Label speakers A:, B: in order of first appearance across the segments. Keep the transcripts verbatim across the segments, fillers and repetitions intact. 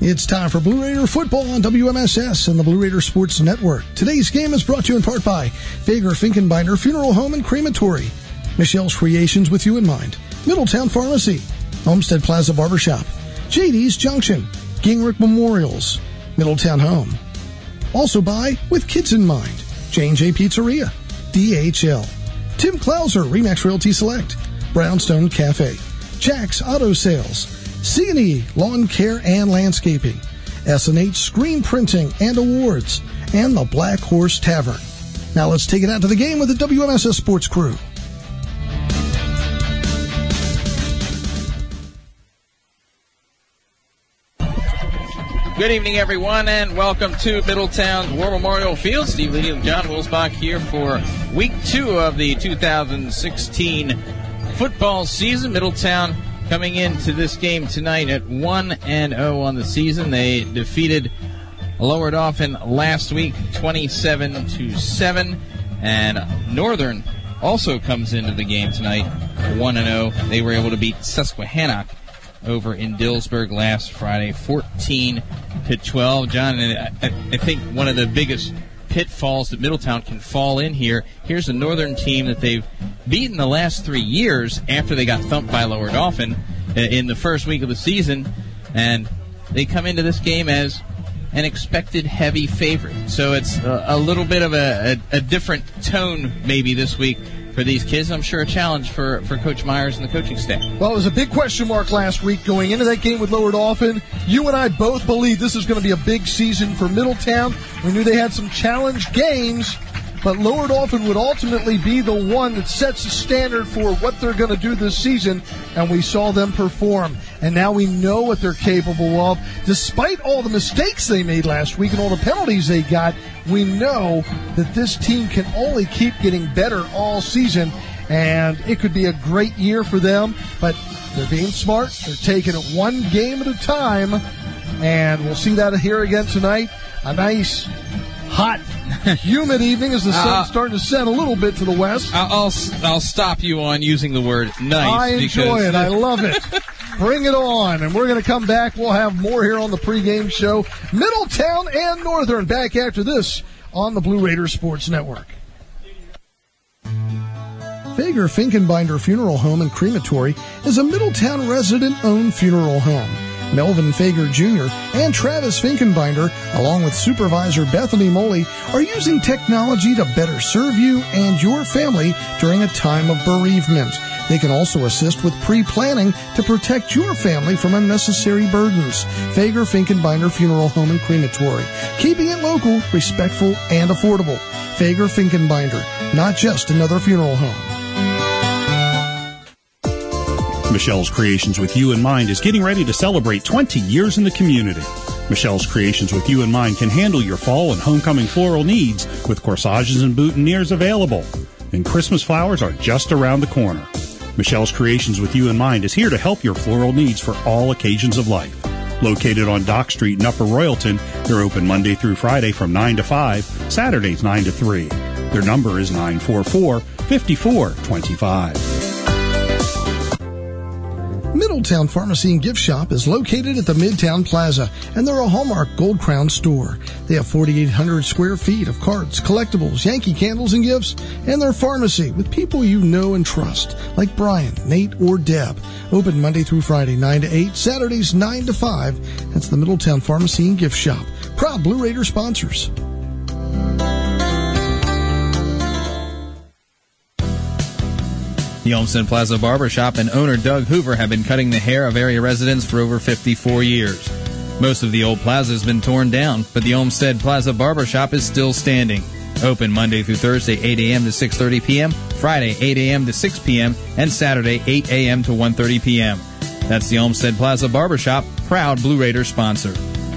A: It's time for Blue Raider football on W M S S and the Blue Raider Sports Network. Today's game is brought to you in part by Fager Finkenbinder Funeral Home and Crematory, Michelle's Creations with You in Mind, Middletown Pharmacy, Homestead Plaza Barbershop, J D's Junction, Gingrich Memorials, Middletown Home. Also by With Kids in Mind, J and J Pizzeria, D H L, Tim Klauser, Remax Realty Select, Brownstone Cafe, Jack's Auto Sales, C and E Lawn Care and Landscaping, S and H Screen Printing and Awards, and the Black Horse Tavern. Now let's take it out to the game with the W M S S Sports crew.
B: Good evening, everyone, and welcome to Middletown's War Memorial Field. Steve Lee and John Wilsbach here for week two of the two thousand sixteen football season. Middletown coming into this game tonight at one and oh on the season. They defeated Lower Dauphin last week twenty-seven to seven, and Northern also comes into the game tonight one and oh. They were able to beat Susquehannock over in Dillsburg last Friday fourteen to twelve. John, I, I think one of the biggest pitfalls that Middletown can fall in here, here's a Northern team that they've beaten the last three years after they got thumped by Lower Dauphin in the first week of the season, and they come into this game as an expected heavy favorite. So it's a, a little bit of a, a, a different tone maybe this week for these kids. I'm sure a challenge for, for Coach Myers and the coaching staff.
C: Well, it was a big question mark last week going into that game with Lower Dauphin. You and I both believe this is going to be a big season for Middletown. We knew they had some challenge games, but Lower Dauphin would ultimately be the one that sets the standard for what they're going to do this season, and we saw them perform. And now we know what they're capable of. Despite all the mistakes they made last week and all the penalties they got, we know that this team can only keep getting better all season, and it could be a great year for them. But they're being smart. They're taking it one game at a time, and we'll see that here again tonight. A nice, hot, humid evening as the sun's uh, starting to set a little bit to the west.
B: I'll, I'll I'll stop you on using the word nice.
C: I enjoy
B: because...
C: it. I love it. Bring it on. And we're going to come back. We'll have more here on the pregame show. Middletown and Northern back after this on the Blue Raider Sports Network.
A: Fager Finkenbinder Funeral Home and Crematory is a Middletown resident-owned funeral home. Melvin Fager Junior and Travis Finkenbinder, along with supervisor Bethany Moley, are using technology to better serve you and your family during a time of bereavement. They can also assist with pre-planning to protect your family from unnecessary burdens. Fager Finkenbinder Funeral Home and Crematory, keeping it local, respectful, and affordable. Fager Finkenbinder, not just another funeral home.
D: Michelle's Creations with You in Mind is getting ready to celebrate twenty years in the community. Michelle's Creations with You in Mind can handle your fall and homecoming floral needs with corsages and boutonnieres available. And Christmas flowers are just around the corner. Michelle's Creations with You in Mind is here to help your floral needs for all occasions of life. Located on Dock Street in Upper Royalton, they're open Monday through Friday from nine to five, Saturdays nine to three. Their number is nine four four, five four two five.
A: Middletown Pharmacy and Gift Shop is located at the Midtown Plaza, and they're a Hallmark Gold Crown store. They have forty-eight hundred square feet of cards, collectibles, Yankee candles, and gifts, and their pharmacy with people you know and trust, like Brian, Nate, or Deb. Open Monday through Friday, nine to eight, Saturdays, nine to five. That's the Middletown Pharmacy and Gift Shop. Proud Blue Raider sponsors.
B: The Olmsted Plaza Barbershop and owner Doug Hoover have been cutting the hair of area residents for over fifty-four years. Most of the old plaza has been torn down, but the Olmsted Plaza Barbershop is still standing. Open Monday through Thursday, eight a.m. to six thirty p.m., Friday, eight a.m. to six p.m., and Saturday, eight a.m. to one thirty p.m. That's the Olmsted Plaza Barbershop, proud Blue Raider sponsor.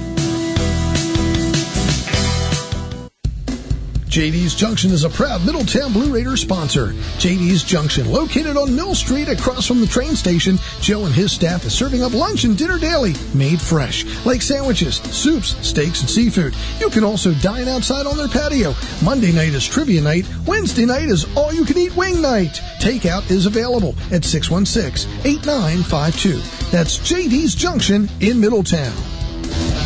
A: J D's Junction is a proud Middletown Blue Raider sponsor. J D's Junction, located on Mill Street across from the train station. Joe and his staff is serving up lunch and dinner daily, made fresh, like sandwiches, soups, steaks, and seafood. You can also dine outside on their patio. Monday night is trivia night. Wednesday night is all-you-can-eat wing night. Takeout is available at six one six, eight nine five two. That's J D's Junction in Middletown.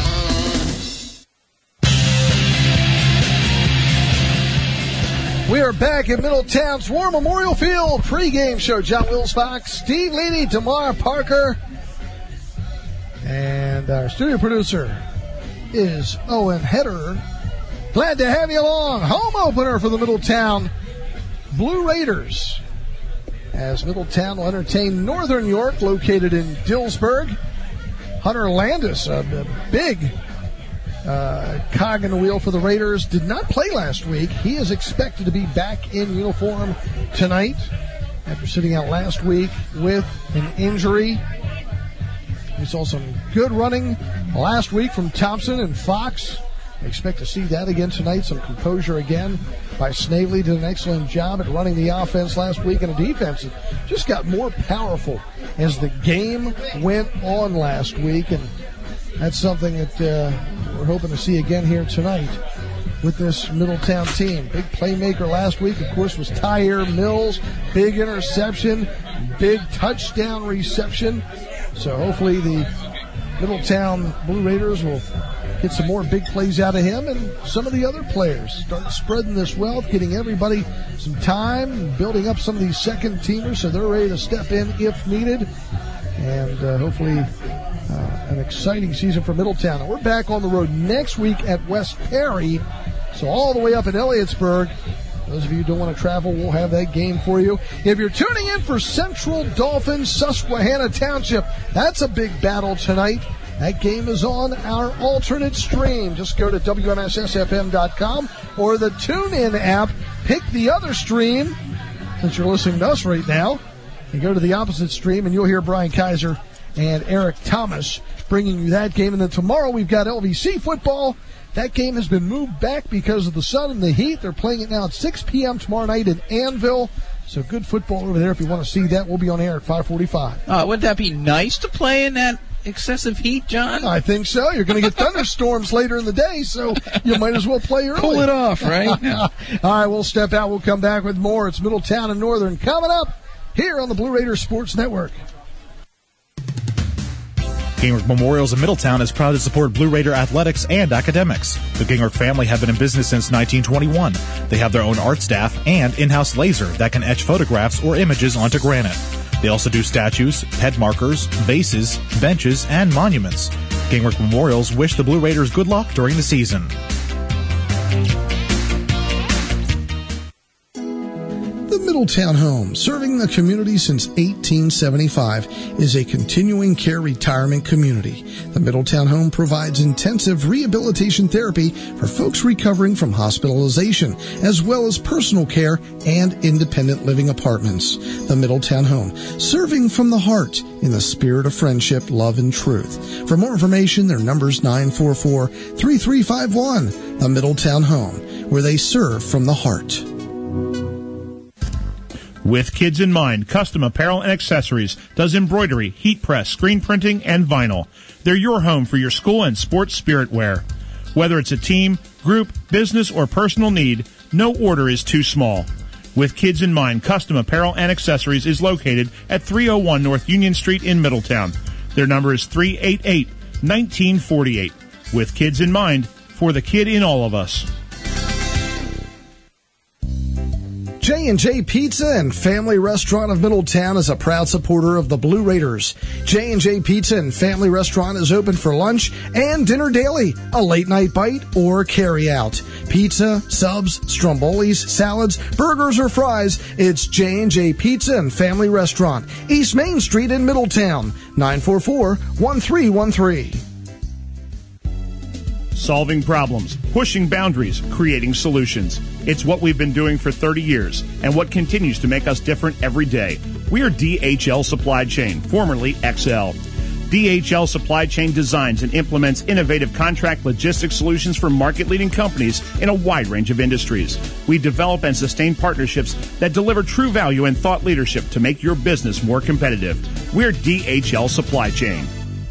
C: We are back at Middletown's War Memorial Field pregame show. John Wills-Fox, Steve Leedy, Tamar Parker, and our studio producer is Owen Heder. Glad to have you along. Home opener for the Middletown Blue Raiders, as Middletown will entertain Northern York, located in Dillsburg. Hunter Landis, a, a big uh, cog in the wheel for the Raiders, did not play last week. He is expected to be back in uniform tonight after sitting out last week with an injury. We saw some good running last week from Thompson and Fox. I expect to see that again tonight. Some composure again by Snavely. Did an excellent job at running the offense last week, and the defense just got more powerful as the game went on last week, and that's something that uh, we're hoping to see again here tonight with this Middletown team. Big playmaker last week, of course, was Tyre Mills. Big interception, big touchdown reception. So hopefully the Middletown Blue Raiders will get some more big plays out of him, and some of the other players start spreading this wealth, getting everybody some time, building up some of these second teamers so they're ready to step in if needed. And uh, hopefully uh, an exciting season for Middletown. And we're back on the road next week at West Perry, so all the way up in Elliotsburg. Those of you who don't want to travel, we'll have that game for you. If you're tuning in for Central Dolphins, Susquehanna Township, that's a big battle tonight. That game is on our alternate stream. Just go to W M S S F M dot com or the TuneIn app. Pick the other stream, since you're listening to us right now, and go to the opposite stream, and you'll hear Brian Kaiser and Eric Thomas bringing you that game. And then tomorrow we've got L V C football. That game has been moved back because of the sun and the heat. They're playing it now at six p.m. tomorrow night in Annville. So good football over there. If you want to see that, we'll be on air at five forty-five.
B: Uh, wouldn't that be nice to play in that excessive heat, John?
C: I think so. You're going to get thunderstorms later in the day, so you might as well play early.
B: Cool it off, right?
C: All right, we'll step out. We'll come back with more. It's Middletown and Northern coming up here on the Blue Raiders Sports Network.
E: Gingrich Memorials of Middletown is proud to support Blue Raider athletics and academics. The Gingrich family have been in business since nineteen twenty-one. They have their own art staff and in-house laser that can etch photographs or images onto granite. They also do statues, pet markers, vases, benches, and monuments. Gingrich Memorials wish the Blue Raiders good luck during the season.
A: Middletown Home, serving the community since eighteen seventy-five, is a continuing care retirement community. The Middletown Home provides intensive rehabilitation therapy for folks recovering from hospitalization, as well as personal care and independent living apartments. The Middletown Home, serving from the heart in the spirit of friendship, love, and truth. For more information, their number's nine four four, three three five one. The Middletown Home, where they serve from the heart.
D: With kids in mind, Custom Apparel and Accessories does embroidery, heat press, screen printing, and vinyl. They're your home for your school and sports spirit wear. Whether it's a team, group, business, or personal need, no order is too small. With kids in mind, Custom Apparel and Accessories is located at three oh one North Union Street in Middletown. Their number is three eight eight, one nine four eight. With kids in mind, for the kid in all of us.
A: J and J Pizza and Family Restaurant of Middletown is a proud supporter of the Blue Raiders. J and J Pizza and Family Restaurant is open for lunch and dinner daily, a late-night bite, or carry-out. Pizza, subs, strombolis, salads, burgers, or fries, it's J and J Pizza and Family Restaurant, East Main Street in Middletown, nine four four, one three one three.
D: Solving problems, pushing boundaries, creating solutions. It's what we've been doing for thirty years and what continues to make us different every day. We are D H L Supply Chain, formerly X L. D H L Supply Chain designs and implements innovative contract logistics solutions for market-leading companies in a wide range of industries. We develop and sustain partnerships that deliver true value and thought leadership to make your business more competitive. We're D H L Supply Chain.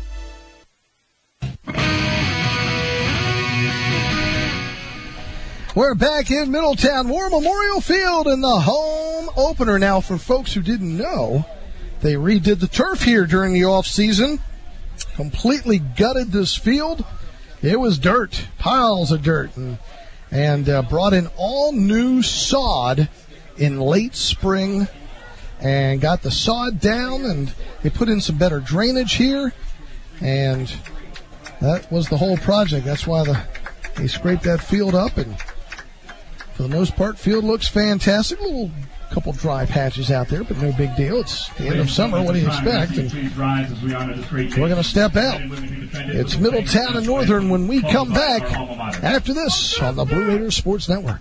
C: We're back in Middletown War Memorial Field in the home opener. Now, for folks who didn't know, they redid the turf here during the off-season. Completely gutted this field. It was dirt, piles of dirt. And and uh, brought in all new sod in late spring and got the sod down, and they put in some better drainage here, and that was the whole project. That's why the they scraped that field up, and for the most part, field looks fantastic. A little couple dry patches out there, but no big deal. It's the end of summer. What do you expect? And we're going to step out. It's Middletown and Northern when we come back after this on the Blue Raiders Sports Network.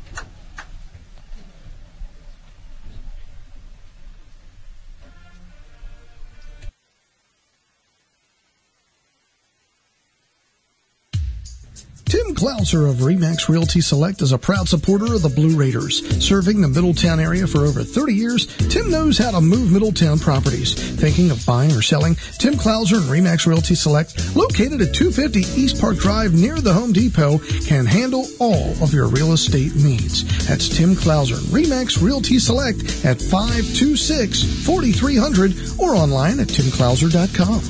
A: Tim Klauser of Remax Realty Select is a proud supporter of the Blue Raiders. Serving the Middletown area for over thirty years, Tim knows how to move Middletown properties. Thinking of buying or selling? Tim Klauser and Remax Realty Select, located at two fifty East Park Drive near the Home Depot, can handle all of your real estate needs. That's Tim Klauser and Remax Realty Select at five two six, four three zero zero or online at tim klauser dot com.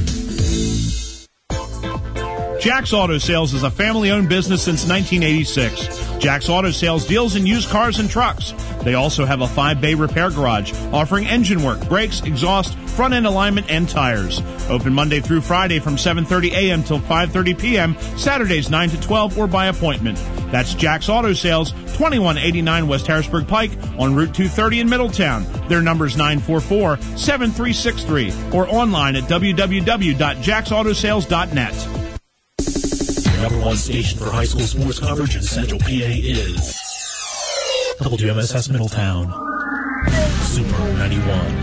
D: Jack's Auto Sales is a family-owned business since nineteen eighty-six. Jack's Auto Sales deals in used cars and trucks. They also have a five-bay repair garage offering engine work, brakes, exhaust, front-end alignment, and tires. Open Monday through Friday from seven thirty a.m. till five thirty p.m., Saturdays nine to twelve or by appointment. That's Jack's Auto Sales, twenty-one eighty-nine West Harrisburg Pike on Route two thirty in Middletown. Their number is nine four four, seven three six three or online at w w w dot jacks auto sales dot net.
F: Number one station for high school sports coverage in Central P A is W M S S Middletown, Super ninety-one.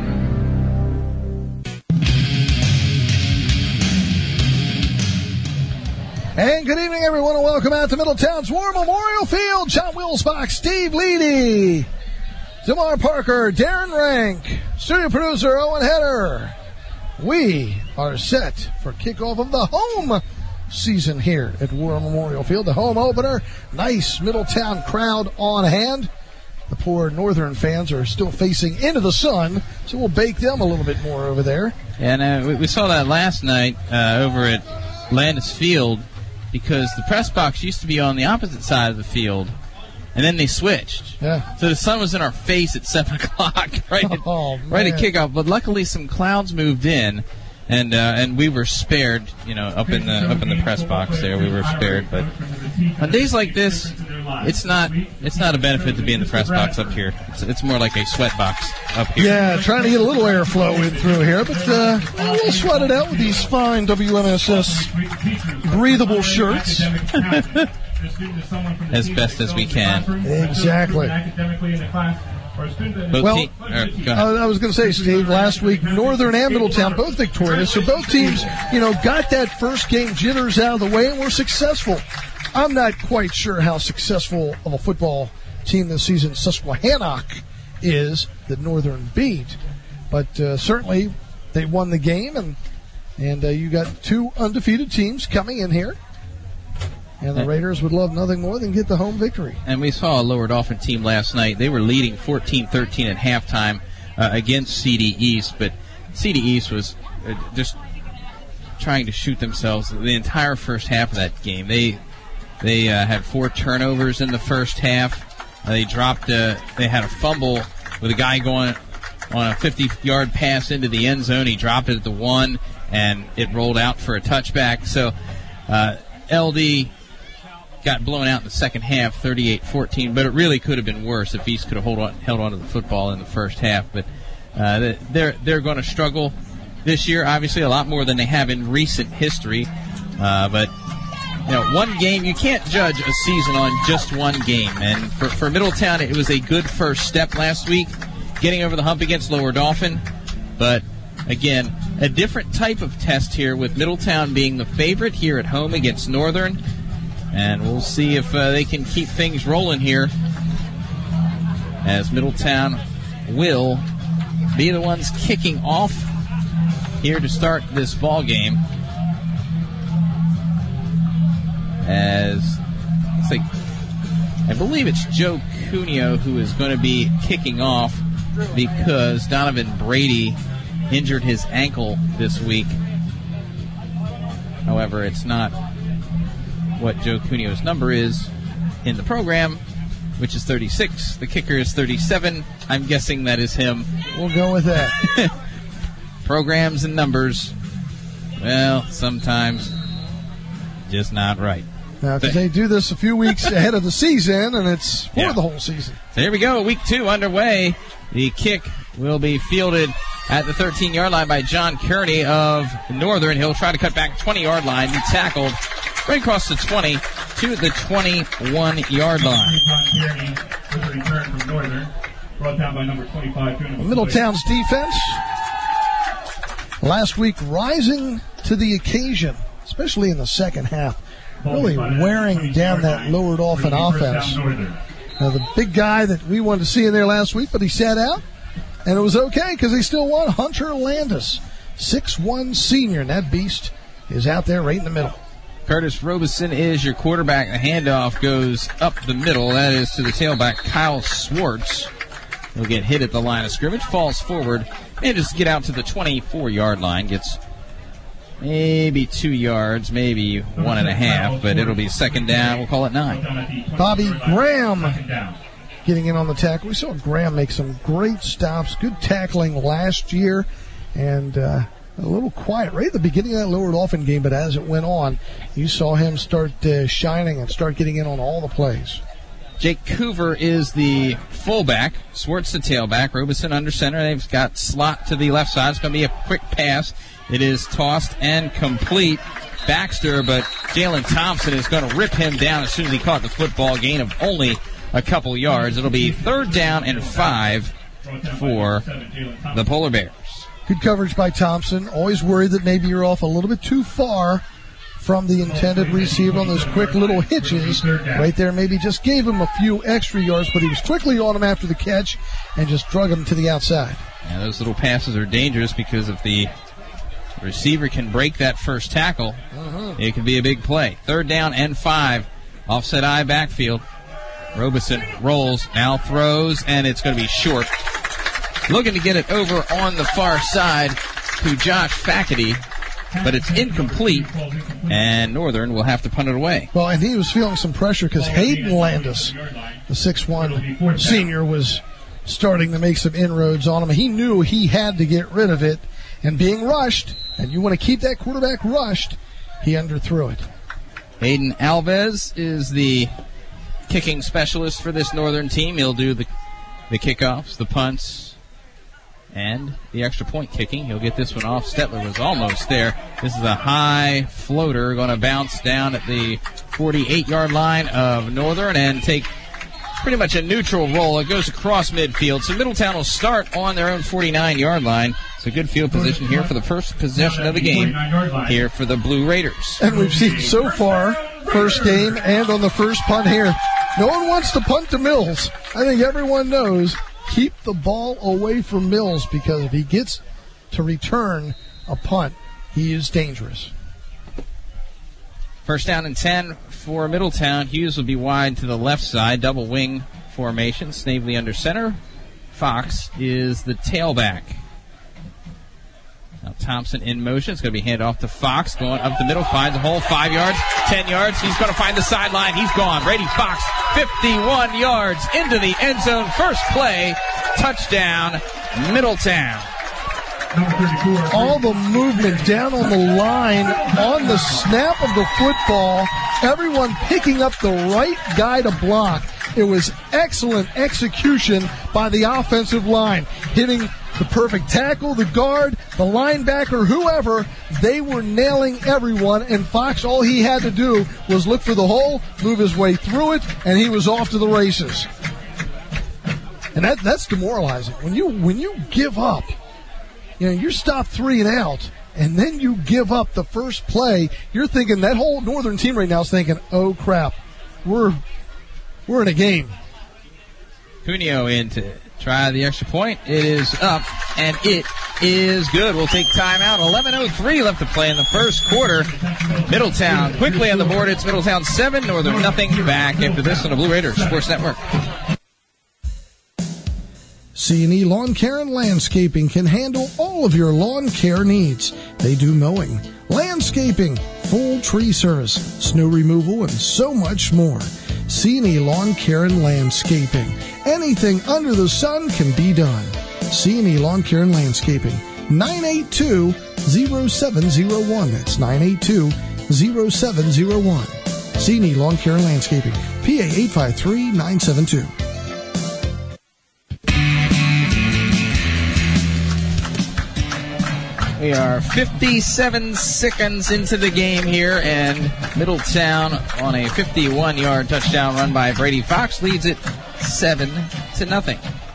C: And good evening, everyone, and welcome out to Middletown's War Memorial Field. John Wilsbach, Steve Leedy, Demar Parker, Darren Rank, studio producer Owen Header. We are set for kickoff of the home season here at War Memorial Field. The home opener, nice Middletown crowd on hand. The poor Northern fans are still facing into the sun, so we'll bake them a little bit more over there.
B: And uh, we, we saw that last night uh, over at Landis Field, because the press box used to be on the opposite side of the field, and then they switched.
C: Yeah.
B: So the sun was in our face at seven o'clock, right at,
C: oh,
B: right at kickoff. But luckily some clouds moved in, and uh, and we were spared, you know, up in the up in the press box there. We were spared. But on days like this, it's not it's not a benefit to be in the press box up here. It's, it's more like a sweat box up here.
C: Yeah, trying to get a little airflow in through here, but uh, we'll sweat it out with these fine W M S S breathable shirts.
B: As best as we can.
C: Exactly.
B: Both
C: well,
B: te- or, go
C: uh, I was going to say, Steve, last week, Northern and Middletown both victorious. So both teams, you know, got that first game jitters out of the way and were successful. I'm not quite sure how successful of a football team this season Susquehannock is that Northern beat. But uh, certainly they won the game, and, and uh, you got two undefeated teams coming in here. And the Raiders would love nothing more than get the home victory.
B: And we saw a Lower Dauphin team last night. They were leading fourteen thirteen at halftime uh, against C D East, but C D East was uh, just trying to shoot themselves the entire first half of that game. They they uh, had four turnovers in the first half. Uh, they dropped. Uh, they had a fumble with a guy going on a fifty-yard pass into the end zone. He dropped it at the one, and it rolled out for a touchback. So uh, L D got blown out in the second half, thirty-eight fourteen, but it really could have been worse if East could have hold on, held on to the football in the first half. But uh, they're they're going to struggle this year, obviously a lot more than they have in recent history. Uh, but you know, one game, you can't judge a season on just one game. And for, for Middletown, it was a good first step last week, getting over the hump against Lower Dauphin. But again, a different type of test here with Middletown being the favorite here at home against Northern. And we'll see if uh, they can keep things rolling here, as Middletown will be the ones kicking off here to start this ball game. As it's like, I believe it's Joe Cuneo who is going to be kicking off, because Donovan Brady injured his ankle this week. However, it's not what Joe Cuneo's number is in the program, which is thirty-six. The kicker is thirty-seven. I'm guessing that is him.
C: We'll go with that.
B: Programs and numbers, well, sometimes just not right.
C: Now, because they do this a few weeks ahead of the season, and it's for
B: Yeah.
C: the whole season.
B: So here we go, week two underway. The kick will be fielded at the thirteen-yard line by John Kearney of Northern. He'll try to cut back twenty-yard line, be tackled right across the twenty to the twenty-one-yard line.
C: Middletown's defense last week rising to the occasion, especially in the second half, really wearing down that Lower Dauphin offense. Now, the big guy that we wanted to see in there last week, but he sat out, and it was okay because he still won. Hunter Landis, six one senior, and that beast is out there right in the middle.
B: Curtis Robeson is your quarterback. The handoff goes up the middle. That is to the tailback, Kyle Swartz. He'll get hit at the line of scrimmage, falls forward, and just get out to the twenty-four-yard line. Gets maybe two yards, maybe one and a half, but it'll be second down. We'll call it nine.
C: Bobby Graham getting in on the tackle. We saw Graham make some great stops, good tackling last year, and uh, a little quiet right at the beginning of that Lower Dauphin game, but as it went on, you saw him start uh, shining and start getting in on all the plays.
B: Jake Coover is the fullback. Swartz the tailback. Robeson under center. They've got slot to the left side. It's going to be a quick pass. It is tossed and complete. Baxter, but Jalen Thompson is going to rip him down as soon as he caught the football. Gain of only a couple yards. It'll be third down and five for the Polar Bears.
C: Good coverage by Thompson. Always worried that maybe you're off a little bit too far from the intended receiver on those quick little hitches. Right there maybe just gave him a few extra yards, but he was quickly on him after the catch and just drug him to the outside.
B: Yeah, those little passes are dangerous because if the receiver can break that first tackle, uh-huh. it can be a big play. Third down and five. Offset eye backfield. Robeson rolls, now throws, and it's going to be short. Looking to get it over on the far side to Josh Fackety, but it's incomplete, and Northern will have to punt it away.
C: Well, and he was feeling some pressure because Hayden Landis, the six one senior, was starting to make some inroads on him. He knew he had to get rid of it, and being rushed, and you want to keep that quarterback rushed, he underthrew it.
B: Hayden Alves is the kicking specialist for this Northern team. He'll do the, the kickoffs, the punts, and the extra point kicking. He'll get this one off. Stetler was almost there. This is a high floater going to bounce down at the forty-eight-yard line of Northern and take pretty much a neutral roll. It goes across midfield. So Middletown will start on their own forty-nine-yard line. It's a good field position here for the first possession of the game here for the Blue Raiders.
C: And we've seen so far, first game and on the first punt here, no one wants to punt to Mills. I think everyone knows keep the ball away from Mills because if he gets to return a punt, he is dangerous.
B: First down and ten for Middletown. Hughes will be wide to the left side. Double wing formation. Snavely under center. Fox is the tailback. Now Thompson in motion. It's going to be handed off to Fox. Going up the middle. Finds a hole. Five yards. Ten yards. He's going to find the sideline. He's gone. Brady Fox, fifty-one yards into the end zone. First play. Touchdown, Middletown.
C: All the movement down on the line, on the snap of the football, everyone picking up the right guy to block. It was excellent execution by the offensive line, hitting the perfect tackle, the guard, the linebacker, whoever. They were nailing everyone, and Fox, all he had to do was look for the hole, move his way through it, and he was off to the races. And that, that's demoralizing. When you when you give up, you know, you're stopped three and out, and then you give up the first play, you're thinking, that whole Northern team right now is thinking, oh, crap, we're we're in a game.
B: Cuneo in to try the extra point. It is up, and it is good. We'll take timeout. eleven oh three left to play in the first quarter. Middletown quickly on the board. It's Middletown seven, Northern nothing. Back after this on the Blue Raiders Sports Network.
A: C and E Lawn Care and Landscaping can handle all of your lawn care needs. They do mowing, landscaping, full tree service, snow removal, and so much more. C and E Lawn Care and Landscaping. Anything under the sun can be done. C and E Lawn Care and Landscaping. nine eight two, zero seven zero one. That's nine eight two, zero seven zero one. C and E Lawn Care and Landscaping. P A eight five three nine seven two.
B: We are fifty-seven seconds into the game here, and Middletown on a fifty-one-yard touchdown run by Brady Fox leads it seven to nothing.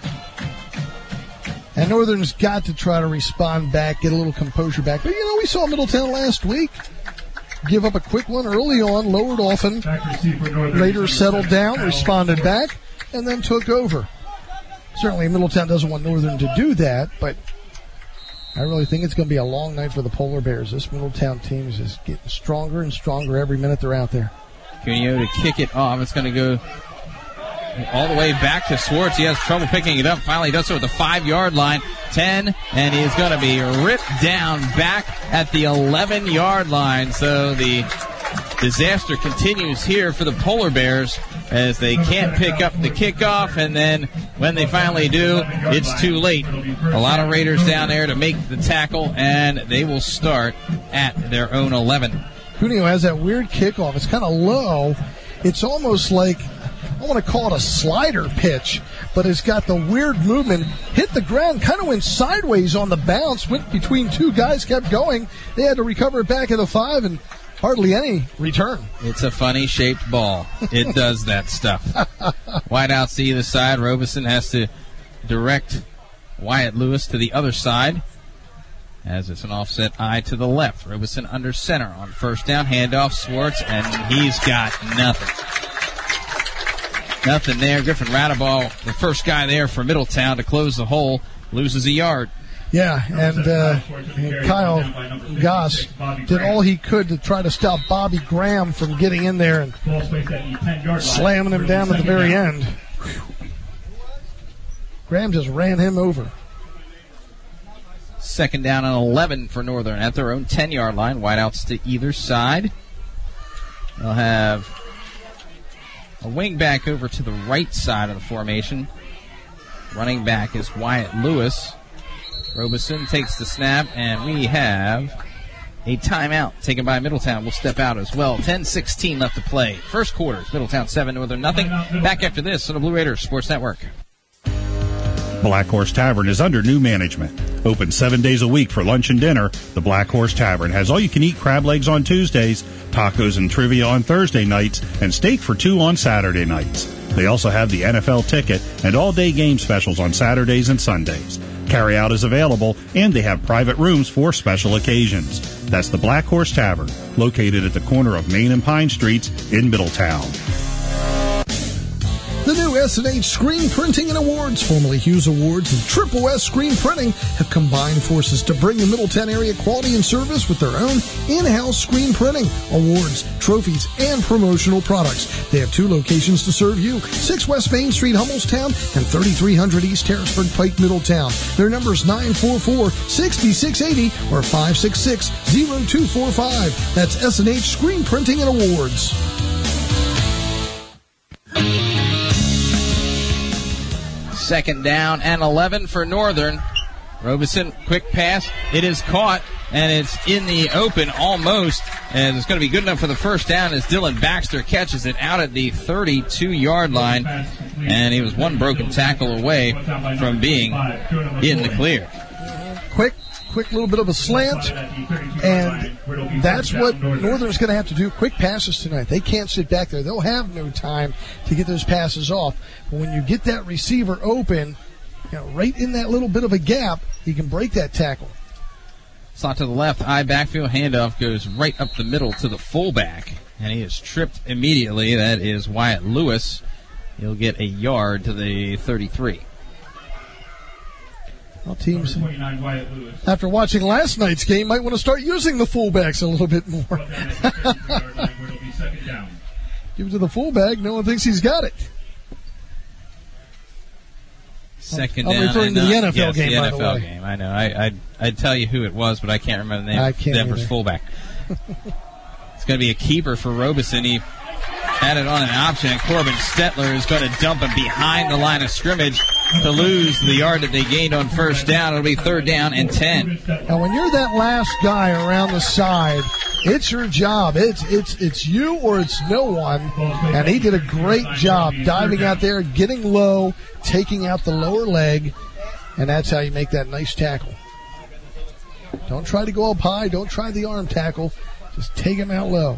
C: And Northern's got to try to respond back, get a little composure back. But, you know, we saw Middletown last week give up a quick one early on, lowered often, later settled down, responded back, and then took over. Certainly Middletown doesn't want Northern to do that, but I really think it's going to be a long night for the Polar Bears. This Middletown team is just getting stronger and stronger every minute they're out there.
B: Cuneo to kick it off. It's going to go all the way back to Swartz. He has trouble picking it up. Finally does so at the five-yard line. ten, and he's going to be ripped down back at the eleven-yard line. So the disaster continues here for the Polar Bears as they can't pick up the kickoff, and then when they finally do, it's too late. A lot of Raiders down there to make the tackle, and they will start at their own eleven.
C: Cuneo has that weird kickoff. It's kind of low. It's almost like, I want to call it a slider pitch, but it's got the weird movement. Hit the ground, kind of went sideways on the bounce, went between two guys, kept going. They had to recover it back at the five, and hardly any return.
B: It's a funny-shaped ball. It does that stuff. Wide out to either side. Robeson has to direct Wyatt Lewis to the other side as it's an offset eye to the left. Robeson under center on first down. Handoff Swartz, and he's got nothing. Nothing there. Griffin Radaball, the first guy there for Middletown to close the hole, loses a yard.
C: Yeah, and, uh, and Kyle Goss did all he could to try to stop Bobby Graham from getting in there and slamming him down at the very end. Graham just ran him over.
B: Second down and eleven for Northern at their own ten-yard line. Wideouts to either side. They'll have a wing back over to the right side of the formation. Running back is Wyatt Lewis. Robeson takes the snap, and we have a timeout taken by Middletown. We'll step out as well. ten sixteen left to play. First quarter, Middletown seven, Northern nothing. Back after this on the Blue Raiders Sports Network.
D: Black Horse Tavern is under new management. Open seven days a week for lunch and dinner, the Black Horse Tavern has all-you-can-eat crab legs on Tuesdays, tacos and trivia on Thursday nights, and steak for two on Saturday nights. They also have the N F L ticket and all-day game specials on Saturdays and Sundays. Carry-out is available, and they have private rooms for special occasions. That's the Black Horse Tavern, located at the corner of Main and Pine Streets in Middletown.
A: The new S and H Screen Printing and Awards, formerly Hughes Awards, and Triple S Screen Printing have combined forces to bring the Middletown area quality and service with their own in-house screen printing, awards, trophies, and promotional products. They have two locations to serve you, six West Main Street, Hummelstown, and thirty-three hundred East Harrisburg Pike, Middletown. Their number is nine four four, six six eight zero or five six six, zero two four five. That's S and H Screen Printing and Awards.
B: Second down and eleven for Northern. Robeson, quick pass. It is caught, and it's in the open almost. And it's going to be good enough for the first down as Dylan Baxter catches it out at the thirty-two-yard line. And he was one broken tackle away from being in the clear.
C: Quick, quick little bit of a slant, and that's what Northern's going to have to do. Quick passes tonight. They can't sit back there. They'll have no time to get those passes off. But when you get that receiver open, you know, right in that little bit of a gap, he can break that tackle.
B: Slot to the left, eye backfield handoff goes right up the middle to the fullback, and he is tripped immediately. That is Wyatt Lewis. He'll get a yard to the thirty-three.
C: Well, teams, after watching last night's game, might want to start using the fullbacks a little bit more. Give it to the fullback. No one thinks he's got it.
B: Second
C: I'm
B: down.
C: referring to the
B: uh,
C: N F L
B: yes,
C: game,
B: the
C: by
B: N F L
C: the way.
B: game. I know. I, I'd, I'd tell you who it was, but I can't remember the name
C: I
B: of
C: can't
B: Denver's
C: either.
B: fullback. It's going to be a keeper for Robeson. He had it on an option, and Corbin Stetler is going to dump him behind the line of scrimmage to lose the yard that they gained on first down. It'll be third down and ten.
C: Now, when you're that last guy around the side, it's your job. It's it's it's you or it's no one. And he did a great job diving out there, getting low, taking out the lower leg, and that's how you make that nice tackle. Don't try to go up high. Don't try the arm tackle. Just take him out low.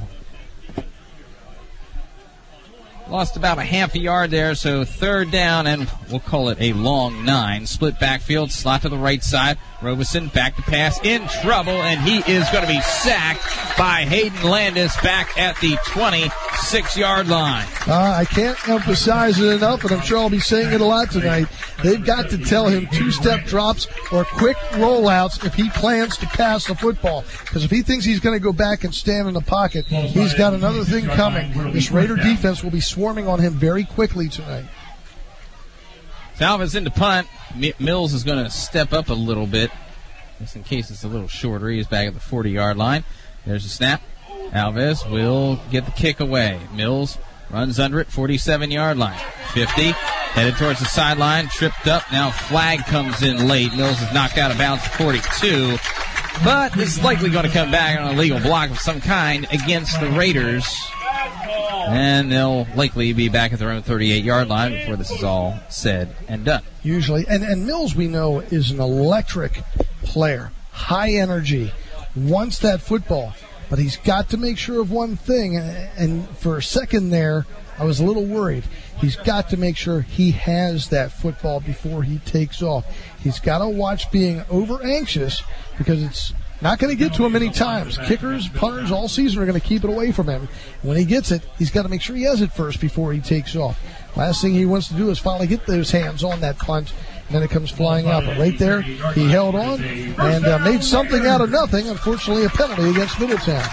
B: Lost about a half a yard there, so third down, and we'll call it a long nine. Split backfield, slot to the right side. Robeson back to pass, in trouble, and he is going to be sacked by Hayden Landis back at the twenty-six-yard line.
C: Uh, I can't emphasize it enough, and I'm sure I'll be saying it a lot tonight. They've got to tell him two-step drops or quick rollouts if he plans to pass the football. Because if he thinks he's going to go back and stand in the pocket, he's got another thing coming. This Raider defense will be swarming on him very quickly tonight.
B: Salva's into punt. M- Mills is going to step up a little bit, just in case it's a little shorter. He's back at the forty-yard line. There's a snap. Alves will get the kick away. Mills runs under it, forty-seven-yard line. fifty, headed towards the sideline, tripped up. Now flag comes in late. Mills is knocked out of bounds at forty-two. But this is likely going to come back on a legal block of some kind against the Raiders. And they'll likely be back at their own thirty-eight-yard line before this is all said and done.
C: Usually. And, and Mills, we know, is an electric player. High energy. Wants that football. But he's got to make sure of one thing. And for a second there, I was a little worried. He's got to make sure he has that football before he takes off. He's got to watch being over-anxious because it's not going to get to him many times. Kickers, punters all season are going to keep it away from him. When he gets it, he's got to make sure he has it first before he takes off. Last thing he wants to do is finally get those hands on that punt, and then it comes flying out. But right there, he held on and uh, made something out of nothing. Unfortunately, a penalty against Middletown.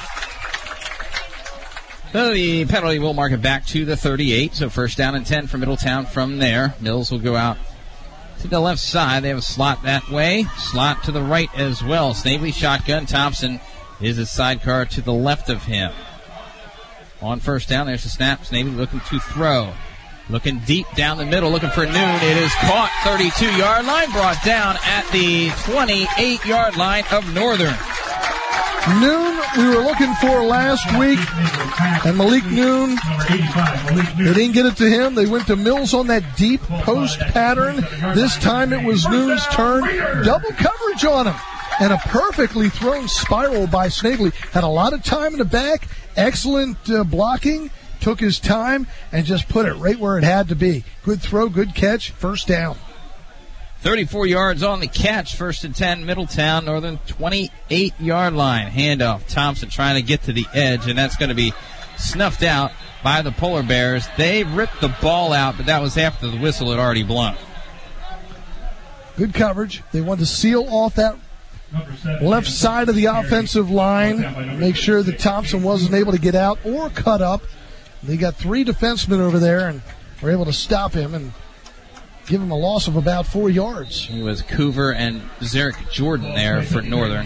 B: So the penalty will mark it back to the thirty-eight. So first down and ten for Middletown from there. Mills will go out to the left side. They have a slot that way. Slot to the right as well. Snavely shotgun. Thompson is a sidecar to the left of him. On first down, there's the snap. Snavely looking to throw. Looking deep down the middle, looking for Noon. It is caught, thirty-two-yard line, brought down at the twenty-eight-yard line of Northern.
C: Noon we were looking for last week, and Malik Noon, they didn't get it to him. They went to Mills on that deep post pattern. This time it was Noon's turn. Double coverage on him, and a perfectly thrown spiral by Snavely. Had a lot of time in the back, excellent uh, blocking, took his time, and just put it right where it had to be. Good throw, good catch, first down.
B: thirty-four yards on the catch, first and ten, Middletown, Northern twenty-eight-yard line. Handoff, Thompson trying to get to the edge, and that's going to be snuffed out by the Polar Bears. They ripped the ball out, but that was after the whistle had already blown.
C: Good coverage. They wanted to seal off that left side of the offensive line, make sure that Thompson wasn't able to get out or cut up. They got three defensemen over there and were able to stop him and give him a loss of about four yards.
B: It was Coover and Zarek Jordan there for Northern.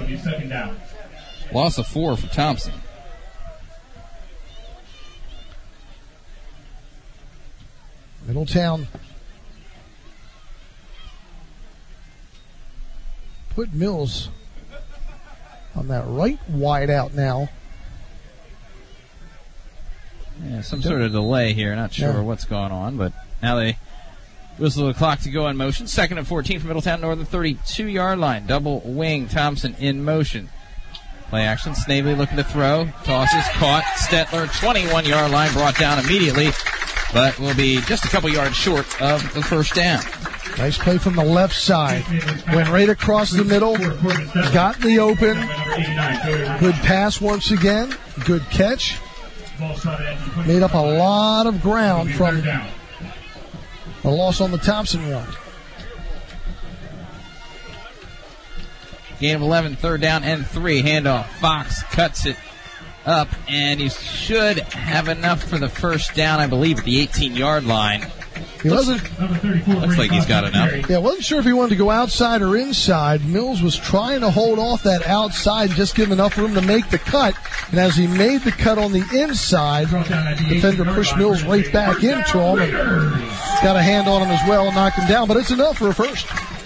B: Loss of four for Thompson.
C: Middletown put Mills on that right wide out now.
B: Yeah, some sort of delay here. Not sure
C: yeah.
B: what's going on, but now they whistle the clock to go in motion. Second and fourteen for Middletown Northern, thirty-two-yard line. Double wing, Thompson in motion. Play action, Snavely looking to throw. Tosses, caught. Stetler, twenty-one-yard line, brought down immediately, but will be just a couple yards short of the first down.
C: Nice play from the left side. Went right across the middle. Got in the open. Good pass once again. Good catch. Made up a lot of ground from a loss on the Thompson run.
B: Gain of eleven, third down and three. Handoff. Fox cuts it up, and he should have enough for the first down, I believe, at the eighteen-yard line.
C: He wasn't.
B: Looks like he's got enough.
C: Yeah, wasn't sure if he wanted to go outside or inside. Mills was trying to hold off that outside, just give him enough room to make the cut. And as he made the cut on the inside, defender pushed Mills right back into him and got a hand on him as well and knocked him down. But it's enough for a first.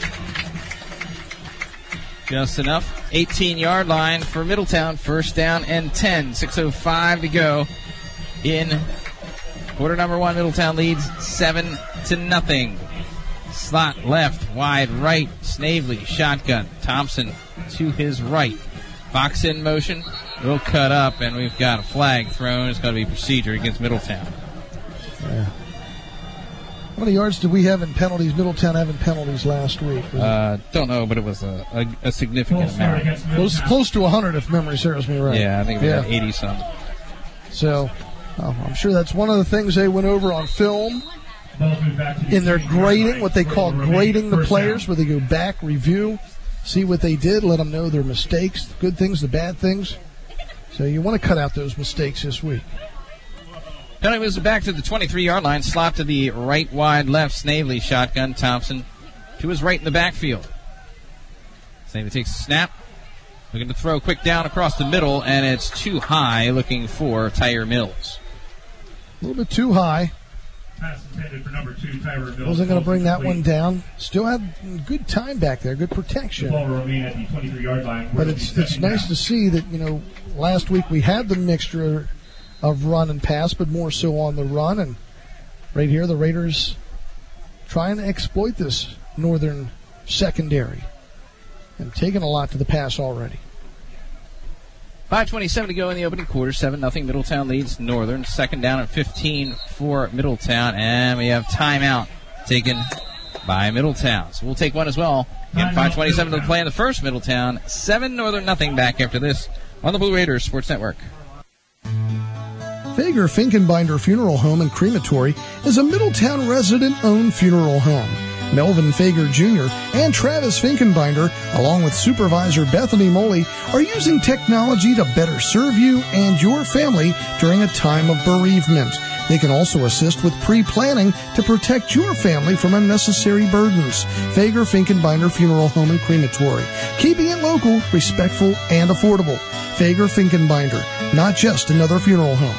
B: Just enough. eighteen-yard line for Middletown. First down and ten. six oh five to go in quarter number one. Middletown leads seven to nothing. Slot left, wide right. Snavely, shotgun. Thompson to his right. Fox in motion. Will cut up, and we've got a flag thrown. It's going to be procedure against Middletown.
C: Yeah. How many yards did we have in penalties? Middletown having penalties last week.
B: Uh, don't know, but it was a, a, a significant amount.
C: Close, close to one hundred, if memory serves me right.
B: Yeah, I think it was
C: yeah.
B: like eighty some.
C: So, oh, I'm sure that's one of the things they went over on film in their grading, what they call grading the players, where they go back, review, see what they did, let them know their mistakes, the good things, the bad things. So you want to cut out those mistakes this week.
B: Penalty moves it back to the twenty-three-yard line. Slot to the right, wide, left. Snavely, shotgun. Thompson to his right in the backfield. Snavely takes a snap. Looking to throw quick down across the middle, and it's too high, looking for Tyre Mills.
C: A little bit too high.
G: Pass intended for number two, Tyre Mills.
C: Wasn't going to bring that one down. Still had good time back there, good protection.
G: The ball will remain at the twenty-three-yard line.
C: But it's it's nice
G: down.
C: to see that, you know, last week we had the mixture of run and pass, but more so on the run. And right here, the Raiders trying to exploit this northern secondary and taking a lot to the pass already.
B: five twenty-seven to go in the opening quarter. seven nothing. Middletown leads Northern. Second down and fifteen for Middletown. And we have timeout taken by Middletown. So we'll take one as well. Again, five twenty-seven to the play in the first. Middletown seven Northern nothing back after this on the Blue Raiders Sports Network.
A: Fager Finkenbinder Funeral Home and Crematory is a Middletown resident-owned funeral home. Melvin Fager Junior and Travis Finkenbinder, along with supervisor Bethany Moley, are using technology to better serve you and your family during a time of bereavement. They can also assist with pre-planning to protect your family from unnecessary burdens. Fager Finkenbinder Funeral Home and Crematory, keeping it local, respectful, and affordable. Fager Finkenbinder, not just another funeral home.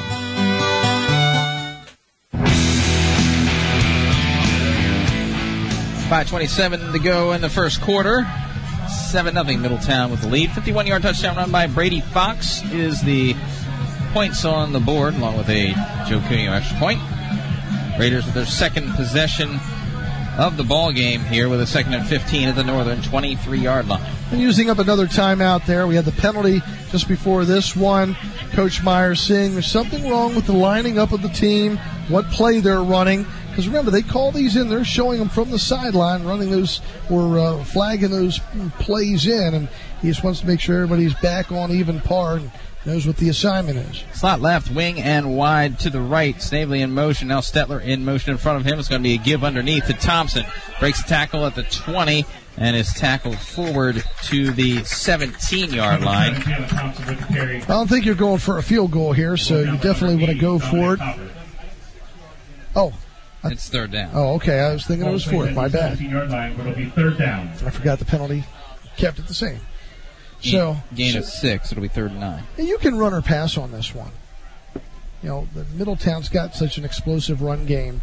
B: five twenty-seven to go in the first quarter. seven nothing Middletown with the lead. fifty-one-yard touchdown run by Brady Fox is the points on the board, along with a Joe Cuneo extra point. Raiders with their second possession of the ball game here with a second and fifteen at the Northern twenty-three-yard line.
C: And using up another timeout there. We had the penalty just before this one. Coach Myers saying there's something wrong with the lining up of the team, what play they're running. Because remember, they call these in. They're showing them from the sideline, running those or uh, flagging those plays in. And he just wants to make sure everybody's back on even par and knows what the assignment is.
B: Slot left, wing and wide to the right. Snavely in motion. Now Stetler in motion in front of him. It's going to be a give underneath to Thompson. Breaks the tackle at the twenty and is tackled forward to the seventeen-yard line.
C: I don't think you're going for a field goal here, so you definitely want to go for it. Oh.
B: It's third down.
C: Oh, okay. I was thinking it was fourth. My bad.
G: Third down.
C: I forgot the penalty. Kept it the same. So
B: gain
C: so,
B: of six. It'll be third and nine.
C: You can run or pass on this one. You know, the Middletown's got such an explosive run game.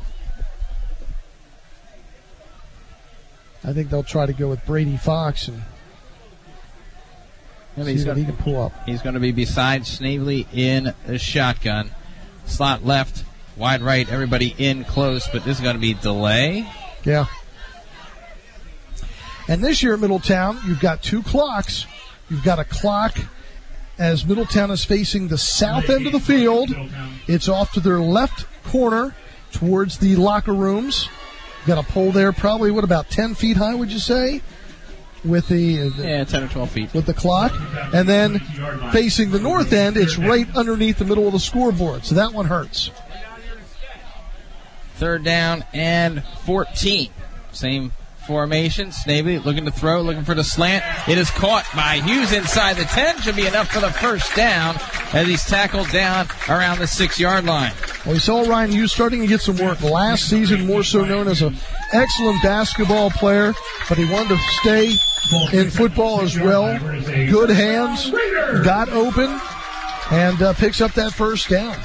C: I think they'll try to go with Brady Fox and
B: yeah,
C: see
B: he's
C: what
B: gonna,
C: he can pull up.
B: He's going to be beside Snavely in the shotgun. Slot left. Wide right, everybody in close, but this is going to be delay.
C: Yeah. And this year at Middletown, you've got two clocks. You've got a clock as Middletown is facing the south end of the field. It's off to their left corner towards the locker rooms. You've got a pole there, probably, what, about ten feet high, would you say? With the, uh,
B: yeah, ten or twelve feet.
C: With the clock. And then facing the north end, it's right underneath the middle of the scoreboard. So that one hurts.
B: Third down and fourteen. Same formation. Snavely looking to throw, looking for the slant. It is caught by Hughes inside the ten. Should be enough for the first down. as he's tackled down around the six-yard line.
C: Well, we saw Ryan Hughes starting to get some work last season, more so known as an excellent basketball player, but he wanted to stay in football as well. Good hands, got open, and uh, picks up that first down.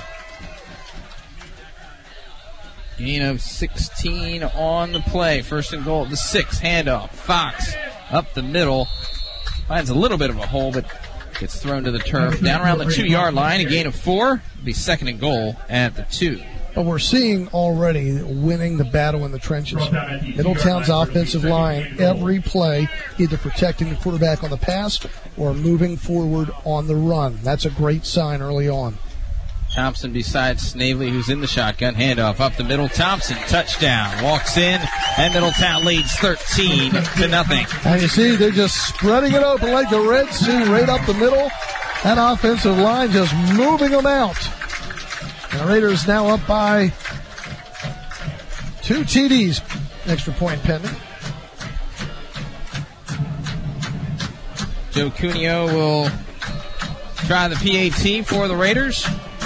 B: Gain of sixteen on the play. First and goal at the six. Handoff. Fox up the middle. Finds a little bit of a hole, but gets thrown to the turf. Down around the two-yard line. A gain of four. It'll be second and goal at the two.
C: But we're seeing already winning the battle in the trenches. Middletown's offensive line, every play, either protecting the quarterback on the pass or moving forward on the run. That's a great sign early on.
B: Thompson beside Snavely, who's in the shotgun. Handoff up the middle. Thompson, touchdown. Walks in, and Middletown leads thirteen to nothing.
C: And you see, they're just spreading it open like the Red Sea right up the middle. That offensive line just moving them out. The Raiders now up by two T Ds. Extra point pending.
B: Joe Cuneo will try the P A T for the Raiders.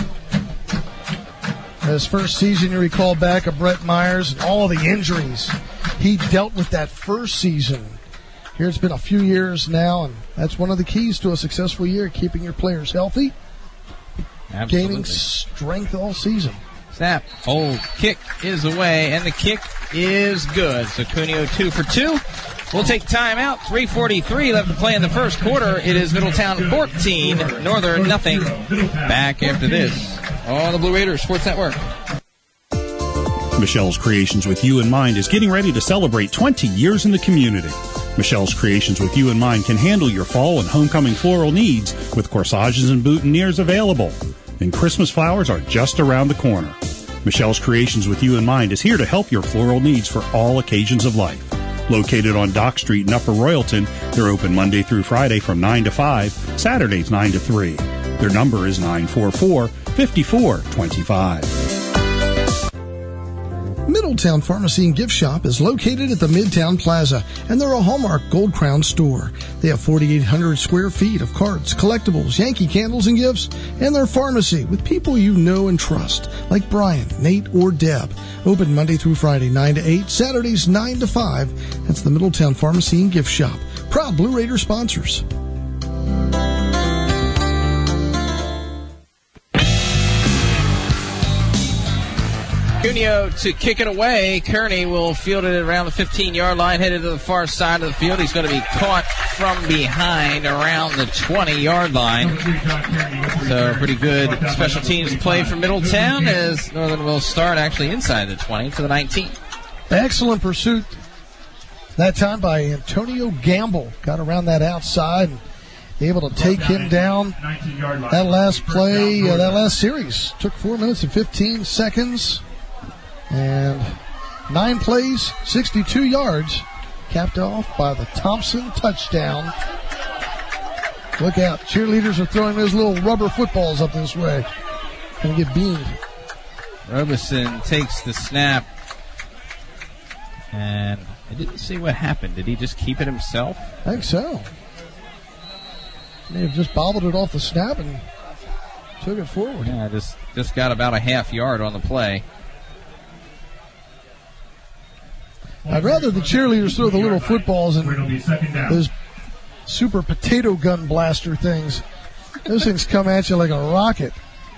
C: His first season, you recall back of Brett Myers and all the injuries he dealt with that first season. Here it's been a few years now, and that's one of the keys to a successful year, keeping your players healthy,
B: Absolutely.
C: Gaining strength all season.
B: Snap. Hold. Kick is away, and the kick is good. So Cuneo two for two. We'll take timeout. three forty-three left to play in the first quarter. It is Middletown fourteen, Northern nothing. Back after this on the Blue Raiders Sports Network.
D: Michelle's Creations with You in Mind is getting ready to celebrate twenty years in the community. Michelle's Creations with You in Mind can handle your fall and homecoming floral needs with corsages and boutonnieres available. And Christmas flowers are just around the corner. Michelle's Creations with You in Mind is here to help your floral needs for all occasions of life. Located on Dock Street in Upper Royalton, they're open Monday through Friday from nine to five, Saturdays nine to three. Their number is nine four four, five four two five.
A: Middletown Pharmacy and Gift Shop is located at the Midtown Plaza, and they're a Hallmark Gold Crown store. They have forty-eight hundred square feet of cards, collectibles, Yankee candles, and gifts, and their pharmacy with people you know and trust, like Brian, Nate, or Deb. Open Monday through Friday, nine to eight, Saturdays, nine to five. That's the Middletown Pharmacy and Gift Shop. Proud Blue Raider sponsors.
B: Cuneo to kick it away. Kearney will field it around the fifteen-yard line, headed to the far side of the field. He's going to be caught from behind around the twenty-yard line. So pretty good special teams play for Middletown as Northern will start actually inside the twenty to the nineteen.
C: Excellent pursuit that time by Antonio Gamble. Got around that outside and able to take him down. That last play, uh, that last series took four minutes and fifteen seconds. And nine plays, sixty-two yards, capped off by the Thompson touchdown. Look out. Cheerleaders are throwing those little rubber footballs up this way. Gonna get beamed.
B: Robeson takes the snap. And I didn't see what happened. Did he just keep it himself?
C: I think so. May have just bobbled it off the snap and took it forward.
B: Yeah, just, just got about a half yard on the play.
C: I'd rather the cheerleaders throw the little footballs and those super potato gun blaster things. Those things come at you like a rocket.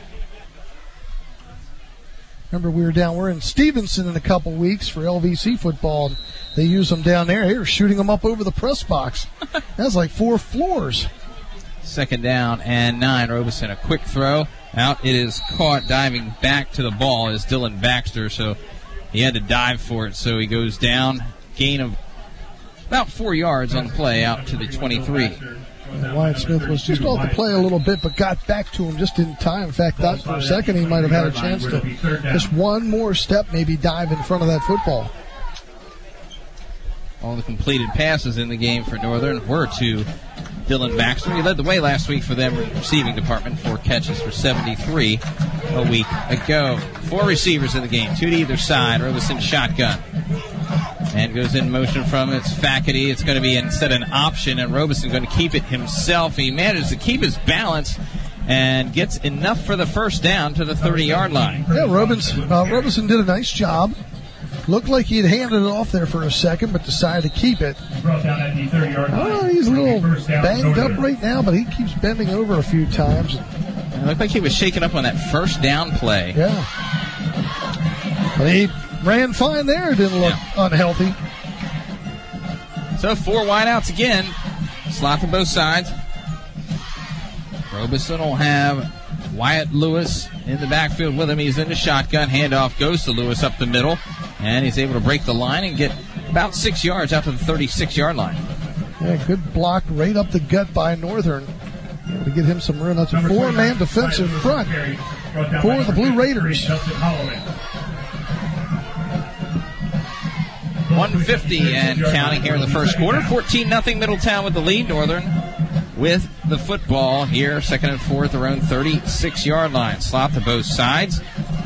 C: Remember, we were down, we're in Stevenson in a couple weeks for L V C football. And they use them down there. They were shooting them up over the press box. That's like four floors.
B: Second down and nine. Robeson, a quick throw. Out. It is caught diving back to the ball is Dylan Baxter. So he had to dive for it, so he goes down. Gain of about four yards on the play out to the twenty-three.
C: And Wyatt Smith was just off the play a little bit, but got back to him just in time. In fact, thought for a second he might have had a chance to just one more step, maybe dive in front of that football.
B: All the completed passes in the game for Northern were to Dylan Baxter. He led the way last week for them receiving department. Four catches for seventy-three a week ago. Four receivers in the game, two to either side. Robeson shotgun. And goes in motion from it's Faculty. It's going to be instead an option, and Robeson going to keep it himself. He manages to keep his balance and gets enough for the first down to the thirty-yard line.
C: Yeah, Robinson, uh, Robinson did a nice job. Looked like he had handed it off there for a second, but decided to keep it. Oh, he's a little banged up right now, but he keeps bending over a few times.
B: It looked like he was shaken up on that first down play.
C: Yeah. But he ran fine there. Didn't look
B: yeah.
C: unhealthy.
B: So four wideouts again. Slot to both sides. Robeson will have Wyatt Lewis in the backfield with him. He's in the shotgun. Handoff goes to Lewis up the middle. And he's able to break the line and get about six yards out to the thirty-six-yard line.
C: Yeah, good block right up the gut by Northern. Able to get him some room. That's a four-man defensive front for the Blue Raiders.
B: one fifty and counting here in the first quarter. fourteen nothing Middletown with the lead. Northern with the football here. Second and fourth, their own thirty-six-yard line. Slot to both sides.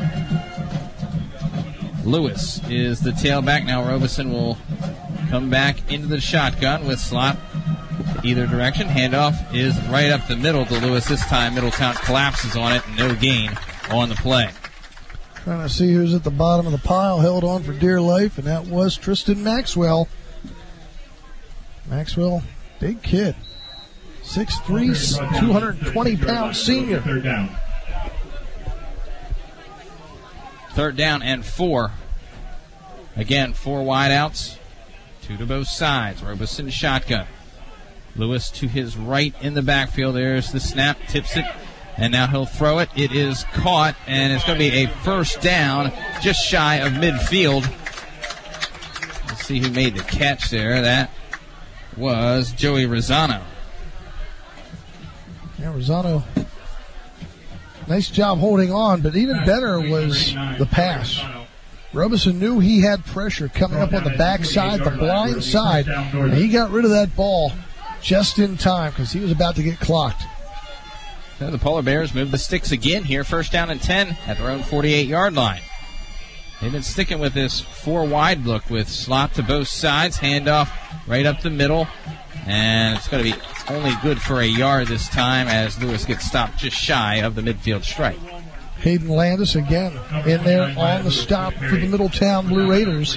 B: Lewis is the tailback. Now Robeson will come back into the shotgun with slot either direction. Handoff is right up the middle to Lewis. This time Middletown collapses on it. No gain on the play.
C: Trying to see who's at the bottom of the pile, held on for dear life, and that was Tristan Maxwell. Maxwell, big kid. six three, two hundred twenty pound senior.
G: Third down.
B: Third down and four. Again, four wideouts. Two to both sides. Robeson shotgun. Lewis to his right in the backfield. There's the snap. Tips it. And now he'll throw it. It is caught. And it's going to be a first down just shy of midfield. Let's see who made the catch there. That was Joey Rosano.
C: Yeah, Rosano. Nice job holding on, but even better was the pass. Robeson knew he had pressure coming up on the backside, the blind side, and he got rid of that ball just in time because he was about to get clocked.
B: So the Polar Bears move the sticks again here. First down and ten at their own forty-eight-yard line. They've been sticking with this four-wide look with slot to both sides, handoff right up the middle, and it's going to be only good for a yard this time as Lewis gets stopped just shy of the midfield stripe.
C: Hayden Landis again in there on the stop for the Middletown Blue Raiders.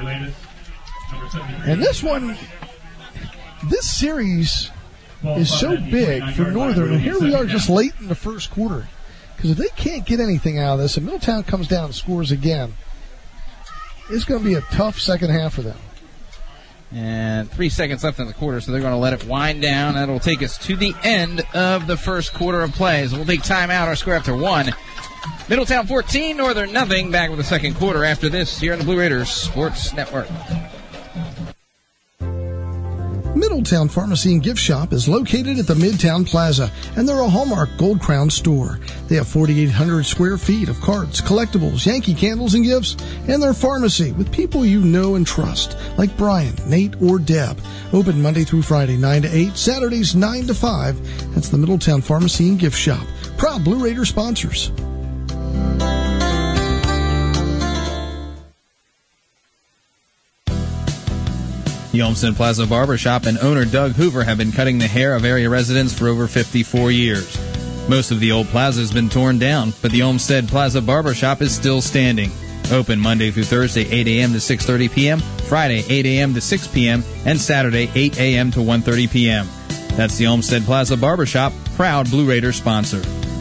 C: And this one, this series is so big for Northern, and here we are just late in the first quarter. Because if they can't get anything out of this, and Middletown comes down and scores again, it's going to be a tough second half for them.
B: And three seconds left in the quarter, so they're going to let it wind down. That'll take us to the end of the first quarter of plays. We'll take time out. Our score after one. Middletown fourteen, Northern nothing. Back with the second quarter after this here on the Blue Raiders Sports Network.
A: Middletown Pharmacy and Gift Shop is located at the Midtown Plaza, and they're a Hallmark Gold Crown store. They have forty-eight hundred square feet of cards, collectibles, Yankee candles, and gifts, and their pharmacy with people you know and trust, like Brian, Nate, or Deb. Open Monday through Friday, nine to eight, Saturdays, nine to five. That's the Middletown Pharmacy and Gift Shop. Proud Blue Raider sponsors.
B: The Olmsted Plaza Barbershop and owner Doug Hoover have been cutting the hair of area residents for over fifty-four years. Most of the old plaza has been torn down, but the Olmsted Plaza Barbershop is still standing. Open Monday through Thursday, eight a.m. to six thirty p.m., Friday, eight a.m. to six p.m., and Saturday, eight a.m. to one thirty p.m. That's the Olmsted Plaza Barbershop, proud Blue Raider sponsor.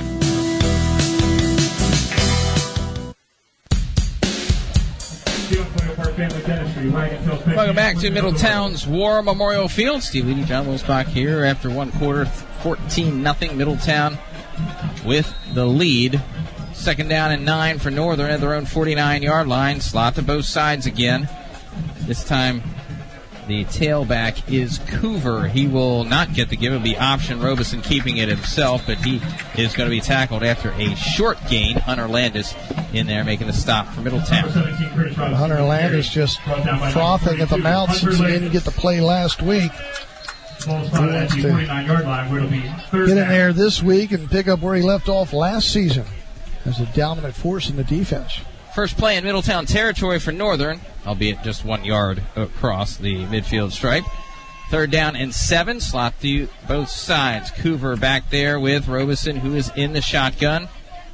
B: Welcome back to Middletown's War Memorial Field. Steve Leedy, John Wilsbach here after one quarter, fourteen nothing. Middletown with the lead. Second down and nine for Northern at their own forty-nine-yard line. Slot to both sides again. This time the tailback is Coover. He will not get the give. It'll be option Robeson keeping it himself, but he is going to be tackled after a short gain. Hunter Landis in there making the stop for Middletown.
C: Hunter Landis just frothing at the mouth since he didn't get the play last week. He wants to get in there this week and pick up where he left off last season as a dominant force in the defense.
B: First play in Middletown territory for Northern, albeit just one yard across the midfield stripe. Third down and seven. Slot to both sides. Coover back there with Robeson, who is in the shotgun.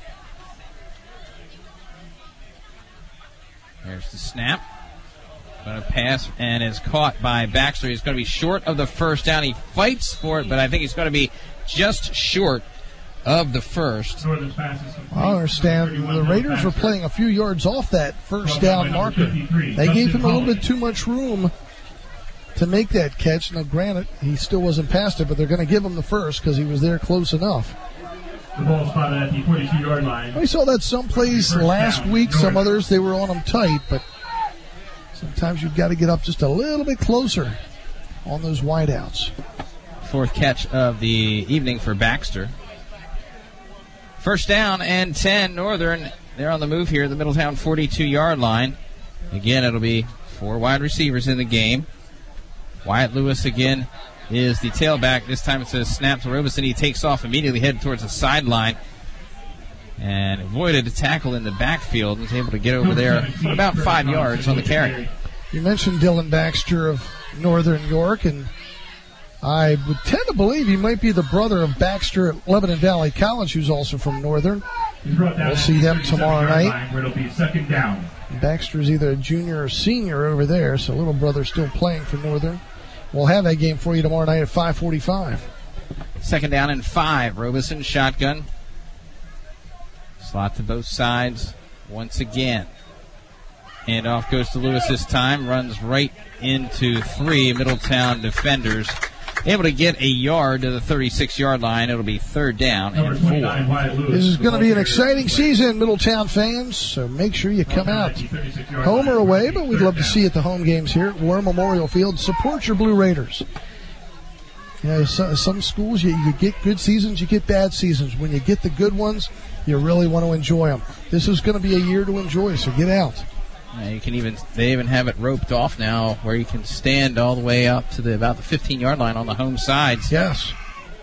B: There's the snap. Going to pass and is caught by Baxter. He's going to be short of the first down. He fights for it, but I think he's going to be just short of the first.
C: I understand the Raiders were playing a few yards off that first down marker. They gave him a little bit too much room to make that catch. Now, granted, he still wasn't past it, but they're going to give him the first because he was there close enough.
G: The ball spotted at the forty-two-yard line.
C: We saw that someplace last week. Some others, they were on them tight, but sometimes you've got to get up just a little bit closer on those wideouts.
B: Fourth catch of the evening for Baxter. First down and ten, Northern. They're on the move here at the Middletown forty-two-yard line. Again, it'll be four wide receivers in the game. Wyatt Lewis again is the tailback. This time it's a snap to Robeson. He takes off immediately, headed towards the sideline, and avoided a tackle in the backfield and was able to get over there for about five yards on the carry.
C: You mentioned Dylan Baxter of Northern York, and I would tend to believe he might be the brother of Baxter at Lebanon Valley College, who's also from Northern. We'll see them tomorrow night.
G: Where it'll be second down.
C: Baxter's either a junior or senior over there, so little brother still playing for Northern. We'll have that game for you tomorrow night at five forty-five.
B: Second down and five. Robeson shotgun. Slot to both sides once again. And off goes to Lewis this time. Runs right into three Middletown defenders. Able to get a yard to the thirty-six-yard line. It'll be third down and four.
C: This is going to be an exciting season, Middletown fans, so make sure you come out home or away, but we'd love to see you at the home games here at War Memorial Field. Support your Blue Raiders. You know, so, some schools, you, you get good seasons, you get bad seasons. When you get the good ones, you really want to enjoy them. This is going to be a year to enjoy, so get out.
B: Yeah, you can even they even have it roped off now where you can stand all the way up to the about the fifteen-yard line on the home sides.
C: Yes.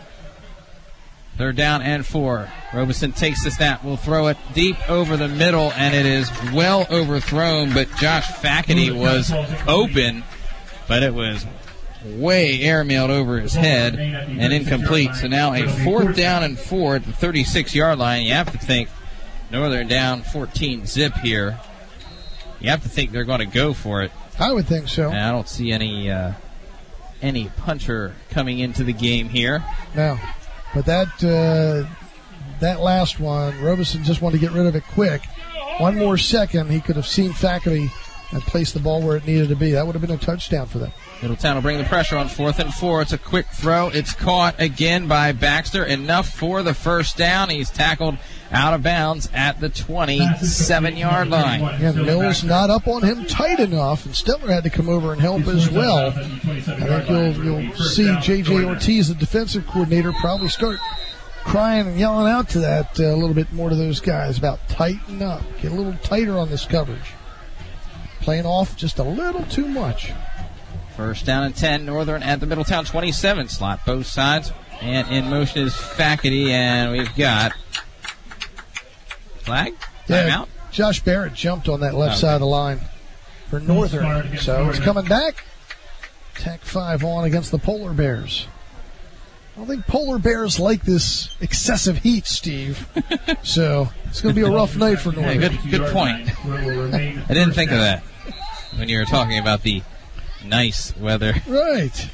B: Third down and four. Robeson takes the snap. Will throw it deep over the middle, and it is well overthrown, but Josh Fackety was open, but it was way airmailed over his head and incomplete. So now a fourth down and four at the thirty-six-yard line. You have to think Northern down fourteen zip here. You have to think they're going to go for it.
C: I would think so.
B: And I don't see any uh, any punter coming into the game here.
C: No. But that uh, that last one, Robeson just wanted to get rid of it quick. One more second, he could have seen Faculty and placed the ball where it needed to be. That would have been a touchdown for them.
B: Middletown will bring the pressure on fourth and four. It's a quick throw. It's caught again by Baxter. Enough for the first down. He's tackled out of bounds at the twenty-seven-yard line.
C: And Mills not up on him tight enough, and Stetler had to come over and help as well. I think you'll, you'll see J J Ortiz, the defensive coordinator, probably start crying and yelling out to that uh, a little bit more to those guys about tighten up. Get a little tighter on this coverage. Playing off just a little too much.
B: First down and ten, Northern at the Middletown twenty-seven slot, both sides. And in motion is Fackety, and we've got flag?
C: Yeah,
B: Timeout?
C: Josh Barrett jumped on that left
B: Okay.
C: side of the line for Northern. So it's coming back. Tech five on against the Polar Bears. I don't think Polar Bears like this excessive heat, Steve. So it's going to be a rough night for Northern.
B: Yeah, good, good point. I didn't think of that when you were talking about the nice weather.
C: Right.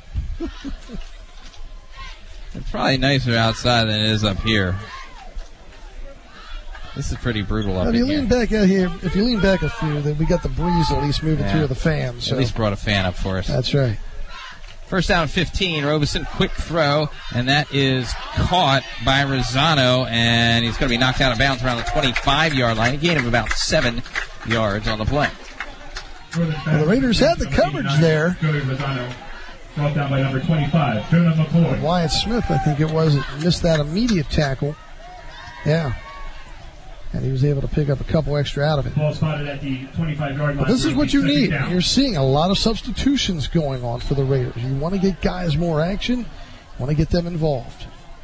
B: It's probably nicer outside than it is up here. This is pretty brutal up
C: If
B: in
C: you
B: here.
C: lean back out here, if you lean back a few, then we got the breeze at least moving
B: Yeah.
C: through the fans. So.
B: At least brought a fan up for us.
C: That's right.
B: First down fifteen, Robeson, quick throw, and that is caught by Rosano, and he's going to be knocked out of bounds around the twenty-five-yard line, a gain of about seven yards on the play.
C: Well, the Raiders had the coverage there.
G: Brought down by number twenty-five, Jonah McCoy.
C: Wyatt Smith, I think it was, missed that immediate tackle. Yeah. And he was able to pick up a couple extra out of it.
G: Ball spotted at the twenty-five-yard line.
C: But this is what you need.
G: Down.
C: You're seeing a lot of substitutions going on for the Raiders. You want to get guys more action, want to get them involved.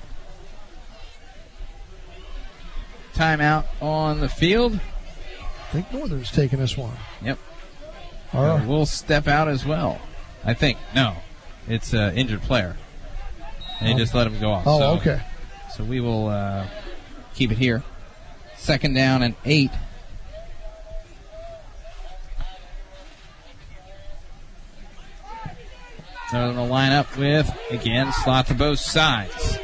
B: Timeout on the field.
C: I think Northern's taking this one.
B: Yep.
C: All right.
B: We'll step out as well. I think. No. it's an injured player. And they
C: oh.
B: just let him go off.
C: Oh,
B: so,
C: okay.
B: So we will uh, keep it here. Second down and eight. So they'll line up with, again, slot to both sides.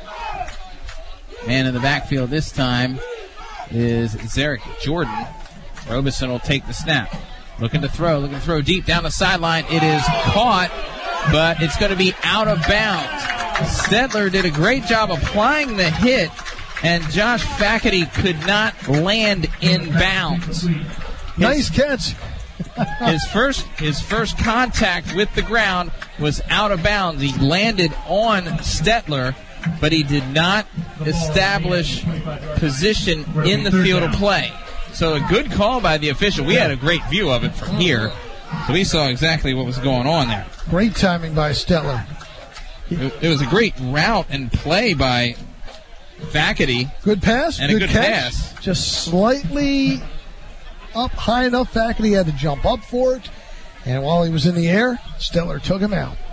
B: Man in the backfield this time is Zarek Jordan. Robeson will take the snap. Looking to throw, looking to throw deep down the sideline. It is caught, but it's going to be out of bounds. Stetler did a great job applying the hit, and Josh Fackety could not land in bounds.
C: Nice catch.
B: his first his first contact with the ground was out of bounds. He landed on Stetler, but he did not establish position in the field of play. So a good call by the official. We had a great view of it from here, so we saw exactly what was going on there.
C: Great timing by Stetler.
B: It, it was a great route and play by Fackety.
C: Good pass.
B: And
C: good
B: a good
C: catch.
B: pass.
C: Just slightly up high enough. Fackety had to jump up for it. And while he was in the air, Stetler took him out.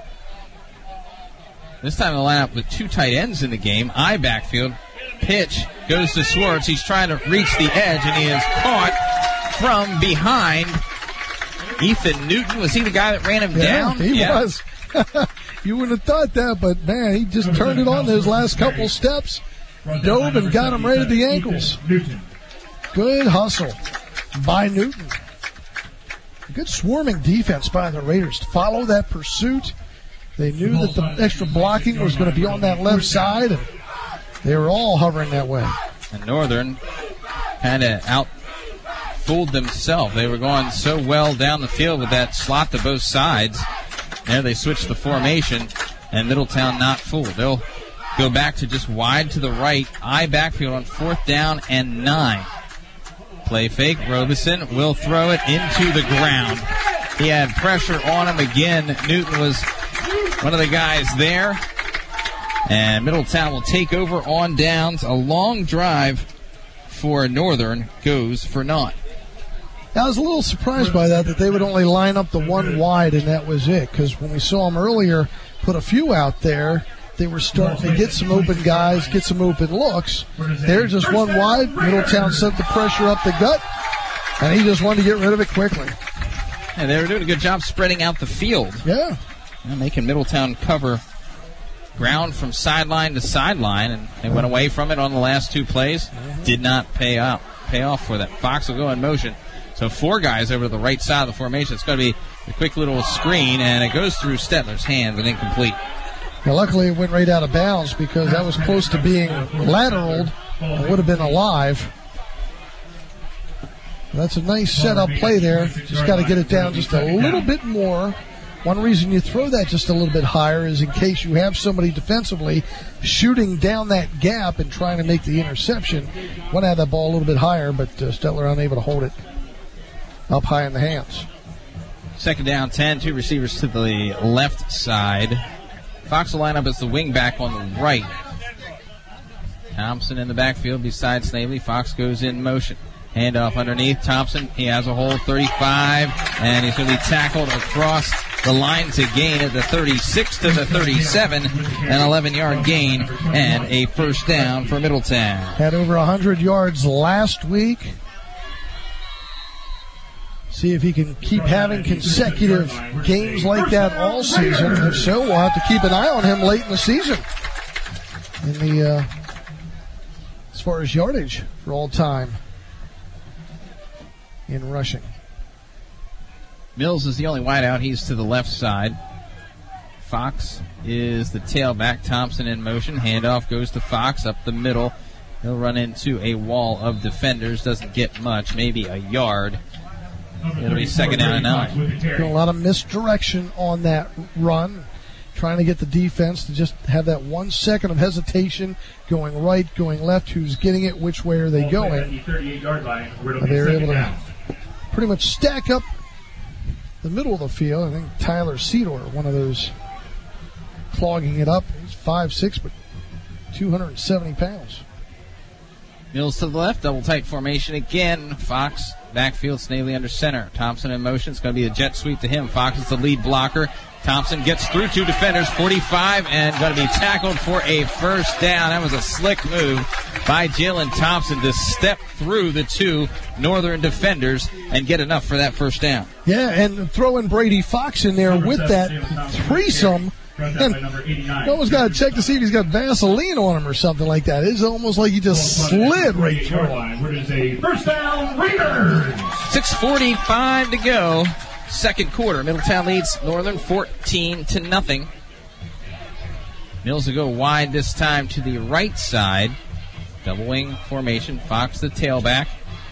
B: This time the lineup with two tight ends in the game. I backfield. Pitch goes to Swartz. He's trying to reach the edge, and he is caught from behind. Ethan Newton, was he the guy that ran him
C: yeah,
B: down?
C: He
B: yeah.
C: was. You wouldn't have thought that, but man, he just turned it on those last couple steps, dove and got him right at the ankles. Good hustle by Newton. Good swarming defense by the Raiders to follow that pursuit. They knew that the extra blocking was going to be on that left side, and they were all hovering that way.
B: And Northern kind of out fooled themselves. They were going so well down the field with that slot to both sides. There they switched the formation, and Middletown not fooled. They'll go back to just wide to the right. I backfield on fourth down and nine. Play fake. Robeson will throw it into the ground. He had pressure on him again. Newton was one of the guys there. And Middletown will take over on downs. A long drive for Northern goes for naught.
C: I was a little surprised by that, that they would only line up the one wide and that was it. Because when we saw them earlier put a few out there, they were starting to get some open guys, get some open looks. They're just one wide. Middletown sent the pressure up the gut, and he just wanted to get rid of it quickly.
B: And they were doing a good job spreading out the field.
C: Yeah.
B: And making Middletown cover ground from sideline to sideline, and they went away from it on the last two plays. Did not pay out, pay off for that. Fox will go in motion. So four guys over to the right side of the formation. It's going to be a quick little screen, and it goes through Stetler's hands and incomplete.
C: Now, luckily, it went right out of bounds because that was close to being lateraled. It would have been alive. That's a nice setup play there. Just got to get it down just a little bit more. One reason you throw that just a little bit higher is in case you have somebody defensively shooting down that gap and trying to make the interception. Want to have that ball a little bit higher, but uh, Stetler unable to hold it up high in the hands.
B: Second down, ten. Two receivers to the left side. Fox will line up as the wing back on the right. Thompson in the backfield beside Snavely. Fox goes in motion. Handoff underneath. Thompson, he has a hole, thirty-five, and he's going to be tackled across the line to gain at the thirty-six to the thirty-seven, an eleven-yard gain, and a first down for Middletown.
C: Had over one hundred yards last week. See if he can keep having consecutive games like that all season. If so, we'll have to keep an eye on him late in the season. In the uh, as far as yardage for all time in rushing.
B: Mills is the only wideout. He's to the left side. Fox is the tailback. Thompson in motion. Handoff goes to Fox up the middle. He'll run into a wall of defenders. Doesn't get much, maybe a yard. It'll be second down and nine.
C: A lot of misdirection on that run. Trying to get the defense to just have that one second of hesitation, going right, going left, who's getting it, which way are they going. They're able to pretty much stack up the middle of the field. I think Tyler Cedor, one of those clogging it up. He's five six, but two hundred seventy pounds.
B: Mills to the left, double tight formation again. Fox backfield, Snavely under center. Thompson in motion. It's going to be a jet sweep to him. Fox is the lead blocker. Thompson gets through two defenders, forty-five, and going to be tackled for a first down. That was a slick move by Jalen Thompson to step through the two Northern defenders and get enough for that first down.
C: Yeah, and throwing Brady Fox in there with that threesome. And you almost got to check to see if he's got Vaseline on him or something like that. It's almost like he just slid right through it.
G: First down, Raiders!
B: six forty-five to go. Second quarter. Middletown leads Northern fourteen to nothing. Mills will go wide this time to the right side. Double wing formation. Fox the tailback.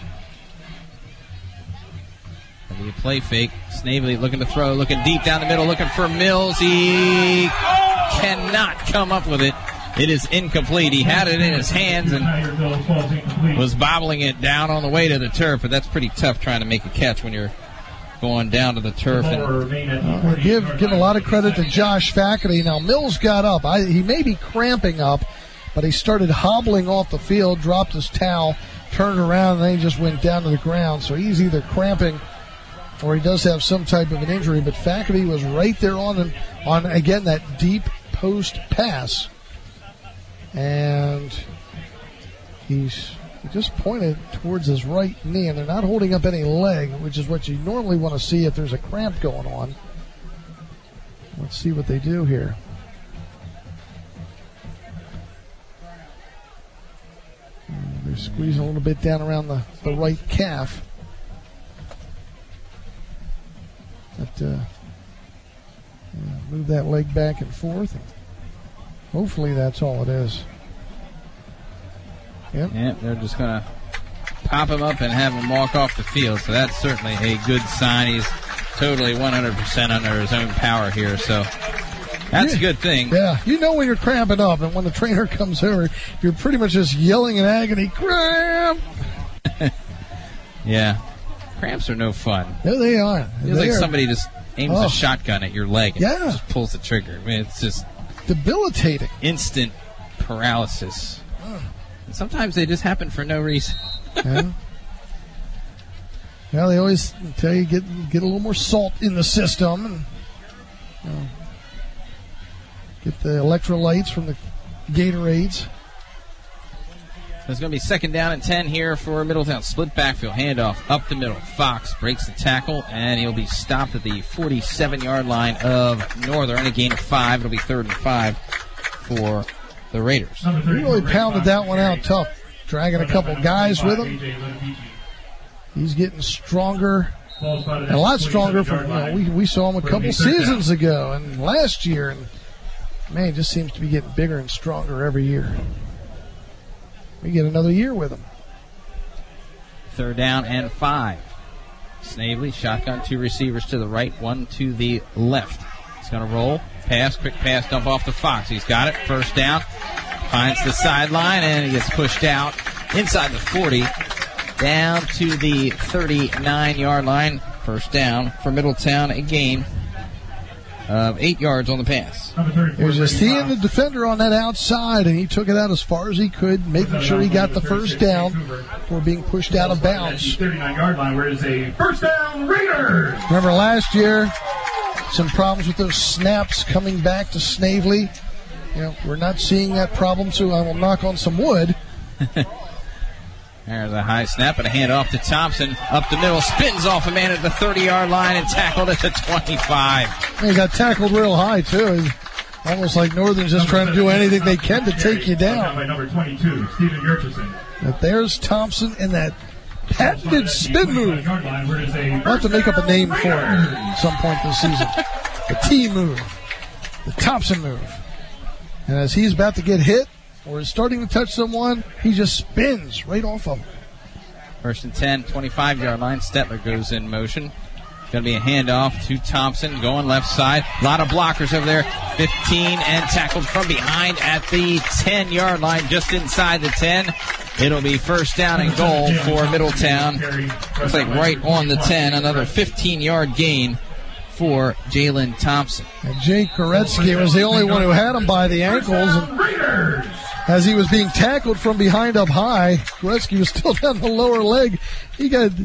B: That'll be a play fake. Snavely looking to throw, looking deep down the middle, looking for Mills. He cannot come up with it. It is incomplete. He had it in his hands and was bobbling it down on the way to the turf, but that's pretty tough trying to make a catch when you're going down to the turf. And
C: uh, give give a lot of credit to Josh Faculty. Now, Mills got up. I, he may be cramping up, but he started hobbling off the field, dropped his towel, turned around, and then he just went down to the ground. So he's either cramping or he does have some type of an injury. But Faculty was right there on him, on, again, that deep post pass. And he's he just pointed towards his right knee, and they're not holding up any leg, which is what you normally want to see if there's a cramp going on. Let's see what they do here. They're squeezing a little bit down around the, the right calf. But, uh, yeah, move that leg back and forth. And hopefully that's all it is. Yep.
B: Yep, they're just going to pop him up and have him walk off the field. So that's certainly a good sign. He's totally one hundred percent under his own power here. So that's
C: yeah.
B: a good thing.
C: Yeah, you know when you're cramping up, and when the trainer comes over, you're pretty much just yelling in agony, cramp!
B: Yeah. Cramps are no fun.
C: There they are.
B: It's
C: they
B: like
C: are.
B: somebody just aims
C: oh.
B: a shotgun at your leg and
C: yeah.
B: just pulls the trigger. I mean, it's just
C: debilitating.
B: Instant paralysis. Oh. And sometimes they just happen for no reason.
C: yeah. Well, they always tell you get get a little more salt in the system, and you know, get the electrolytes from the Gatorades.
B: There's going to be second down and ten here for Middletown. Split backfield, handoff up the middle. Fox breaks the tackle, and he'll be stopped at the forty-seven-yard line of Northern. A gain of five. It'll be third and five for the Raiders.
C: He really pounded that one out tough, dragging a couple guys with him. He's getting stronger, and a lot stronger from, you know, we, we saw him a couple seasons ago and last year, and man, he just seems to be getting bigger and stronger every year. We get another year with him.
B: Third down and five. Snavely, shotgun, two receivers to the right, one to the left. He's going to roll, pass, quick pass, dump off to Fox. He's got it, first down. Finds the sideline, and he gets pushed out inside the forty, down to the thirty-nine-yard line. First down for Middletown, a gain of eight yards on the pass.
C: It was just he and the defender on that outside, and he took it out as far as he could, making sure he got the first down before being pushed out of bounds.
G: thirty-nine-yard line, where it is a first down, Raiders!
C: Remember last year, some problems with those snaps coming back to Snavely. You know, we're not seeing that problem, so I will knock on some wood.
B: There's a high snap and a handoff to Thompson. Up the middle, spins off a man at the thirty-yard line and tackled at the twenty-five.
C: He got tackled real high, too. He's almost like Northern's just trying to do anything they can to take you down.
G: By number twenty-two, Stephen Yurchison.
C: But there's Thompson in that patented spin move. I'll have to make up a name for it at some point this season. The T move. The Thompson move. And as he's about to get hit, or is starting to touch someone, he just spins right off of him.
B: First and ten, twenty-five-yard line. Stetler goes in motion. Going to be a handoff to Thompson, going left side. A lot of blockers over there. fifteen and tackled from behind at the ten-yard line, just inside the ten. It'll be first down and goal for Middletown. Looks like right on the ten. Another fifteen-yard gain for Jalen Thompson.
C: And Jake Koretsky was the only one who had him by the ankles. And as he was being tackled from behind up high, Koretsky was still down the lower leg. He got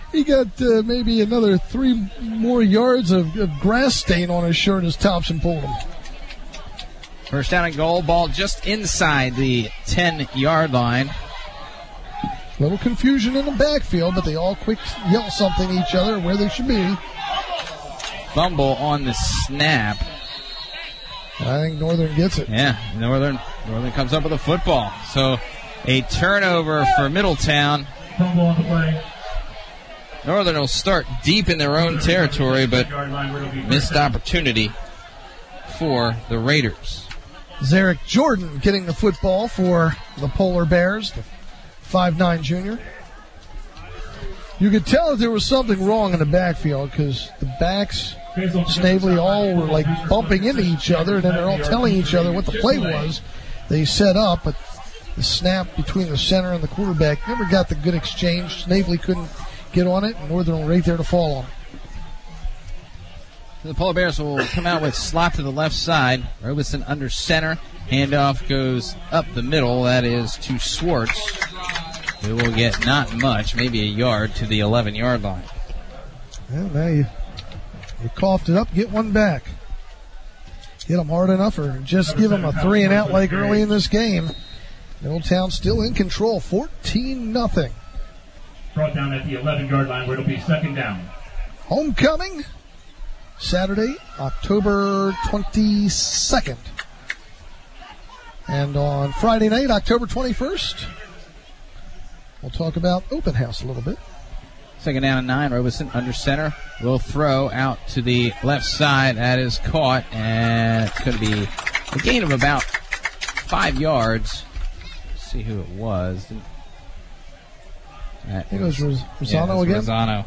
C: he got uh, maybe another three more yards of, of grass stain on his shirt as Thompson pulled him.
B: First down and goal, ball just inside the ten-yard line.
C: Little confusion in the backfield, but they all quick yell something at each other where they should be.
B: Fumble on the snap.
C: I think Northern gets it.
B: Yeah, Northern Northern comes up with a football. So a turnover for Middletown.
G: Fumble on the play.
B: Northern will start deep in their own territory, but missed opportunity for the Raiders.
C: Zarek Jordan getting the football for the Polar Bears, the five nine junior. You could tell that there was something wrong in the backfield because the backs, Snavely, all were like bumping into each other, and then they're all telling each other what the play was they set up, but the snap between the center and the quarterback never got the good exchange. Snavely couldn't get on it, and Northern right there to fall on it.
B: The Polar Bears will come out with slot to the left side. Robeson under center. Handoff goes up the middle. That is to Schwartz. We will get not much, maybe a yard to the eleven-yard line.
C: Well, now you, you coughed it up, get one back. Hit them hard enough or just give them a three and out like early in this game. Middletown still in control, fourteen nothing.
G: Brought down at the eleven-yard line where it'll be second down.
C: Homecoming, Saturday, October twenty-second. And on Friday night, October twenty-first, we'll talk about open house a little bit.
B: Second down and nine. Robeson under center. Will throw out to the left side. That is caught, and it's going to be a gain of about five yards. Let's see who it was.
C: I think it was Ros- Rosano
B: yeah, it was
C: again.
B: Rosano.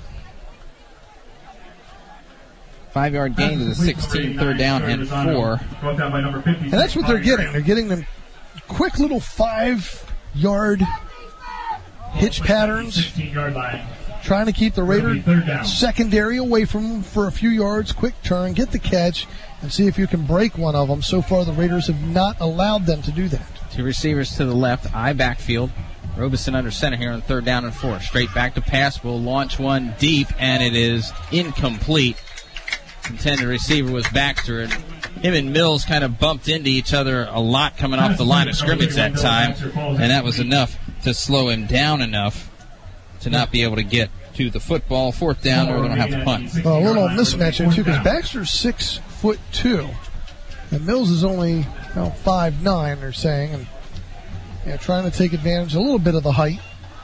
B: Five-yard gain to the sixteen, third down and four.
C: And that's what they're getting. They're getting them quick little five-yard hitch patterns, trying to keep the Raider secondary away from them for a few yards, quick turn, get the catch, and see if you can break one of them. So far, the Raiders have not allowed them to do that.
B: Two receivers to the left, eye backfield. Robeson under center here on third down and four. Straight back to pass. Will launch one deep, and it is incomplete. Intended receiver was Baxter, and him and Mills kind of bumped into each other a lot coming off the line of scrimmage that time, and that was enough to slow him down enough to not be able to get to the football. Fourth down, Northern will have to punt.
C: Well, a little mismatch there, too, because Baxter's six foot two, and Mills is only well, five nine, they're saying, and yeah, trying to take advantage a little bit of the height.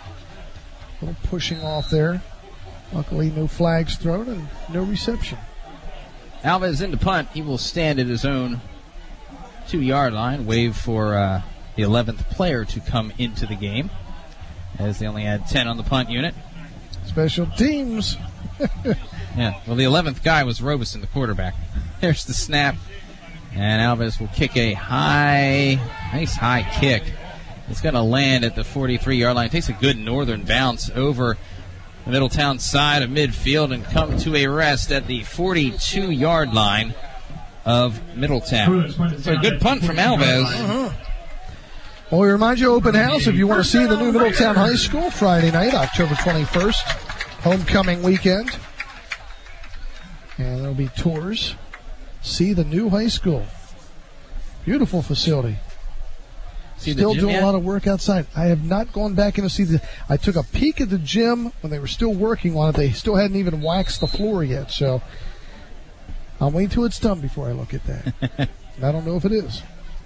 C: A little pushing off there. Luckily, no flags thrown and no reception.
B: Alves into punt. He will stand at his own two-yard line. Wave for uh, the eleventh player to come into the game, as they only had ten on the punt unit.
C: Special teams.
B: Yeah, well, the eleventh guy was Robeson, the quarterback. There's the snap, and Alves will kick a high, nice high kick. It's going to land at the forty-three-yard line. It takes a good Northern bounce over the Middletown side of midfield and come to a rest at the forty-two yard line of Middletown. So a good punt from Alves.
C: Uh-huh. Well, we remind you, open house if you want to see the new Middletown High School Friday night, October twenty-first, homecoming weekend. And there'll be tours. See the new high school. Beautiful facility.
B: See
C: still doing
B: yet?
C: a lot of work outside. I have not gone back in to see the. I took a peek at the gym when they were still working on it. They still hadn't even waxed the floor yet, so I'll wait till it's done before I look at that. I don't know if it is.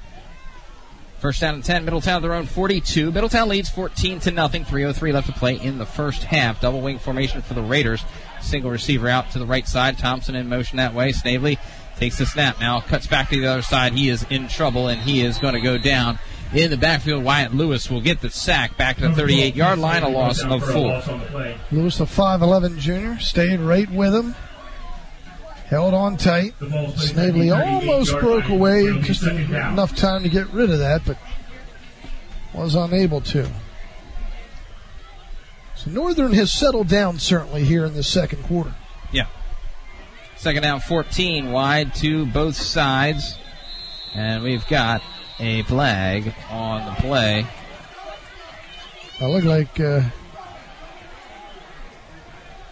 B: First down and ten. Middletown at their own forty-two. Middletown leads fourteen to nothing. three oh three left to play in the first half. Double wing formation for the Raiders. Single receiver out to the right side. Thompson in motion that way. Snavely takes the snap now. Cuts back to the other side. He is in trouble, and he is going to go down. In the backfield, Wyatt Lewis will get the sack back to the thirty-eight yard line, a loss of four.
C: Lewis, the five eleven junior, stayed right with him. Held on tight. Snavely almost broke away, just enough time to get rid of that, but was unable to. So Northern has settled down certainly here in the second quarter.
B: Yeah. Second down, fourteen wide to both sides. And we've got a flag on the play.
C: It looked like uh,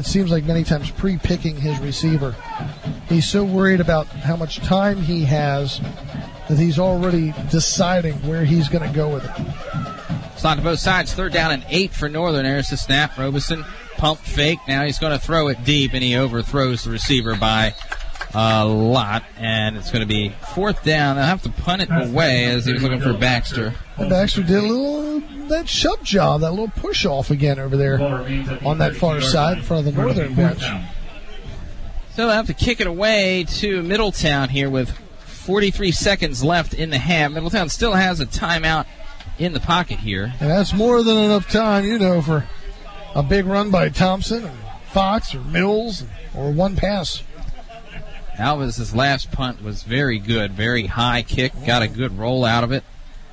C: it seems like many times pre-picking his receiver. He's so worried about how much time he has that he's already deciding where he's going to go with it.
B: It's on to both sides. Third down and eight for Northern. There's the snap. Robeson pump fake. Now he's going to throw it deep, and he overthrows the receiver by a lot. And it's going to be fourth down. They'll have to punt it away as he was looking for Baxter.
C: And Baxter did a little that shove job, that little push off again over there on that far side in front of the Northern bench.
B: So they'll have to kick it away to Middletown here with forty-three seconds left in the half. Middletown still has a timeout in the pocket here.
C: And that's more than enough time, you know, for a big run by Thompson or Fox or Mills or one pass.
B: Alvarez's last punt was very good. Very high kick. Got a good roll out of it.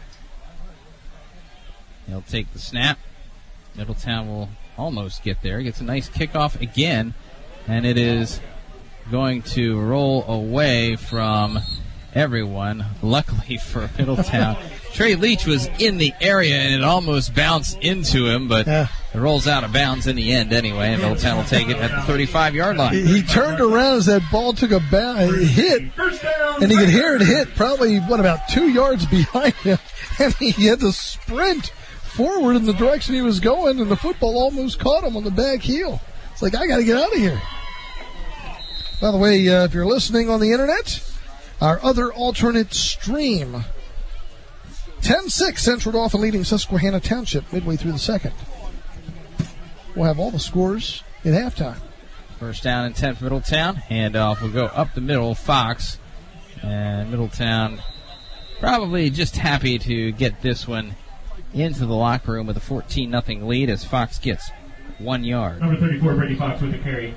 B: He'll take the snap. Middletown will almost get there. Gets a nice kickoff again. And it is going to roll away from everyone. Luckily for Middletown, Trey Leach was in the area and it almost bounced into him, but
C: yeah.
B: It rolls out of bounds in the end anyway, and Middletown will take it at the thirty-five-yard line.
C: He turned around as that ball took a bound, hit, and he could hear it hit probably, what, about two yards behind him, and he had to sprint forward in the direction he was going, and the football almost caught him on the back heel. It's like, I got to get out of here. By the way, uh, if you're listening on the internet, our other alternate stream, ten six Central Dauphin leading Susquehanna Township midway through the second. We'll have all the scores at halftime.
B: First down and ten for Middletown. Handoff will go up the middle, Fox. And Middletown probably just happy to get this one into the locker room with a fourteen nothing lead as Fox gets one yard.
G: Number thirty-four, Brady Fox with the carry.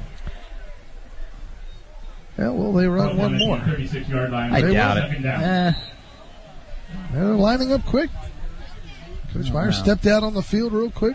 C: Yeah, well, they run one more.
G: thirty-six-yard line.
B: I
G: They
B: doubt
G: will.
B: it.
G: Second down.
B: Eh,
C: They're lining up quick. Coach Meyer
B: no.
C: stepped out on the field real quick.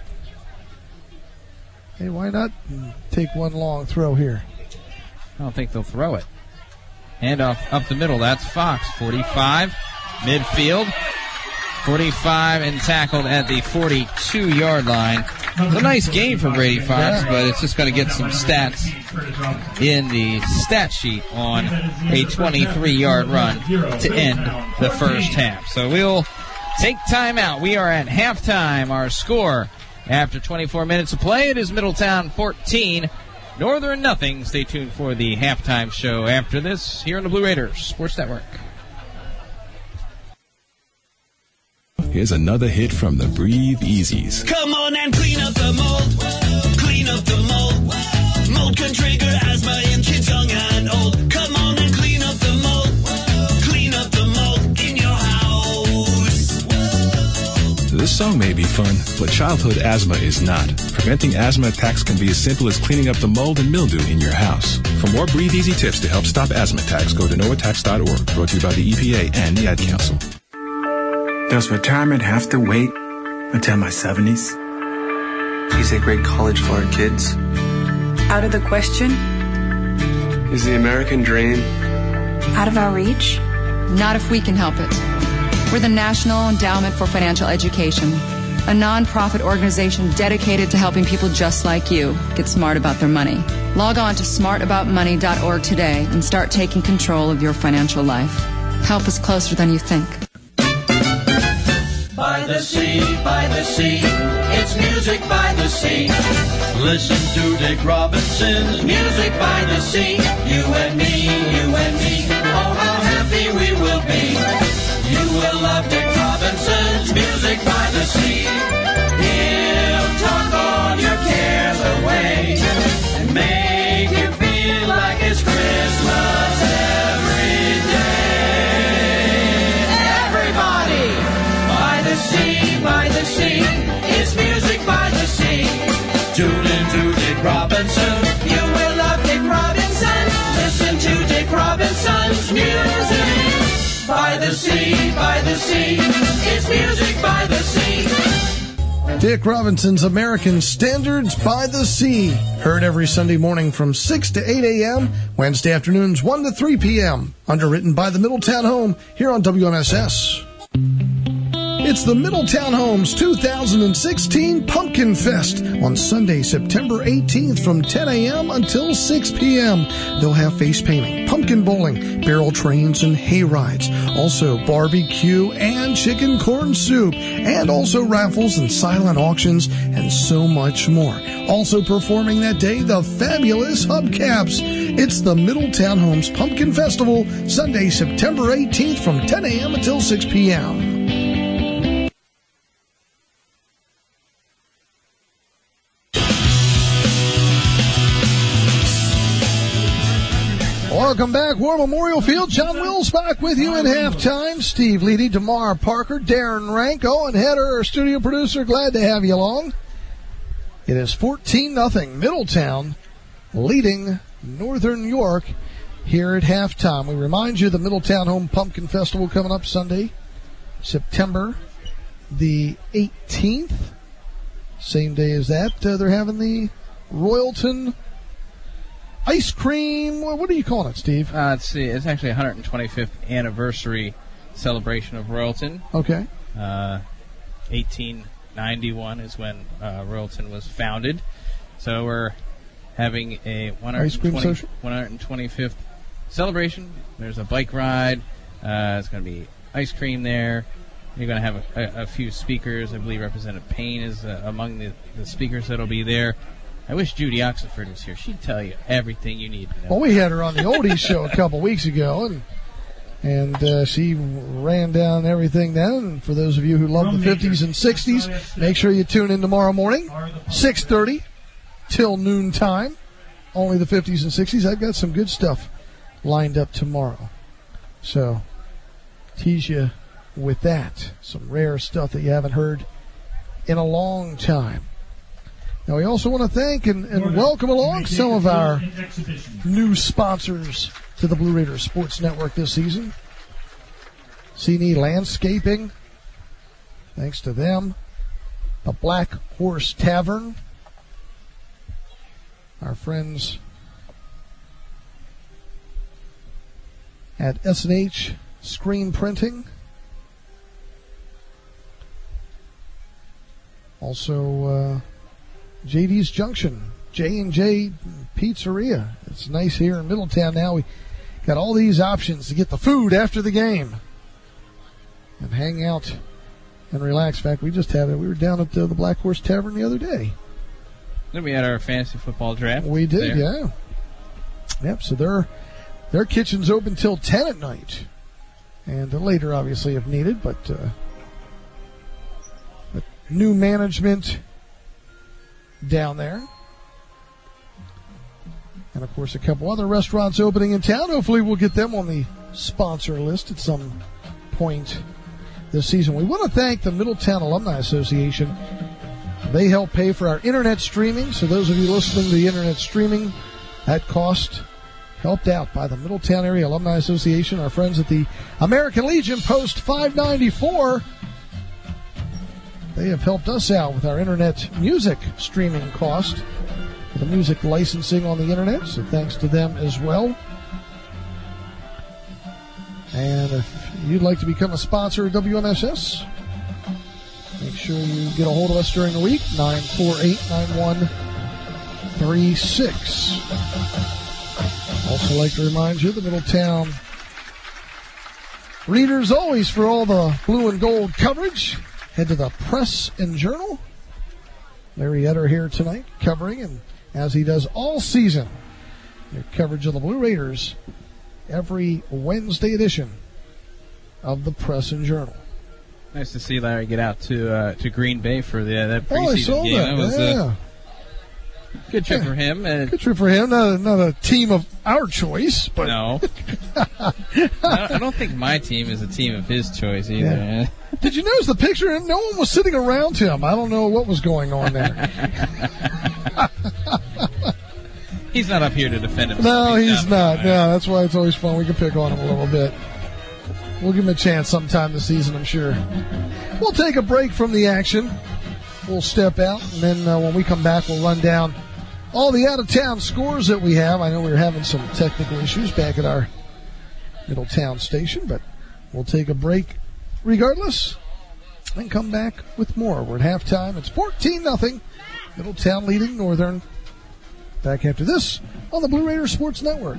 C: Hey, why not take one long throw here?
B: I don't think they'll throw it. Handoff up the middle. That's Fox. forty-five. Midfield. forty-five and tackled at the forty-two-yard line. It's a nice game for Brady Fox, but it's just going to get some stats in the stat sheet on a twenty-three-yard run to end the first half. So we'll take time out. We are at halftime. Our score after twenty-four minutes of play, it is Middletown fourteen, Northern nothing. Stay tuned for the halftime show after this here on the Blue Raiders Sports Network.
H: Here's another hit from the Breathe Easies.
I: Come on and clean up the mold. Clean up the mold. Mold can trigger asthma in kids young and old. Come on and clean up the mold. Clean up the mold in your house.
H: This song may be fun, but childhood asthma is not. Preventing asthma attacks can be as simple as cleaning up the mold and mildew in your house. For more Breathe Easy tips to help stop asthma attacks, go to no attacks dot org. Brought to you by the E P A and the Ad Council.
J: Does retirement have to wait until my seventies? Is a great college for our kids?
K: Out of the question?
J: Is the American dream
K: Out of our reach? Not if we can help it. We're the National Endowment for Financial Education, a nonprofit organization dedicated to helping people just like you get smart about their money. Log on to smart about money dot org today and start taking control of your financial life. Help is closer than you think.
I: By the sea, by the sea, it's music by the sea. Listen to Dick Robinson's Music by the Sea. You and me, you and me, oh how happy we will be. You will love Dick Robinson's Music by the Sea. He'll talk all your cares away and make you feel like it's Christmas every day. Everybody! By the sea, by the sea, it's music by the sea. Tune in to Dick Robinson, you will love Dick Robinson. Listen to Dick Robinson's music. By the sea, by the sea, it's music by the sea.
A: Dick Robinson's American Standards by the Sea. Heard every Sunday morning from six to eight a.m., Wednesday afternoons one to three p.m. Underwritten by the Middletown Home here on W M S S. It's the Middletown Homes two thousand sixteen Pumpkin Fest on Sunday, September eighteenth from ten a.m. until six p.m. They'll have face painting, pumpkin bowling, barrel trains, and hay rides. Also barbecue and chicken corn soup, and also raffles and silent auctions and so much more. Also performing that day, the fabulous Hubcaps. It's the Middletown Homes Pumpkin Festival, Sunday, September eighteenth from ten a.m. until six p.m. Welcome back, War Memorial Field. John Wills back with you at halftime. Steve Leedy, Damar Parker, Darren Rank, Owen Header, our studio producer. Glad to have you along. It is fourteen nothing. Middletown leading Northern York here at halftime. We remind you the Middletown Home Pumpkin Festival coming up Sunday, September the eighteenth. Same day as that, uh, they're having the Royalton Ice cream, what are you calling it, Steve?
B: Uh, let's see, it's actually one hundred twenty-fifth anniversary celebration of Royalton.
A: Okay.
B: Uh, eighteen ninety-one is when uh, Royalton was founded. So we're having a one hundred twenty-fifth celebration. There's a bike ride. Uh, it's going to be ice cream there. You're going to have a, a, a few speakers. I believe Representative Payne is uh, among the, the speakers that will be there. I wish Judy Oxenford was here. She'd tell you everything you need to know.
A: Well, we had her on the Oldies show a couple weeks ago, and and uh, she ran down everything then. And for those of you who love the fifties and sixties, make sure you tune in tomorrow morning, six thirty till noon time. Only the fifties and sixties. I've got some good stuff lined up tomorrow. So, tease you with that. Some rare stuff that you haven't heard in a long time. Now, we also want to thank and, and welcome along some of our new sponsors to the Blue Raiders Sports Network this season. C and E Landscaping, thanks to them. The Black Horse Tavern. Our friends at S and H Screen Printing. Also, uh, J D's Junction, J and J Pizzeria. It's nice here in Middletown now. We got all these options to get the food after the game and hang out and relax. In fact, we just had it. We were down at the, the Black Horse Tavern the other day.
B: Then we had our fantasy football draft.
A: We did,
B: there.
A: yeah. Yep, so their, their kitchen's open till ten at night. And later, obviously, if needed. But, uh, but new management down there. And, of course, a couple other restaurants opening in town. Hopefully we'll get them on the sponsor list at some point this season. We want to thank the Middletown Alumni Association. They help pay for our internet streaming. So those of you listening to the internet streaming, that cost helped out by the Middletown Area Alumni Association. Our friends at the American Legion Post five ninety-four. They have helped us out with our internet music streaming cost, the music licensing on the internet, so thanks to them as well. And if you'd like to become a sponsor of W M S S, make sure you get a hold of us during the week, nine four eight, nine one three six. Also like to remind you, the Middletown readers always for all the blue and gold coverage. Head to the Press and Journal. Larry Etter here tonight covering, and as he does all season, your coverage of the Blue Raiders every Wednesday edition of the Press and Journal.
B: Nice to see Larry get out to uh, to Green Bay for the uh, that preseason
A: oh, I saw
B: game.
A: That,
B: that was
A: yeah.
B: a good trip
A: yeah.
B: for him. And
A: good trip for him. Not, not a team of our choice, but
B: no. I don't think my team is a team of his choice either.
A: Yeah. Did you notice the picture? No one was sitting around him. I don't know what was going on there.
B: He's not up here to defend himself.
A: No, he's, he's not.
B: Right.
A: No, that's why it's always fun. We can pick on him a little bit. We'll give him a chance sometime this season, I'm sure. We'll take a break from the action. We'll step out, and then uh, when we come back, we'll run down all the out-of-town scores that we have. I know we were having some technical issues back at our Middletown station, but we'll take a break regardless.
C: and come back with more. We're at halftime. It's fourteen nothing. Middletown leading Northern. Back after this on the Blue Raider Sports Network.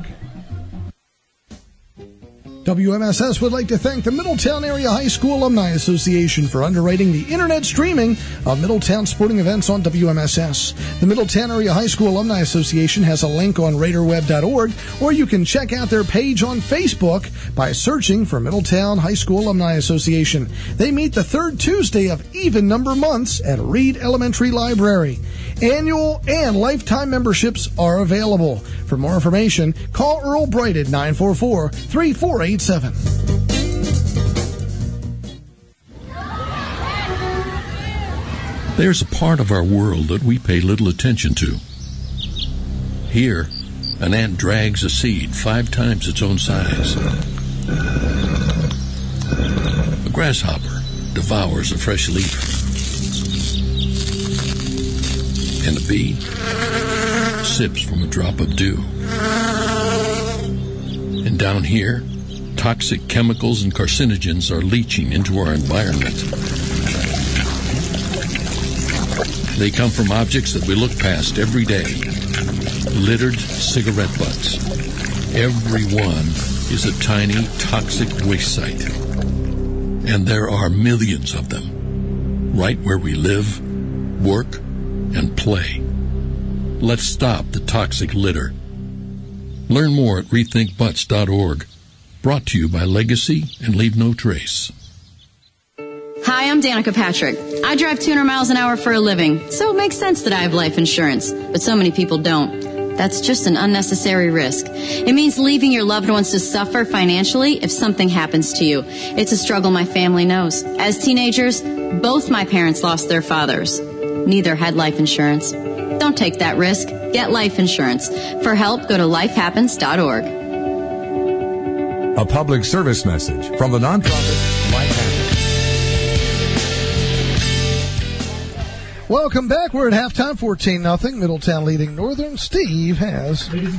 A: W M S S would like to thank the Middletown Area High School Alumni Association for underwriting the internet streaming of Middletown sporting events on W M S S. The Middletown Area High School Alumni Association has a link on raider web dot org, or you can check out their page on Facebook by searching for Middletown High School Alumni Association. They meet the third Tuesday of even number months at Reed Elementary Library. Annual and lifetime memberships are available. For more information, call Earl Bright at nine four four, three four eight seven.
L: There's a part of our world that we pay little attention to. Here, an ant drags a seed five times its own size. A grasshopper devours a fresh leaf. And a bee sips from a drop of dew. And down here, toxic chemicals and carcinogens are leaching into our environment. They come from objects that we look past every day. Littered cigarette butts. Every one is a tiny toxic waste site. And there are millions of them, right where we live, work, and play. Let's stop the toxic litter. Learn more at rethink butts dot org. Brought to you by Legacy and Leave No Trace.
M: Hi, I'm Danica Patrick. I drive two hundred miles an hour for a living, so it makes sense that I have life insurance, but so many people don't. That's just an unnecessary risk. It means leaving your loved ones to suffer financially if something happens to you. It's a struggle my family knows. As teenagers, both my parents lost their fathers. Neither had life insurance. Don't take that risk. Get life insurance. For help, go to life happens dot org.
N: A public service message from the nonprofit Life Happens.
C: Welcome back. We're at halftime, fourteen nothing. Middletown leading Northern. Steve has your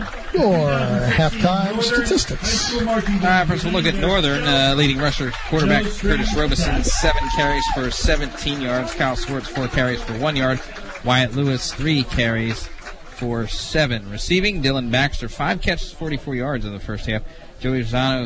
C: halftime statistics.
B: All right, first we'll look at Northern. Uh, leading rusher, quarterback Curtis Robeson, seven carries for seventeen yards. Kyle Swartz, four carries for one yard. Wyatt Lewis, three carries for seven. Receiving, Dylan Baxter, five catches, forty-four yards in the first half. Joey Rosano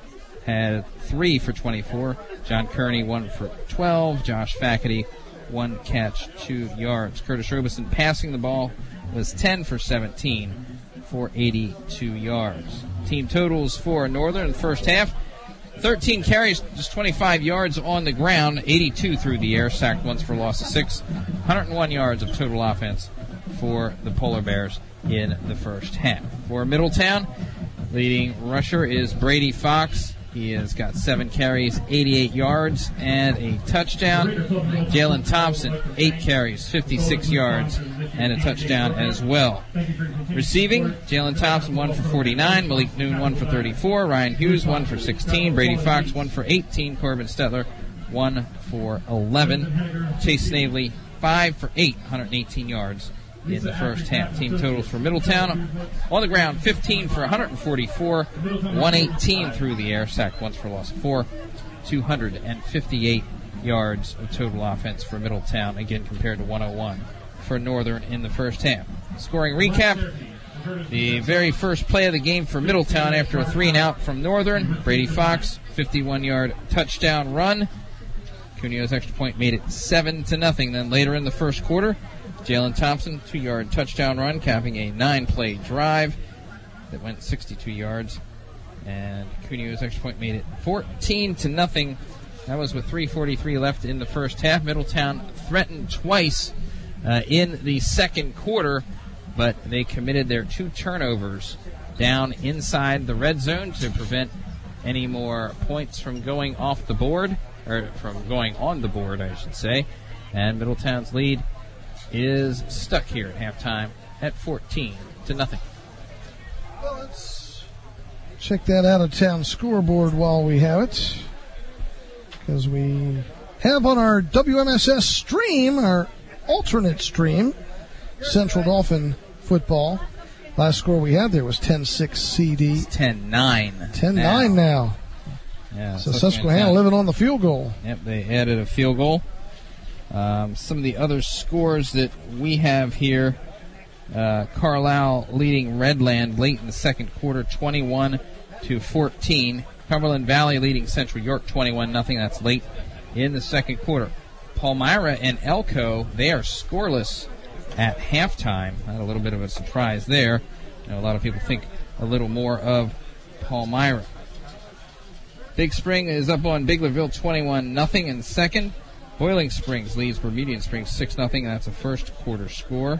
B: had three for twenty-four. John Kearney, one for twelve. Josh Fackety, one catch, two yards. Curtis Robeson passing the ball was ten for seventeen for eighty-two yards. Team totals for Northern in the first half. thirteen carries, just twenty-five yards on the ground, eighty-two through the air, sacked once for loss of six. one hundred one yards of total offense for the Polar Bears in the first half. For Middletown, leading rusher is Brady Fox. He has got seven carries, eighty-eight yards, and a touchdown. Jalen Thompson, eight carries, fifty-six yards, and a touchdown as well. Receiving, Jalen Thompson, one for forty-nine. Malik Noon, one for thirty-four. Ryan Hughes, one for sixteen. Brady Fox, one for eighteen. Corbin Stetler, one for eleven. Chase Snavely, five for eight, one hundred eighteen yards in the first half. Team totals for Middletown on the ground, fifteen for one hundred forty-four, one eighteen through the air, sacked once for loss of four, two hundred fifty-eight yards of total offense for Middletown, again compared to one oh one for Northern in the first half. Scoring recap, the very first play of the game for Middletown after a three and out from Northern. Brady Fox, fifty-one-yard touchdown run. Cuneo's extra point made it seven to nothing. Then later in the first quarter, Jalen Thompson, two-yard touchdown run, capping a nine-play drive that went sixty-two yards. And Cuneo's extra point made it fourteen to nothing. That was with three forty-three left in the first half. Middletown threatened twice uh, in the second quarter, but they committed their two turnovers down inside the red zone to prevent any more points from going off the board, or from going on the board, I should say. And Middletown's lead is stuck here at halftime at fourteen to nothing.
C: Well, let's check that out-of-town scoreboard while we have it, because we have on our W M S S stream, our alternate stream, Central Dolphin football. Last score we had there was ten six C D.
B: It's ten nine.
C: ten nine now.
B: Yeah,
A: so Susquehanna living on the field goal.
B: Yep, they added a field goal. Um, some of the other scores that we have here, uh, Carlisle leading Redland late in the second quarter, twenty-one to fourteen. Cumberland Valley leading Central York twenty-one nothing. That's late in the second quarter. Palmyra and Elko, they are scoreless at halftime. Had a little bit of a surprise there. You know, a lot of people think a little more of Palmyra. Big Spring is up on Biglerville twenty-one nothing in the second. Boiling Springs leads Bermudian Springs six nothing. That's a first quarter score.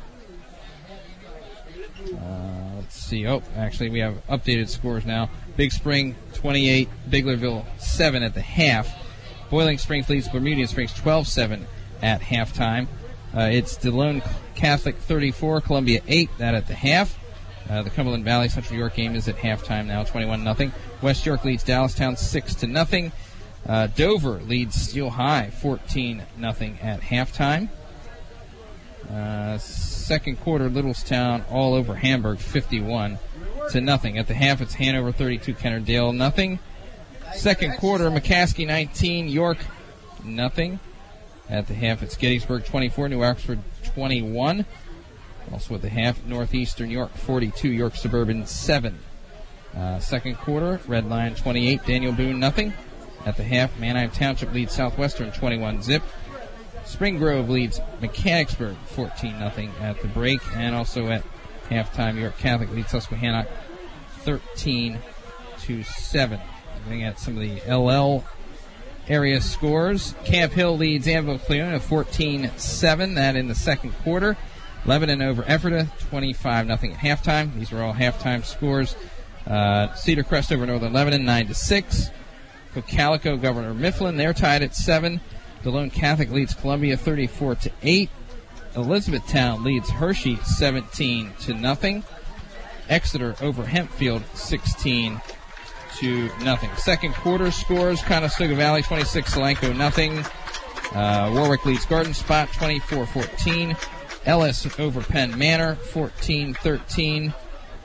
B: Uh, let's see. Oh, actually, we have updated scores now. Big Spring twenty-eight, Biglerville seven at the half. Boiling Springs leads Bermudian Springs twelve seven at halftime. Uh, it's DeLone Catholic thirty-four, Columbia eight, that at the half. Uh, the Cumberland Valley Central York game is at halftime now, twenty-one nothing. West York leads Dallastown six to nothing. Uh, Dover leads Steel High fourteen nothing at halftime. Uh, second quarter, Littlestown all over Hamburg fifty-one to nothing. At the half, it's Hanover thirty-two, Kennerdale nothing. Second quarter, McCaskey nineteen, York nothing. At the half, it's Gettysburg twenty-four, New Oxford twenty-one. Also at the half, Northeastern York forty-two, York Suburban seven. Uh, second quarter, Red Lion twenty-eight, Daniel Boone nothing. At the half, Manheim Township leads Southwestern twenty-one zip. Spring Grove leads Mechanicsburg fourteen nothing at the break. And also at halftime, York Catholic leads Susquehanna thirteen to seven. Looking at some of the L L area scores. Camp Hill leads Anvil Cleona fourteen seven. That in the second quarter. Lebanon over Ephrata twenty-five nothing at halftime. These are all halftime scores. Uh, Cedar Crest over Northern Lebanon nine to six. Calico, Governor Mifflin, they're tied at seven. DeLone Catholic leads Columbia thirty-four to eight. Elizabethtown leads Hershey seventeen to nothing. Exeter over Hempfield sixteen to nothing. Second quarter scores: Conestoga Valley twenty-six, Solanco nothing. Uh, Warwick leads Garden Spot twenty-four fourteen. Ellis over Penn Manor fourteen thirteen.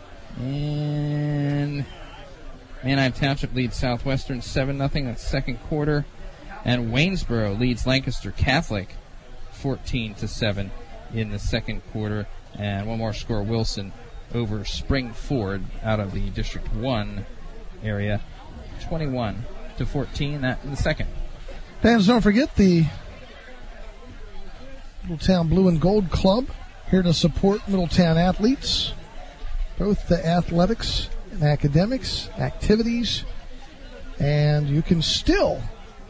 B: And Manheim Township leads Southwestern seven nothing. That's second quarter. And Waynesboro leads Lancaster Catholic fourteen to seven in the second quarter. And one more score, Wilson over Spring Ford out of the District one area, twenty-one to fourteen, that in the second.
A: Fans, don't forget the Middletown Blue and Gold Club here to support Middletown athletes, both the athletics and academics, activities, and you can still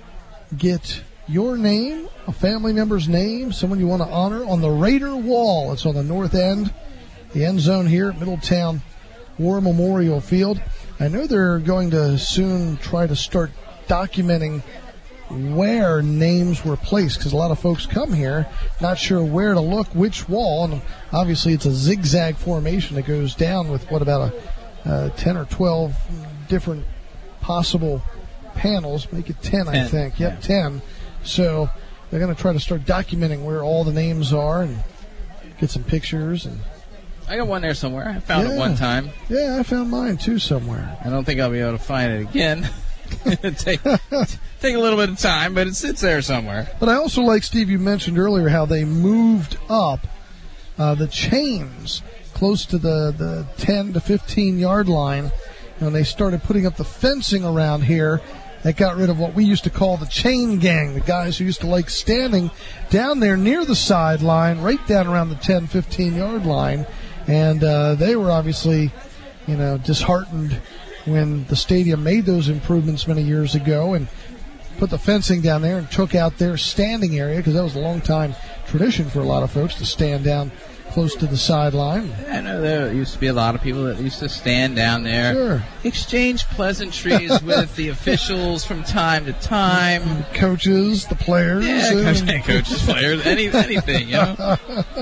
A: get your name, a family member's name, someone you want to honor on the Raider Wall. It's on the north end, the end zone here at Middletown War Memorial Field. I know they're going to soon try to start documenting where names were placed, because a lot of folks come here not sure where to look, which wall, and obviously it's a zigzag formation that goes down with, what, about a uh, ten or twelve different possible panels, make it ten, I think. Yep, yeah. ten. So they're going to try to start documenting where all the names are and get some pictures. And
B: I got one there somewhere. I found
A: yeah.
B: it one time.
A: Yeah, I found mine too somewhere.
B: I don't think I'll be able to find it again. take, take a little bit of time, but it's, it's there somewhere.
A: But I also like, Steve, you mentioned earlier how they moved up uh, the chains close to the, the ten to fifteen yard line, and they started putting up the fencing around here. That got rid of what we used to call the chain gang, the guys who used to like standing down there near the sideline, right down around the ten, fifteen yard line. And uh, they were obviously, you know, disheartened when the stadium made those improvements many years ago and put the fencing down there and took out their standing area, because that was a long time tradition for a lot of folks to stand down close to the sideline.
B: I know there used to be a lot of people that used to stand down there,
A: sure.
B: exchange pleasantries with the officials from time to time.
A: The coaches, the players.
B: Yeah,
A: and
B: coaches, players, any, anything, you know.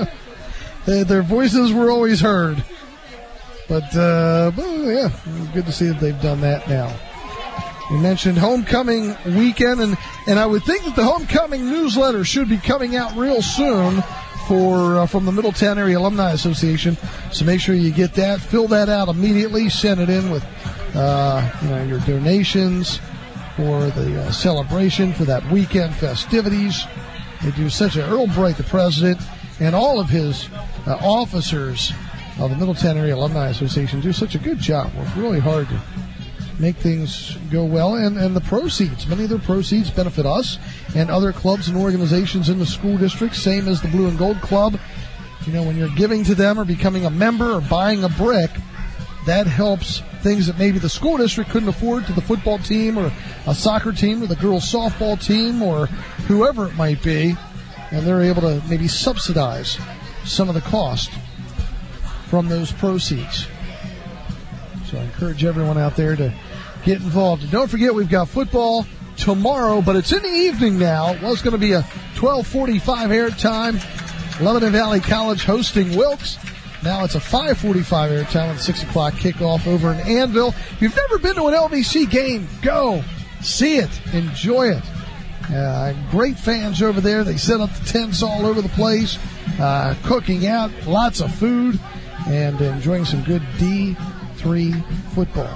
A: they, their voices were always heard. But, uh, but, yeah, good to see that they've done that now. You mentioned homecoming weekend, and, and I would think that the homecoming newsletter should be coming out real soon for uh, from the Middletown Area Alumni Association. So make sure you get that, fill that out immediately, send it in with uh, you know, your donations,
C: for the uh, celebration, for that weekend festivities. They do such a, Earl Bright, the president, and all of his uh, officers of the Middletown Area Alumni Association do such a good job. Work really hard to make things go well, and, and the proceeds, many of their proceeds benefit us and other clubs and organizations in the school district, same as the Blue and Gold Club. You know, when you're giving to them or becoming a member or buying a brick, that helps things that maybe the school district couldn't afford to the football team or a soccer team or the girls softball team or whoever it might be, and they're able to maybe subsidize some of the cost from those proceeds. So I encourage everyone out there to get involved. And don't forget, we've got football tomorrow, but it's in the evening now. It was going to be a twelve forty-five airtime. Lebanon Valley College hosting Wilkes. Now it's a five forty-five airtime with a six o'clock kickoff over in Annville. If you've never been to an L V C game, go. See it. Enjoy it. Uh, great fans over there. They set up the tents all over the place, uh, cooking out, lots of food, and enjoying some good D three football.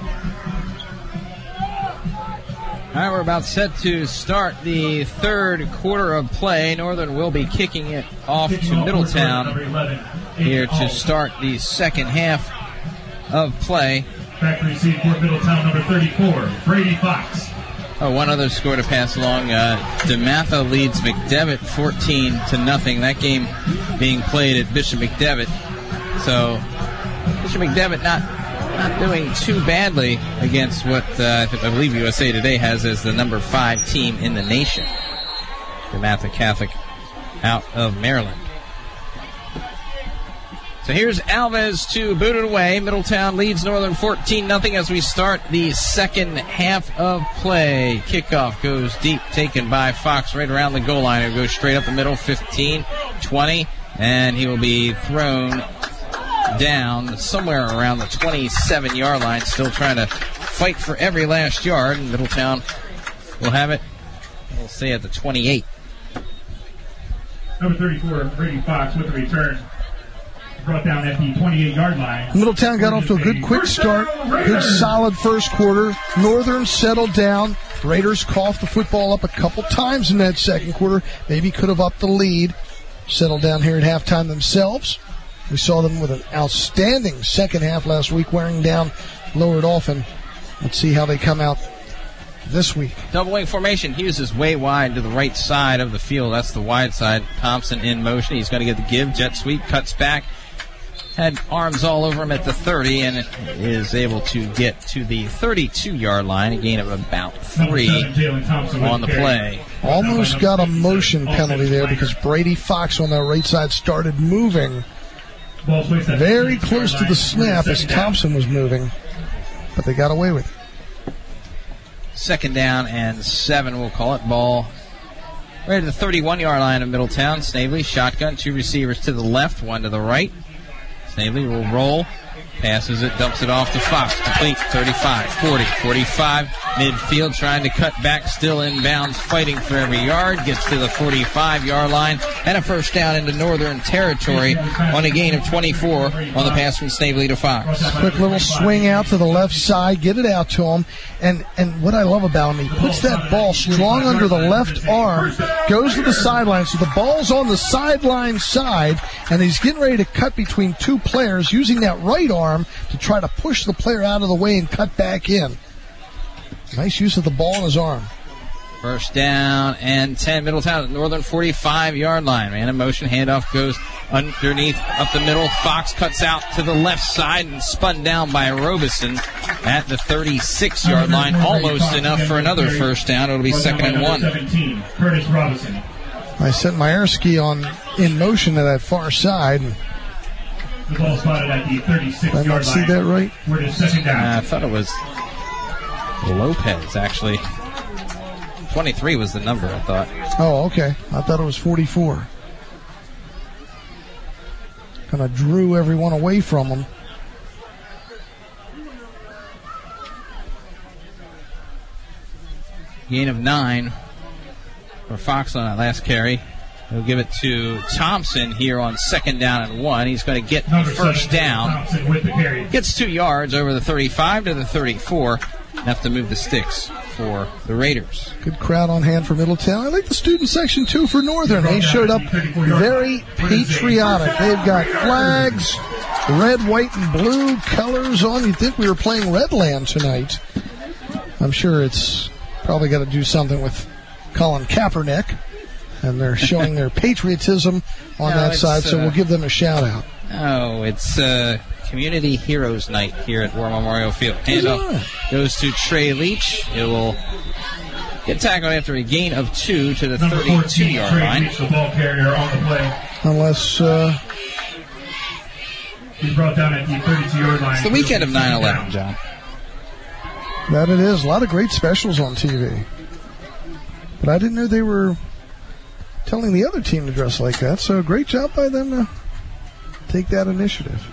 B: All right, we're about set to start the third quarter of play. Northern will be kicking it off to Middletown here to start the second half of play.
G: Back to receive for Middletown, number thirty-four, Brady Fox.
B: Oh, one other score to pass along. Uh, DeMatha leads McDevitt fourteen to nothing. That game being played at Bishop McDevitt. So Bishop McDevitt not not doing too badly against what uh, I believe U S A Today has as the number five team in the nation. DeMatha Catholic out of Maryland. So here's Alves to boot it away. Middletown leads Northern fourteen nothing as we start the second half of play. Kickoff goes deep, taken by Fox right around the goal line. It goes straight up the middle, fifteen, twenty, and he will be thrown down somewhere around the twenty-seven-yard line, still trying to fight for every last yard. And Middletown will have it, we'll say, at the twenty-eight.
G: Number thirty-four, Brady Fox with the return. Brought down at the twenty-eight-yard line.
C: Middletown got off to a good quick start, good solid first quarter. Northern settled down. Raiders coughed the football up a couple times in that second quarter. Maybe could have upped the lead. Settled down here at halftime themselves. We saw them with an outstanding second half last week, wearing down Lower Dauphin. Let's see how they come out this week.
B: Double wing formation. Hughes is way wide to the right side of the field. That's the wide side. Thompson in motion. He's going to get the give. Jet sweep. Cuts back. Had arms all over him at the thirty and is able to get to the thirty-two-yard line. A gain of about three on the play.
C: Almost got a motion penalty there because Brady Fox on that right side started moving very close to the snap as Thompson was moving, but they got away with it.
B: Second down and seven, we'll call it. Ball right at the thirty-one-yard line of Middletown. Snavely, shotgun, two receivers to the left, one to the right. Snavely will roll, passes it, dumps it off to Fox. Complete, thirty-five, forty, forty-five. Midfield trying to cut back, still inbounds, fighting for every yard. Gets to the forty-five-yard line. And a first down into Northern territory on a gain of twenty-four on the pass from Snavely to Fox.
C: Quick little swing out to the left side, get it out to him. And, and what I love about him, he puts that ball strong under the left arm, goes to the sideline. So the ball's on the sideline side, and he's getting ready to cut between two players using that right arm to try to push the player out of the way and cut back in. Nice use of the ball in his arm.
B: First down and ten. Middletown at Northern forty-five-yard line. Man in motion. Handoff goes underneath, up the middle. Fox cuts out to the left side and spun down by Robeson at the thirty-six-yard line. Almost enough for another first down. It'll be second and one.
G: Curtis Robinson.
C: I sent Myerski on in motion to that far side.
G: The ball spotted at the thirty-six-yard line.
C: Did I not see that right?
G: We're to second down.
B: Uh, I thought it was Lopez, actually. twenty-three was the number, I thought.
C: Oh, okay. I thought it was forty-four. Kind of drew everyone away from him.
B: Gain of nine for Fox on that last carry. He'll give it to Thompson here on second down and one. He's going to get the first down. Gets two yards over the thirty-five to the thirty-four. Have to move the sticks. for the Raiders.
A: Good crowd on hand for Middletown. I like the student section, too, for Northern. They showed up very patriotic. They've got flags, red, white, and blue colors on. You'd think we were playing Redland tonight. I'm sure it's probably got to do something with Colin Kaepernick, and they're showing their patriotism on
B: no,
A: that side, so
B: uh,
A: we'll give them a shout-out.
B: Oh, it's uh, Community Heroes Night here at War Memorial Field. Handoff goes to Trey Leach. It will get tackled after a gain of two to the thirty-two-yard line.
G: The ball carrier on the play.
A: Unless... Uh,
G: He's brought down at the thirty-two-yard line.
B: It's the weekend of nine eleven, John.
A: That it is. A lot of great specials on T V. But I didn't know they were telling the other team to dress like that, so great job by them to take that initiative.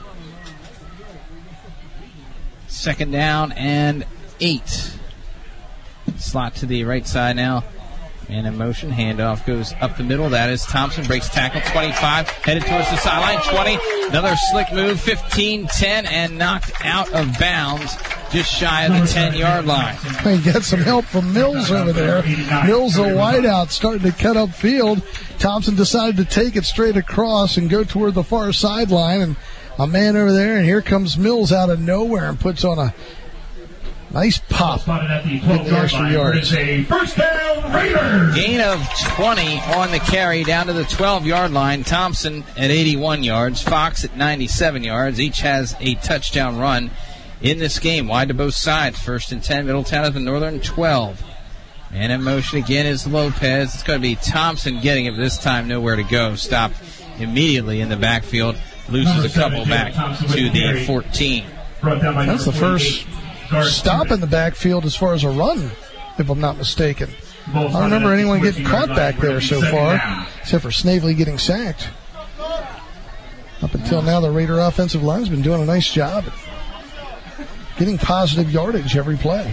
B: Second down and eight. Slot to the right side now. Man in motion. Handoff goes up the middle. That is Thompson. Breaks tackle. twenty-five. Headed towards the sideline. twenty. Another slick move. fifteen, ten, and knocked out of bounds. Just shy of the ten-yard line.
A: He got some help from Mills over there. Mills, the wideout, starting to cut up field. Thompson decided to take it straight across and go toward the far sideline. And a man over there, and here comes Mills out of nowhere and puts on a nice pop.
G: Spotted at the twelve-yard line. Yards. A first down, Raiders.
B: Gain of twenty on the carry down to the twelve-yard line. Thompson at eighty-one yards. Fox at ninety-seven yards. Each has a touchdown run in this game. Wide to both sides. First and ten. Middletown at the Northern twelve. And in motion again is Lopez. It's going to be Thompson getting it, but this time nowhere to go. Stopped immediately in the backfield. Loses a couple back to the fourteen.
A: That's the first stop in the backfield as far as a run, if I'm not mistaken. I don't remember anyone getting caught back there so far, except for Snavely getting sacked. Up until now, the Raider offensive line's been doing a nice job at getting positive yardage every play.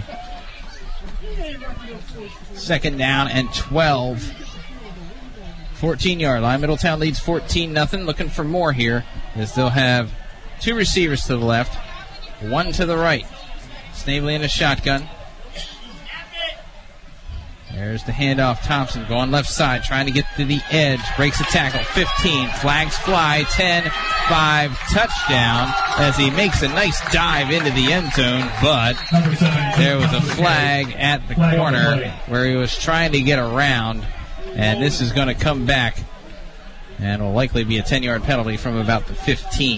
B: Second down and twelve. fourteen-yard line. Middletown leads fourteen nothing. Looking for more here as they'll have two receivers to the left, one to the right. Snavely in a shotgun. There's the handoff. Thompson going left side, trying to get to the edge. Breaks a tackle. fifteen. Flags fly. ten five. Touchdown as he makes a nice dive into the end zone, but there was a flag at the corner where he was trying to get around, and this is going to come back and will likely be a ten-yard penalty from about the fifteen.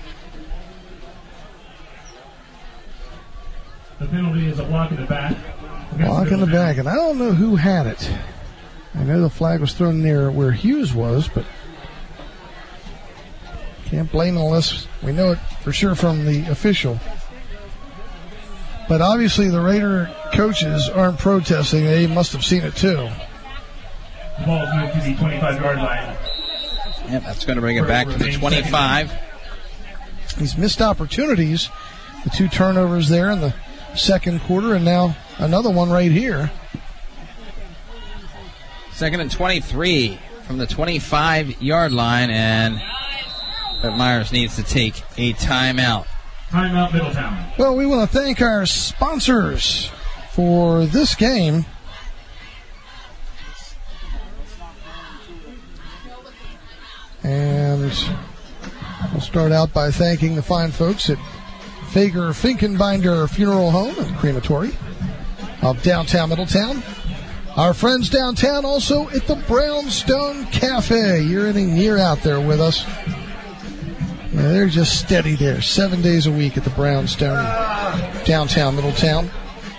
G: The penalty is a block in the back.
A: Block in the back, and I don't know who had it. I know the flag was thrown near where Hughes was, but can't blame him unless we know it for sure from the official. But obviously the Raider coaches aren't protesting. They must have seen it too.
G: The ball is moved to the twenty-five-yard line.
B: Yep, that's going to bring it back to the twenty-five.
A: He's missed opportunities. The two turnovers there in the second quarter, and now another one right here.
B: Second and twenty-three from the twenty-five-yard line, and Brett Myers needs to take a timeout.
G: Timeout, Middletown.
A: Well, we want to thank our sponsors for this game. And we'll start out by thanking the fine folks at Fager Finkenbinder Funeral Home and Crematory of downtown Middletown. Our friends downtown also at the Brownstone Cafe. Year in and year out there with us. Yeah, they're just steady there, seven days a week at the Brownstone, downtown Middletown.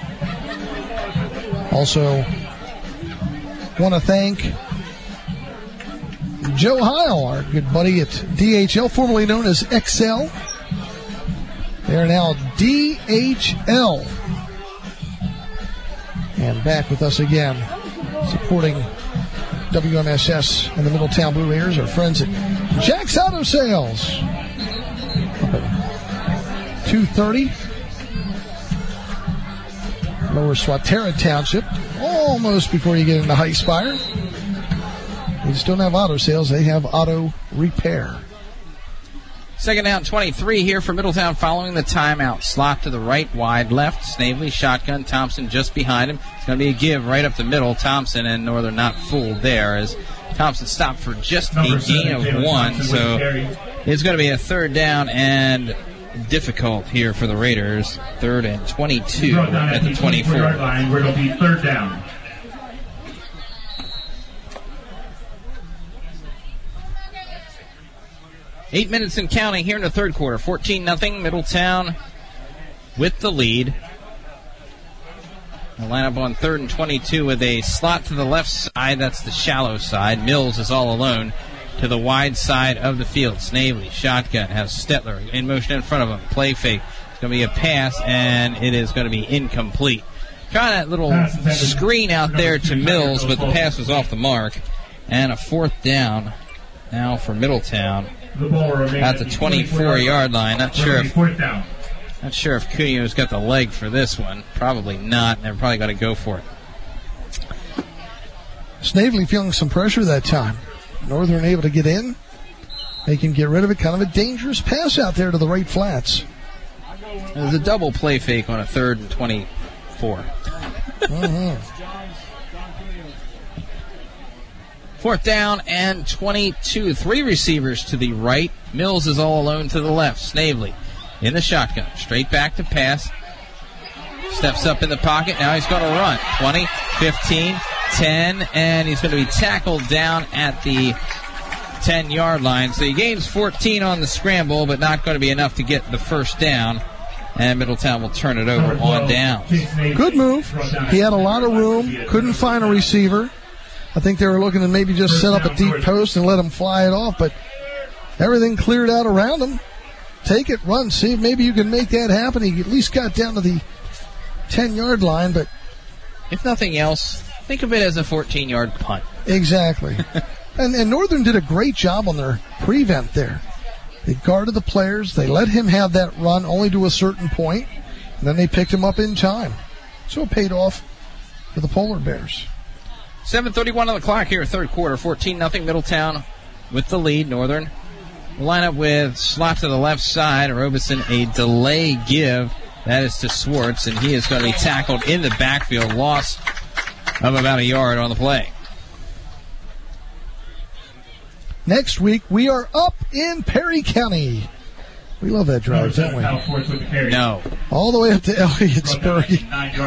A: Also want to thank Joe Heil, our good buddy at D H L, formerly known as X L. They are now D H L. And back with us again, supporting W M S S and the Middletown Blue Raiders, our friends at Jack's Auto Sales. two thirty. Lower Swatara Township, almost before you get into High Spire. They just don't have auto sales, they have auto repair.
B: Second down, twenty-three here for Middletown following the timeout. Slot to the right, wide left. Snavely, shotgun. Thompson just behind him. It's going to be a give right up the middle. Thompson and Northern not fooled there as Thompson stopped for just a gain of one. So it's going to be a third down and difficult here for the Raiders. Third and twenty-two at the twenty-four.
G: Line where it'll be third down.
B: Eight minutes and counting here in the third quarter. fourteen nothing. Middletown with the lead. They'll line up on third and twenty-two with a slot to the left side. That's the shallow side. Mills is all alone to the wide side of the field. Snavely, shotgun, has Stetler in motion in front of him. Play fake. It's going to be a pass, and it is going to be incomplete. Trying that little screen out there to Mills, but the pass was off the mark. And a fourth down now for Middletown at the twenty-four-yard line. Not sure if not sure if Cuneo's got the leg for this one. Probably not. They're probably going to go for it.
A: Snavely feeling some pressure that time. Northern able to get in. They can get rid of it. Kind of a dangerous pass out there to the right flats.
B: There's a double play fake on a third and twenty-four.
A: uh-huh.
B: Fourth down and twenty-two. Three receivers to the right. Mills is all alone to the left. Snavely in the shotgun. Straight back to pass. Steps up in the pocket. Now he's going to run. twenty, fifteen, ten, and he's going to be tackled down at the ten-yard line. So he gains fourteen on the scramble, but not going to be enough to get the first down. And Middletown will turn it over on down.
A: Good move. He had a lot of room. Couldn't find a receiver. I think they were looking to maybe just set up a deep post and let him fly it off, but everything cleared out around him. Take it, run, see if maybe you can make that happen. He at least got down to the ten-yard line, but
B: if nothing else, think of it as a fourteen-yard punt.
A: Exactly. and, and Northern did a great job on their prevent there. They guarded the players. They let him have that run only to a certain point, and then they picked him up in time. So it paid off for the Polar Bears.
B: seven thirty-one on the clock here, third quarter. fourteen nothing Middletown with the lead. Northern will line up with slot to the left side. Robeson, a delay give. That is to Swartz, and he is going to be tackled in the backfield. Loss of about a yard on the play.
A: Next week, we are up in Perry County. We love that drive, don't we?
B: No.
A: All the way up to Elliotsburg.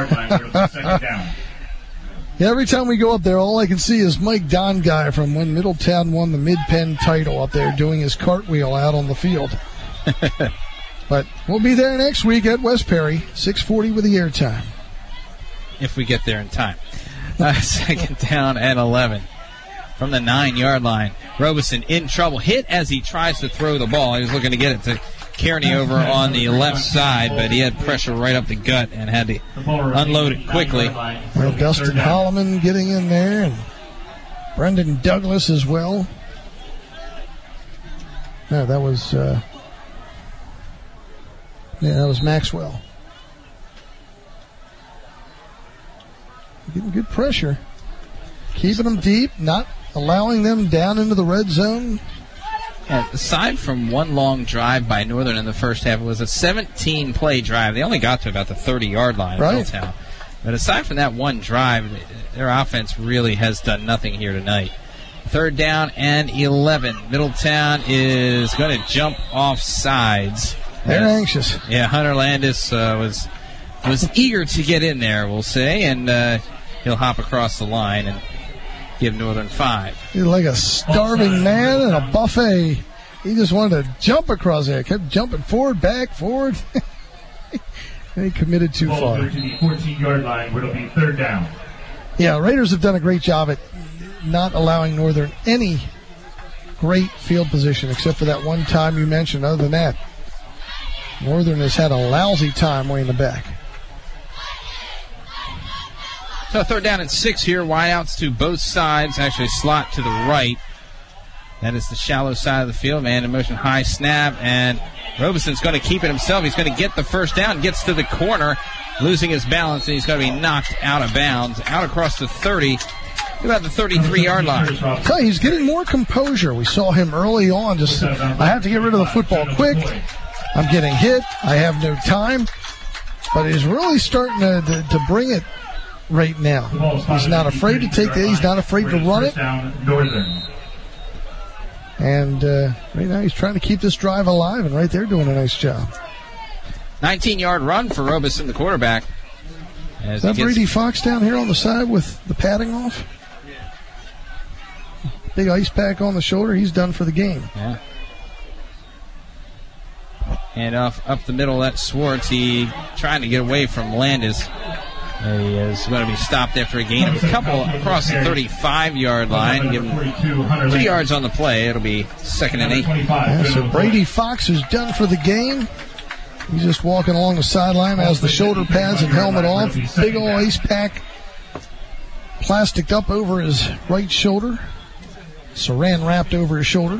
A: Yeah, every time we go up there, all I can see is Mike Don guy from when Middletown won the Mid-Penn title up there doing his cartwheel out on the field. But we'll be there next week at West Perry, six forty with the airtime.
B: If we get there in time. Uh, second down and eleven from the nine-yard line. Robeson in trouble. Hit as he tries to throw the ball. He was looking to get it to Kearney over on the left side, but he had pressure right up the gut and had to unload it quickly.
A: Well, Dustin Holloman getting in there, and Brendan Douglas as well. No, that was uh, yeah, that was Maxwell. Getting good pressure, keeping them deep, not allowing them down into the red zone.
B: And aside from one long drive by Northern in the first half, it was a seventeen-play drive. They only got to about the thirty-yard line
A: right.
B: of Middletown. But aside from that one drive, their offense really has done nothing here tonight. Third down and eleven. Middletown is going to jump off sides.
A: They're uh, anxious.
B: Yeah, Hunter Landis uh, was was eager to get in there, we'll say, and uh, he'll hop across the line and give Northern five.
A: He's like a starving man in a buffet. He just wanted to jump across there. Kept jumping forward, back, forward. And he committed too far.
G: To the fourteen-yard line where it'll be third down.
A: Yeah, Raiders have done a great job at not allowing Northern any great field position except for that one time you mentioned. Other than that, Northern has had a lousy time way in the back.
B: So third down and six here. Wideouts to both sides. Actually, slot to the right. That is the shallow side of the field. Man in motion, high snap, and Robeson's going to keep it himself. He's going to get the first down. Gets to the corner, losing his balance, and he's going to be knocked out of bounds. Out across the thirty about the thirty-three-yard line.
C: Tell you, he's getting more composure. We saw him early on. Just, I have to get rid of the football quick. I'm getting hit. I have no time. But he's really starting to, to, to bring it right now. He's not afraid to take it. He's not afraid to run it. And uh, right now he's trying to keep this drive alive, and right there doing a nice job.
B: nineteen-yard run for Robeson, the quarterback.
C: Is that Brady Fox down here on the side with the padding off? Big ice pack on the shoulder. He's done for the game.
B: Yeah. And off up the middle, that's Swartz. He trying to get away from Landis. He is going to be stopped after a gain of a couple across the thirty-five-yard line. Give him two yards on the play. It'll be second and eight.
C: Yeah, so Brady Fox is done for the game. He's just walking along the sideline, has the shoulder pads and helmet off. Big old ice pack plasticed up over his right shoulder. Saran wrapped over his shoulder.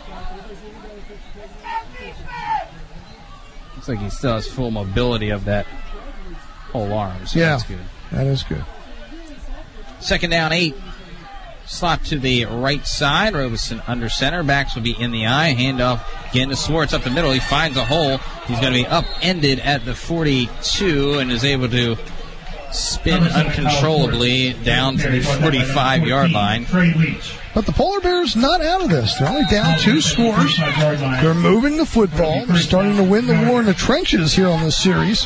B: Looks like he still has full mobility of that whole arm. So
C: yeah,
B: that's good.
C: That is good.
B: Second down, eight. Slot to the right side. Robeson under center. Backs will be in the eye. Handoff again to Swartz up the middle. He finds a hole. He's going to be upended at the forty-two and is able to spin uncontrollably down to the forty-five-yard line.
C: But the Polar Bears not out of this. They're only down two scores. They're moving the football. They're starting to win the war in the trenches here on this series.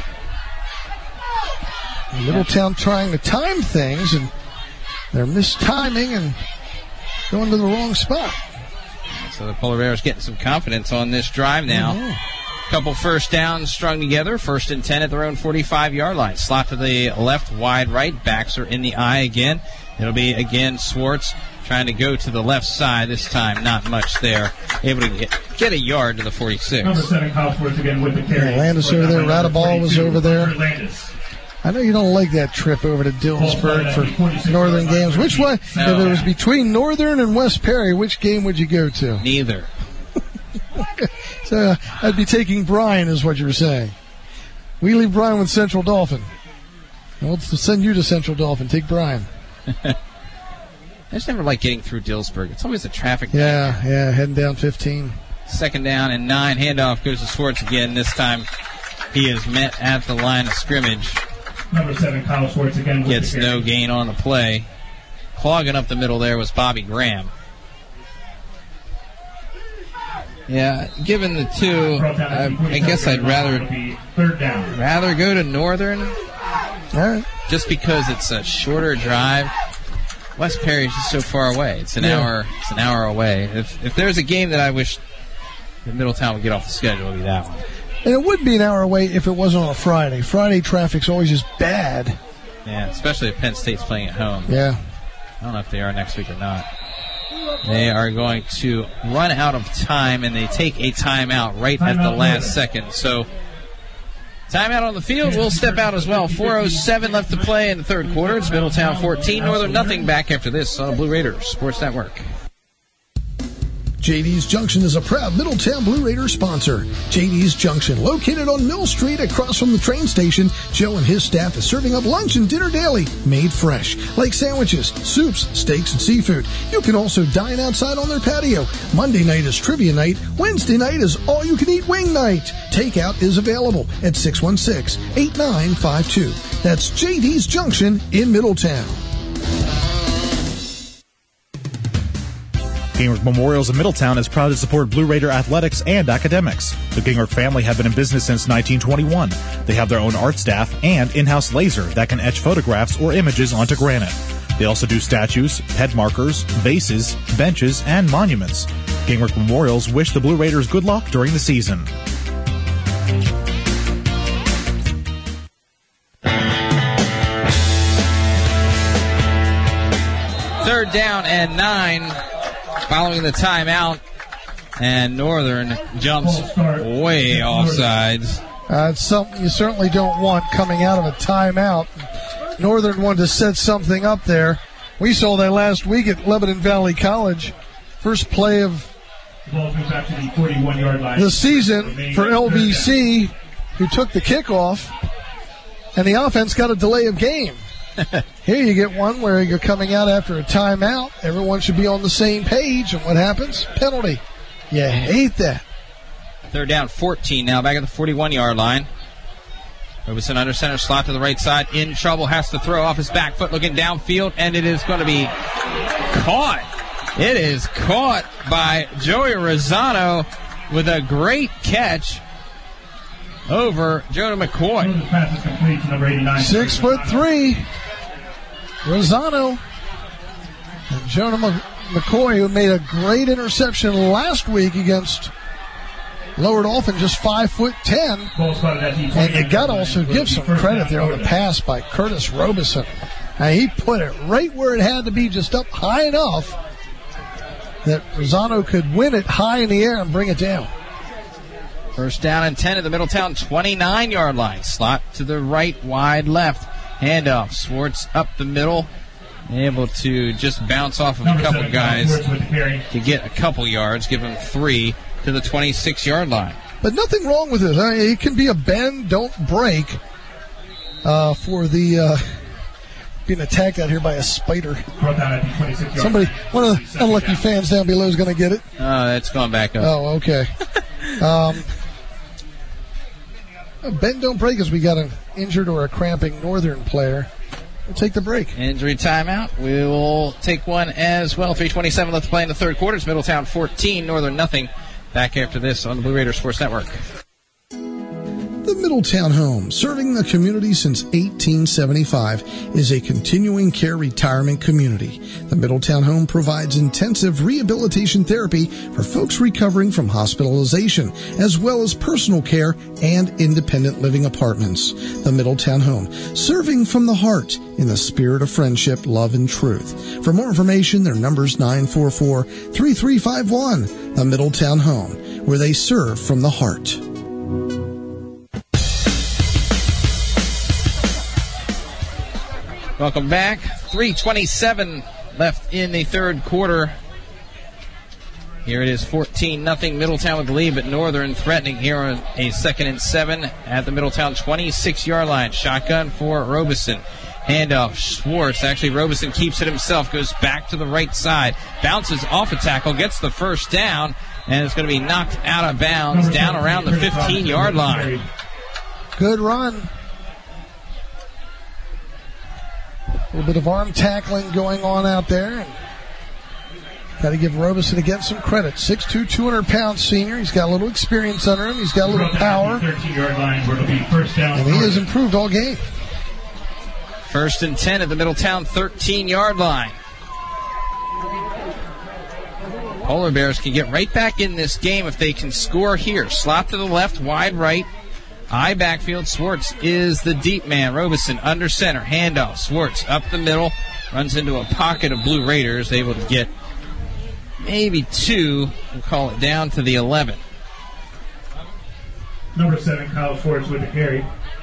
C: Middletown trying to time things, and they're mistiming and going to the wrong spot.
B: So the Polar Bears getting some confidence on this drive now.
C: Mm-hmm.
B: Couple first downs strung together. First and ten at their own forty-five-yard line. Slot to the left, wide right. Backs are in the eye again. It'll be, again, Swartz trying to go to the left side. This time, not much there. Able to get, get a yard to the forty-six.
G: Number seven, Kyle Swartz again with the carry.
C: Yeah, Landis over there. Radaball was over there. I know you don't like that trip over to Dillsburg for Northern games. Which one?
B: No.
C: If it was between Northern and West Perry, which game would you go to?
B: Neither.
C: So uh, I'd be taking Brian, is what you're saying. We leave Brian with Central Dauphin. And we'll send you to Central Dauphin. Take Brian.
B: I just never like getting through Dillsburg. It's always a traffic
C: Yeah,
B: nightmare.
C: yeah, heading down fifteen.
B: Second down and nine. Handoff goes to Swartz again. This time he is met at the line of scrimmage.
G: Number seven, Kyle Swartz again with
B: Gets
G: the carry.
B: no gain on the play. Clogging up the middle there was Bobby Graham. Yeah, given the two, I, I guess I'd rather rather go to Northern.
C: All right.
B: Just because it's a shorter drive. West Perry is just so far away. It's an
C: Yeah.
B: hour. It's an hour away. If if there's a game that I wish that Middletown would get off the schedule, it would be that one.
C: And it would be an hour away if it wasn't on a Friday. Friday traffic's always just bad.
B: Yeah, especially if Penn State's playing at home.
C: Yeah.
B: I don't know if they are next week or not. They are going to run out of time, and they take a timeout right at the last second. So, timeout on the field. We'll step out as well. four oh seven left to play in the third quarter. It's Middletown fourteen, Northern nothing. Back after this on Blue Raiders Sports Network.
A: J D's Junction is a proud Middletown Blue Raiders sponsor. J D's Junction, located on Mill Street across from the train station. Joe and his staff is serving up lunch and dinner daily, made fresh, like sandwiches, soups, steaks, and seafood. You can also dine outside on their patio. Monday night is trivia night. Wednesday night is all-you-can-eat wing night. Takeout is available at six one six, eight nine five two. That's J D's Junction in Middletown.
E: Gingrich Memorials of Middletown is proud to support Blue Raider athletics and academics. The Gingrich family have been in business since nineteen twenty-one. They have their own art staff and in-house laser that can etch photographs or images onto granite. They also do statues, head markers, vases, benches, and monuments. Gingrich Memorials wish the Blue Raiders good luck during the season.
B: Third down and nine. Following the timeout, and Northern jumps way offsides.
C: Uh, it's something you certainly don't want coming out of a timeout. Northern wanted to set something up there. We saw that last week at Lebanon Valley College. First play of the season for L V C, who took the kickoff, and the offense got a delay of game. Here you get one where you're coming out after a timeout. Everyone should be on the same page, and what happens? Penalty. You hate that.
B: Third down, fourteen now, back at the forty-one-yard line. Robeson under center, slot to the right side, in trouble, has to throw off his back foot, looking downfield, and it is going to be caught. It is caught by Joey Rosano with a great catch over Jonah McCoy.
C: Six foot three, Rosano and Jonah McCoy, who made a great interception last week against Lower Dolphin, just five foot ten. And you got to also give some credit there on the pass by Curtis Robeson. Now, he put it right where it had to be, just up high enough that Rosano could win it high in the air and bring it down.
B: First down and ten at the Middletown twenty-nine-yard line. Slot to the right, wide left. Handoff. Swartz up the middle. Able to just bounce off of a couple guys to get a couple yards. Give him three to the twenty-six-yard line.
C: But nothing wrong with it. I mean, it can be a bend, don't break uh, for the uh, being attacked out here by a spider. Somebody, one of the unlucky fans down below is going to get it.
B: Uh, it's gone back up.
C: Oh, okay. um, bend, don't break as we got an injured or a cramping Northern player. We'll take the break.
B: Injury timeout. We will take one as well. three twenty-seven left to play in the third quarter. It's Middletown fourteen, Northern nothing. Back after this on the Blue Raider Sports Network.
A: The Middletown Home, serving the community since eighteen seventy-five, is a continuing care retirement community. The Middletown Home provides intensive rehabilitation therapy for folks recovering from hospitalization, as well as personal care and independent living apartments. The Middletown Home, serving from the heart in the spirit of friendship, love, and truth. For more information, their number's nine four four, three three five one. The Middletown Home, where they serve from the heart.
B: Welcome back. three twenty-seven left in the third quarter. Here it is, fourteen nothing. Middletown with the lead, but Northern threatening here on a second and seven at the Middletown twenty-six-yard line. Shotgun for Robeson. Handoff, Schwartz. Actually, Robeson keeps it himself, goes back to the right side, bounces off a tackle, gets the first down, and it's going to be knocked out of bounds down around the fifteen-yard line.
C: Good run. A little bit of arm tackling going on out there. And got to give Robeson again some credit. six two, two hundred pound senior. He's got a little experience under him. He's got a little power. And he has improved all game.
B: First and ten at the Middletown thirteen-yard line. Polar Bears can get right back in this game if they can score here. Slot to the left, wide right. I backfield. Swartz is the deep man. Robeson under center. Handoff. Swartz up the middle. Runs into a pocket of Blue Raiders. Able to get maybe two. We'll call it down to the eleven.
G: Number seven, Kyle Swartz with the carry.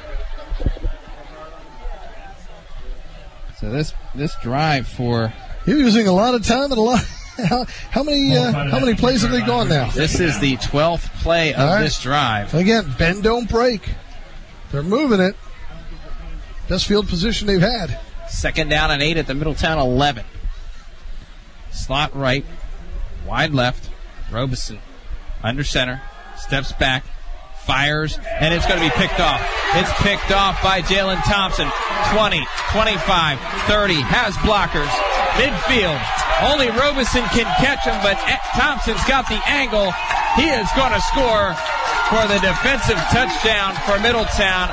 B: So this this drive for...
C: You're using a lot of time and a lot... How, how many uh, how many plays have they gone now?
B: This is the twelfth play of right. this drive.
C: Again, bend, don't break. They're moving it. Best field position they've had.
B: Second down and eight at the Middletown eleven. Slot right, wide left. Robeson under center, steps back, fires, and it's going to be picked off. It's picked off by Jalen Thompson. twenty, twenty-five, thirty, has blockers. Midfield. Only Robeson can catch him, but Thompson's got the angle. He is going to score for the defensive touchdown for Middletown.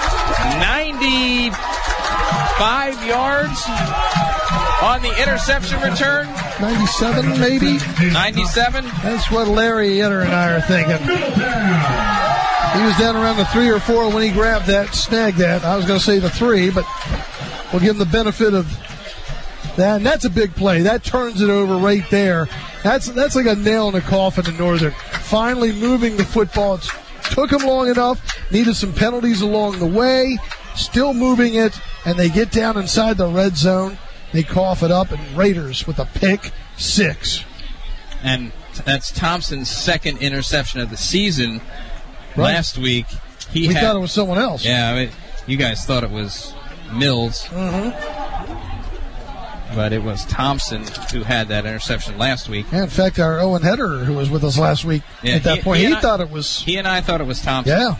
B: ninety-five yards on the interception return.
C: ninety-seven, maybe?
B: ninety-seven?
C: That's what Larry Etter and I are thinking. He was down around the three or four when he grabbed that, snagged that. I was going to say the three, but we'll give him the benefit of that. And that's a big play. That turns it over right there. That's that's like a nail in the coffin in Northern. Finally moving the football. It took them long enough. Needed some penalties along the way. Still moving it. And they get down inside the red zone. They cough it up. And Raiders with a pick six.
B: And that's Thompson's second interception of the season. Right. Last week, he
C: we
B: had,
C: thought it was someone else.
B: Yeah, I mean, you guys thought it was Mills.
C: Mm-hmm.
B: but it was Thompson who had that interception last week.
C: Yeah, in fact, our Owen Heder, who was with us last week,
B: yeah,
C: at that
B: he,
C: point,
B: he,
C: he
B: I,
C: thought it was...
B: He and I thought it was Thompson.
C: Yeah.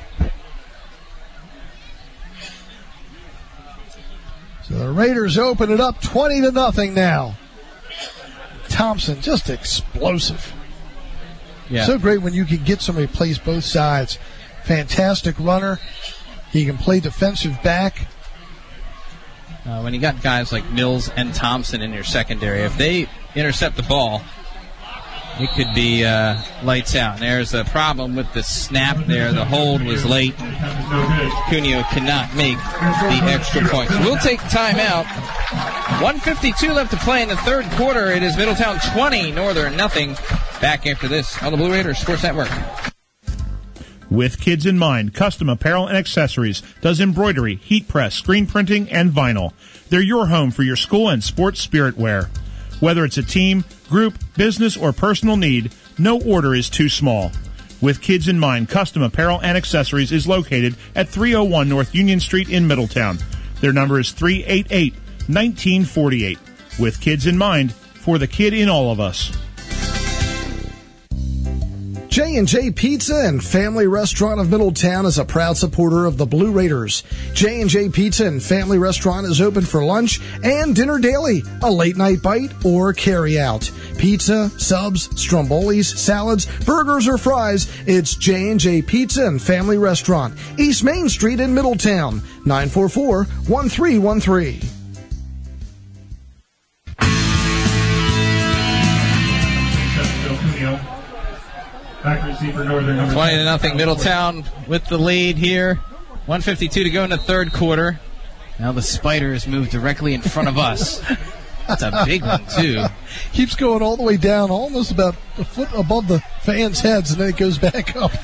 C: So the Raiders open it up twenty to nothing now. Thompson, just explosive.
B: Yeah.
C: So great when you can get somebody who plays both sides. Fantastic runner. He can play defensive back.
B: Uh, when you got guys like Mills and Thompson in your secondary, if they intercept the ball, it could be uh, lights out. And there's a problem with the snap there. The hold was late. Cuneo cannot make the extra point. So we'll take timeout. one fifty-two left to play in the third quarter. It is Middletown twenty, Northern nothing. Back after this on the Blue Raiders Sports Network.
D: With kids in mind, Custom Apparel and Accessories does embroidery, heat press, screen printing, and vinyl. They're your home for your school and sports spirit wear. Whether it's a team, group, business, or personal need, no order is too small. With kids in mind, Custom Apparel and Accessories is located at three oh one North Union Street in Middletown. Their number is three eight eight, one nine four eight. With kids in mind, for the kid in all of us.
A: J and J Pizza and Family Restaurant of Middletown is a proud supporter of the Blue Raiders. J and J Pizza and Family Restaurant is open for lunch and dinner daily, a late night bite or carry out. Pizza, subs, strombolis, salads, burgers or fries, it's J and J Pizza and Family Restaurant, East Main Street in Middletown, nine four four, one three one three.
B: twenty to nothing, Middletown with the lead here. one fifty-two to go in the third quarter. Now the Spiders move directly in front of us. That's a big one, too.
C: Keeps going all the way down, almost about a foot above the fans' heads, and then it goes back up.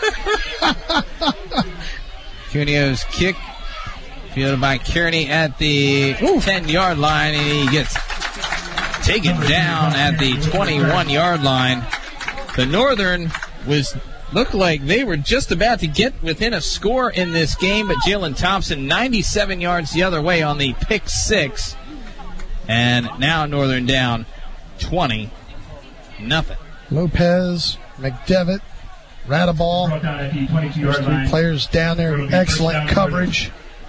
B: Cuneo's kick, fielded by Kearney at the ten-yard line, and he gets taken down at the twenty-one-yard line. The Northern was looked like they were just about to get within a score in this game, but Jalen Thompson, ninety-seven yards the other way on the pick six. And now Northern down twenty nothing.
C: Lopez, McDevitt, Radaball. Those three players down there. Excellent coverage.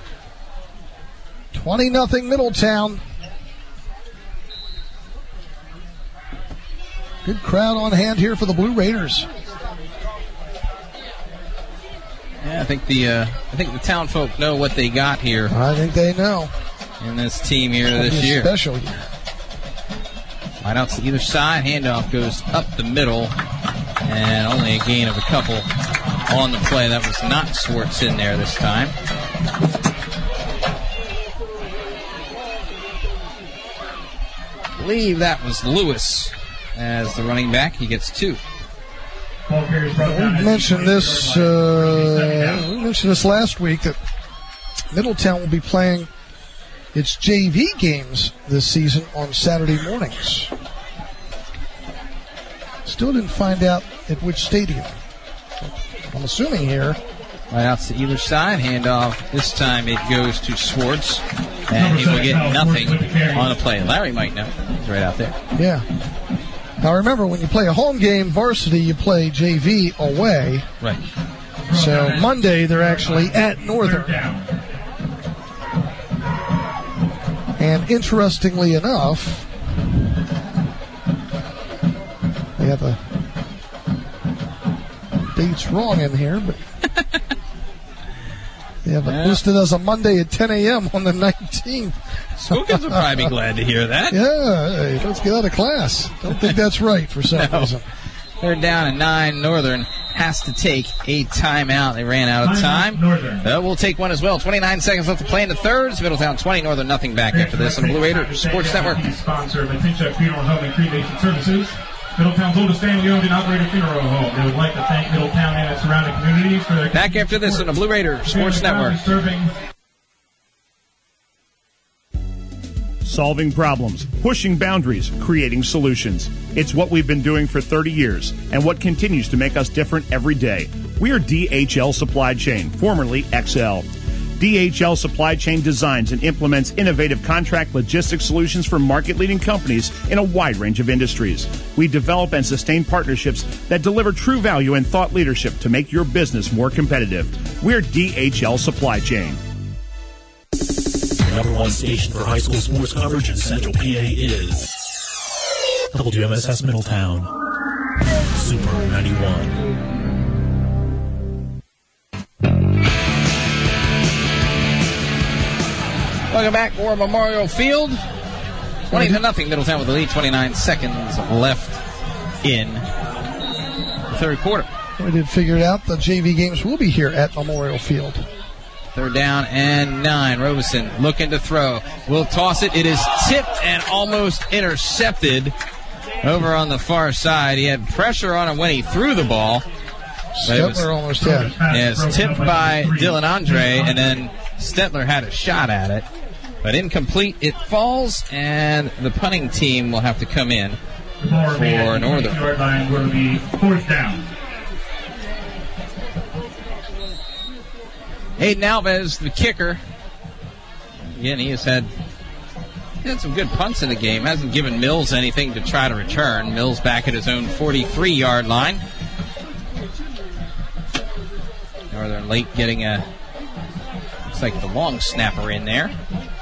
C: twenty nothing Middletown. Good crowd on hand here for the Blue Raiders.
B: Yeah, I think the uh, I think the town folk know what they got here.
C: I think they know.
B: In this team here
C: That'll
B: this
C: be a
B: year.
C: Special year.
B: Wideouts to either side. Handoff goes up the middle. And only a gain of a couple on the play. That was not Swartz in there this time. I believe that was Lewis as the running back. He gets two.
C: We mentioned this. Uh, we mentioned this last week that Middletown will be playing its J V games this season on Saturday mornings. Still didn't find out at which stadium. I'm assuming here.
B: Right out to either side. Handoff. This time it goes to Swartz. And he will get nothing on the play. Larry might know. He's right out there.
C: Yeah. Now remember, when you play a home game varsity, you play J V away.
B: Right.
C: So Monday they're actually at Northern. And interestingly enough, they have the dates wrong in here, but they have it
B: yeah.
C: listed as a Monday at ten a.m. on the nineteenth.
B: Spookins would probably be glad to hear that.
C: Yeah, hey, let's get out of class. Don't think that's right for some
B: no.
C: reason.
B: They're down at nine. Northern has to take a timeout. They ran out of time. Uh, we'll take one as well. twenty-nine seconds left to play in the third. It's Middletown twenty, Northern nothing back after this on the Blue Raiders Sports Network.
G: Sponsor of Atinchuk Funeral Home and Cremation Services. Middletown's oldest family-owned and operated funeral home. They would like to thank Middletown and its surrounding communities for their
B: back after this on the Blue Raiders Sports Network.
G: Serving
D: Solving problems, pushing boundaries, creating solutions. It's what we've been doing for thirty years and what continues to make us different every day. We are D H L Supply Chain, formerly X L. D H L Supply Chain designs and implements innovative contract logistics solutions for market-leading companies in a wide range of industries. We develop and sustain partnerships that deliver true value and thought leadership to make your business more competitive. We're D H L Supply Chain.
F: The number one station for high school sports coverage in Central P A is W M S S Middletown. Super ninety-one.
B: Welcome back, War Memorial Field. twenty to nothing, Middletown with the lead. twenty-nine seconds left in the third quarter.
C: We did figure it out. The J V games will be here at Memorial Field.
B: Third down and nine. Robeson looking to throw. Will toss it. It is tipped and almost intercepted over on the far side. He had pressure on him when he threw the ball.
C: Stetler almost had it.
B: Yes, tipped by Dylan Andre, and then Stetler had a shot at it. But incomplete, it falls, and the punting team will have to come in for Northern.
G: Will be fourth down.
B: Hayden Alves, the kicker. Again, he has had, he had some good punts in the game. Hasn't given Mills anything to try to return. Mills back at his own forty-three-yard line. Northern late getting a, looks like the long snapper in there.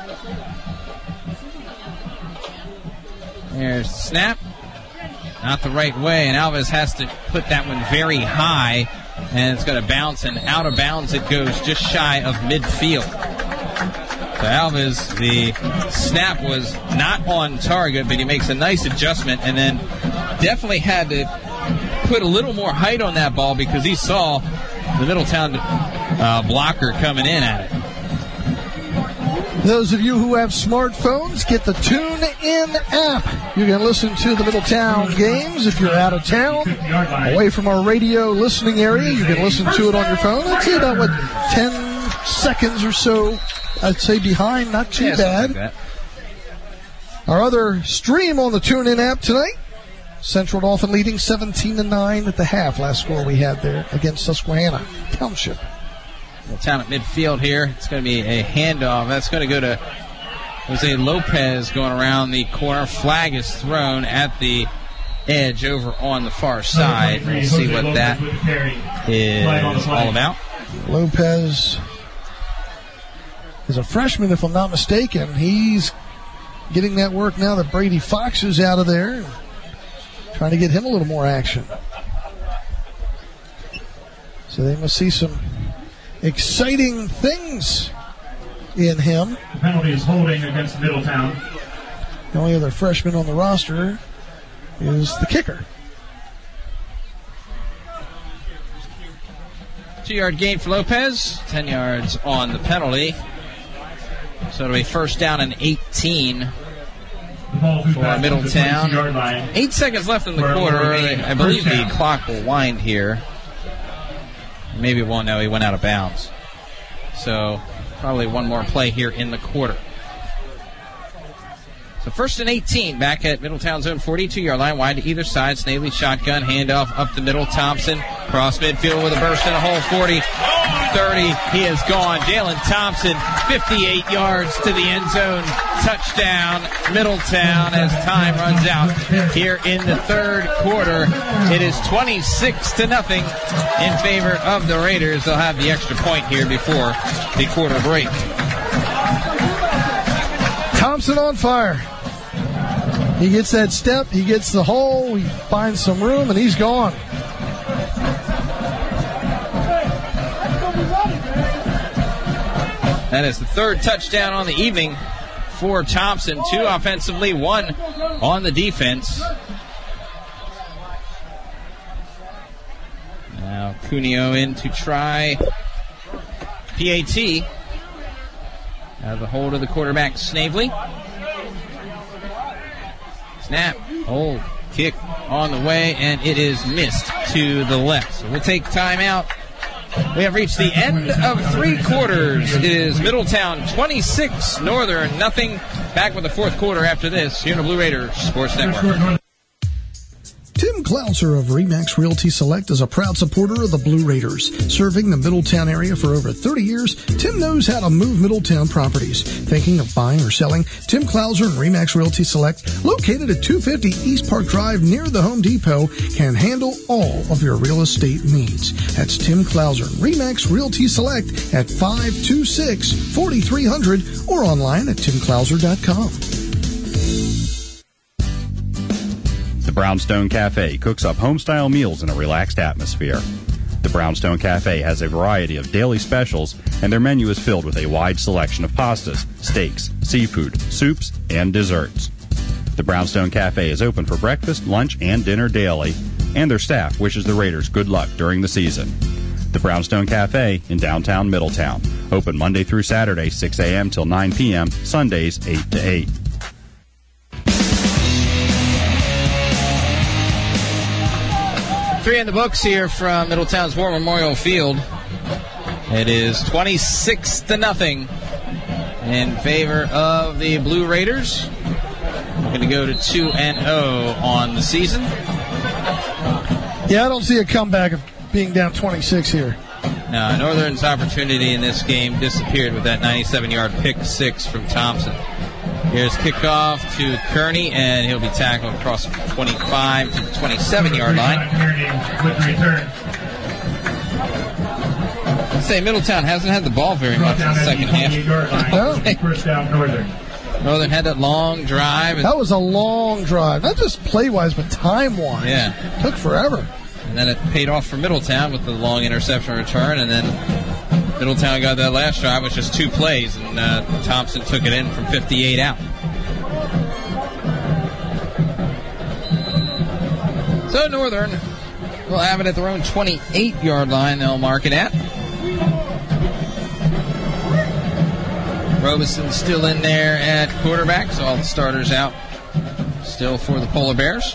B: There's the snap. Not the right way, and Alves has to put that one very high, and it's going to bounce, and out of bounds it goes just shy of midfield. So Alves, the snap was not on target, but he makes a nice adjustment, and then definitely had to put a little more height on that ball because he saw the Middletown uh, blocker coming in at it.
C: Those of you who have smartphones, get the TuneIn app. You can listen to the Middletown games if you're out of town, away from our radio listening area. You can listen to it on your phone. I'd say about, what, ten seconds or so, I'd say, behind. Not too
B: yeah,
C: bad.
B: Like
C: our other stream on the TuneIn app tonight, Central Dauphin leading seventeen to nine at the half. Last score we had there against Susquehanna Township.
B: Middletown at midfield here. It's going to be a handoff. That's going to go to Jose Lopez going around the corner. Flag is thrown at the edge over on the far side. We'll see what that is all about.
C: Lopez is a freshman, if I'm not mistaken. He's getting that work now that Brady Fox is out of there. Trying to get him a little more action. So they must see some exciting things in him.
G: The penalty is holding against Middletown.
C: The only other freshman on the roster is the kicker.
B: Two-yard gain for Lopez. Ten yards on the penalty. So it'll be first down and eighteen for Middletown. Eight seconds left in the quarter. I believe the clock will wind here. Maybe it won't. No, he went out of bounds. So probably one more play here in the quarter. So first and eighteen back at Middletown's own forty-two-yard line, wide to either side. Snavely shotgun, handoff up the middle. Thompson cross midfield with a burst in a hole. forty, thirty, he is gone. Jalen Thompson, fifty-eight yards to the end zone. Touchdown, Middletown, as time runs out here in the third quarter. It is twenty-six to nothing in favor of the Raiders. They'll have the extra point here before the quarter break.
C: Thompson on fire. He gets that step, he gets the hole, he finds some room, and he's gone.
B: That is the third touchdown on the evening for Thompson. Two offensively, one on the defense. Now Cuneo in to try P A T. Out of the hold of the quarterback, Snavely. Snap, hold, kick on the way, and it is missed to the left. So we'll take timeout. We have reached the end of three quarters. It is Middletown twenty-six, Northern nothing. Back with the fourth quarter after this here on the Blue Raiders Sports Network.
A: Tim Klauser of Remax Realty Select is a proud supporter of the Blue Raiders. Serving the Middletown area for over thirty years, Tim knows how to move Middletown properties. Thinking of buying or selling? Tim Klauser and Remax Realty Select, located at two fifty East Park Drive near the Home Depot, can handle all of your real estate needs. That's Tim Klauser and Remax Realty Select at five two six, four three zero zero or online at tim klauser dot com.
O: The Brownstone Cafe cooks up home-style meals in a relaxed atmosphere. The Brownstone Cafe has a variety of daily specials, and their menu is filled with a wide selection of pastas, steaks, seafood, soups, and desserts. The Brownstone Cafe is open for breakfast, lunch, and dinner daily, and their staff wishes the Raiders good luck during the season. The Brownstone Cafe in downtown Middletown. Open Monday through Saturday, six a.m. till nine p.m., Sundays, eight to eight.
B: Three in the books here from Middletown's War Memorial Field. It is twenty-six to nothing in favor of the Blue Raiders. We're going to go to two and oh on the season.
C: Yeah, I don't see a comeback of being down twenty-six here.
B: No, Northern's opportunity in this game disappeared with that ninety-seven-yard pick six from Thompson. Here's kickoff to Kearney, and he'll be tackled across the twenty-five to the twenty-seven-yard line. I'd say Middletown hasn't had the ball very much in the second half.
C: No.
G: First down, Northern.
B: Northern had that long drive.
C: That was a long drive, not just play-wise, but time-wise.
B: Yeah.
C: It took forever.
B: And then it paid off for Middletown with the long interception return, and then Middletown got that last drive with just two plays, and uh, Thompson took it in from fifty-eight out. So Northern will have it at their own twenty-eight-yard line. They'll mark it at. Robeson still in there at quarterback, so all the starters out still for the Polar Bears.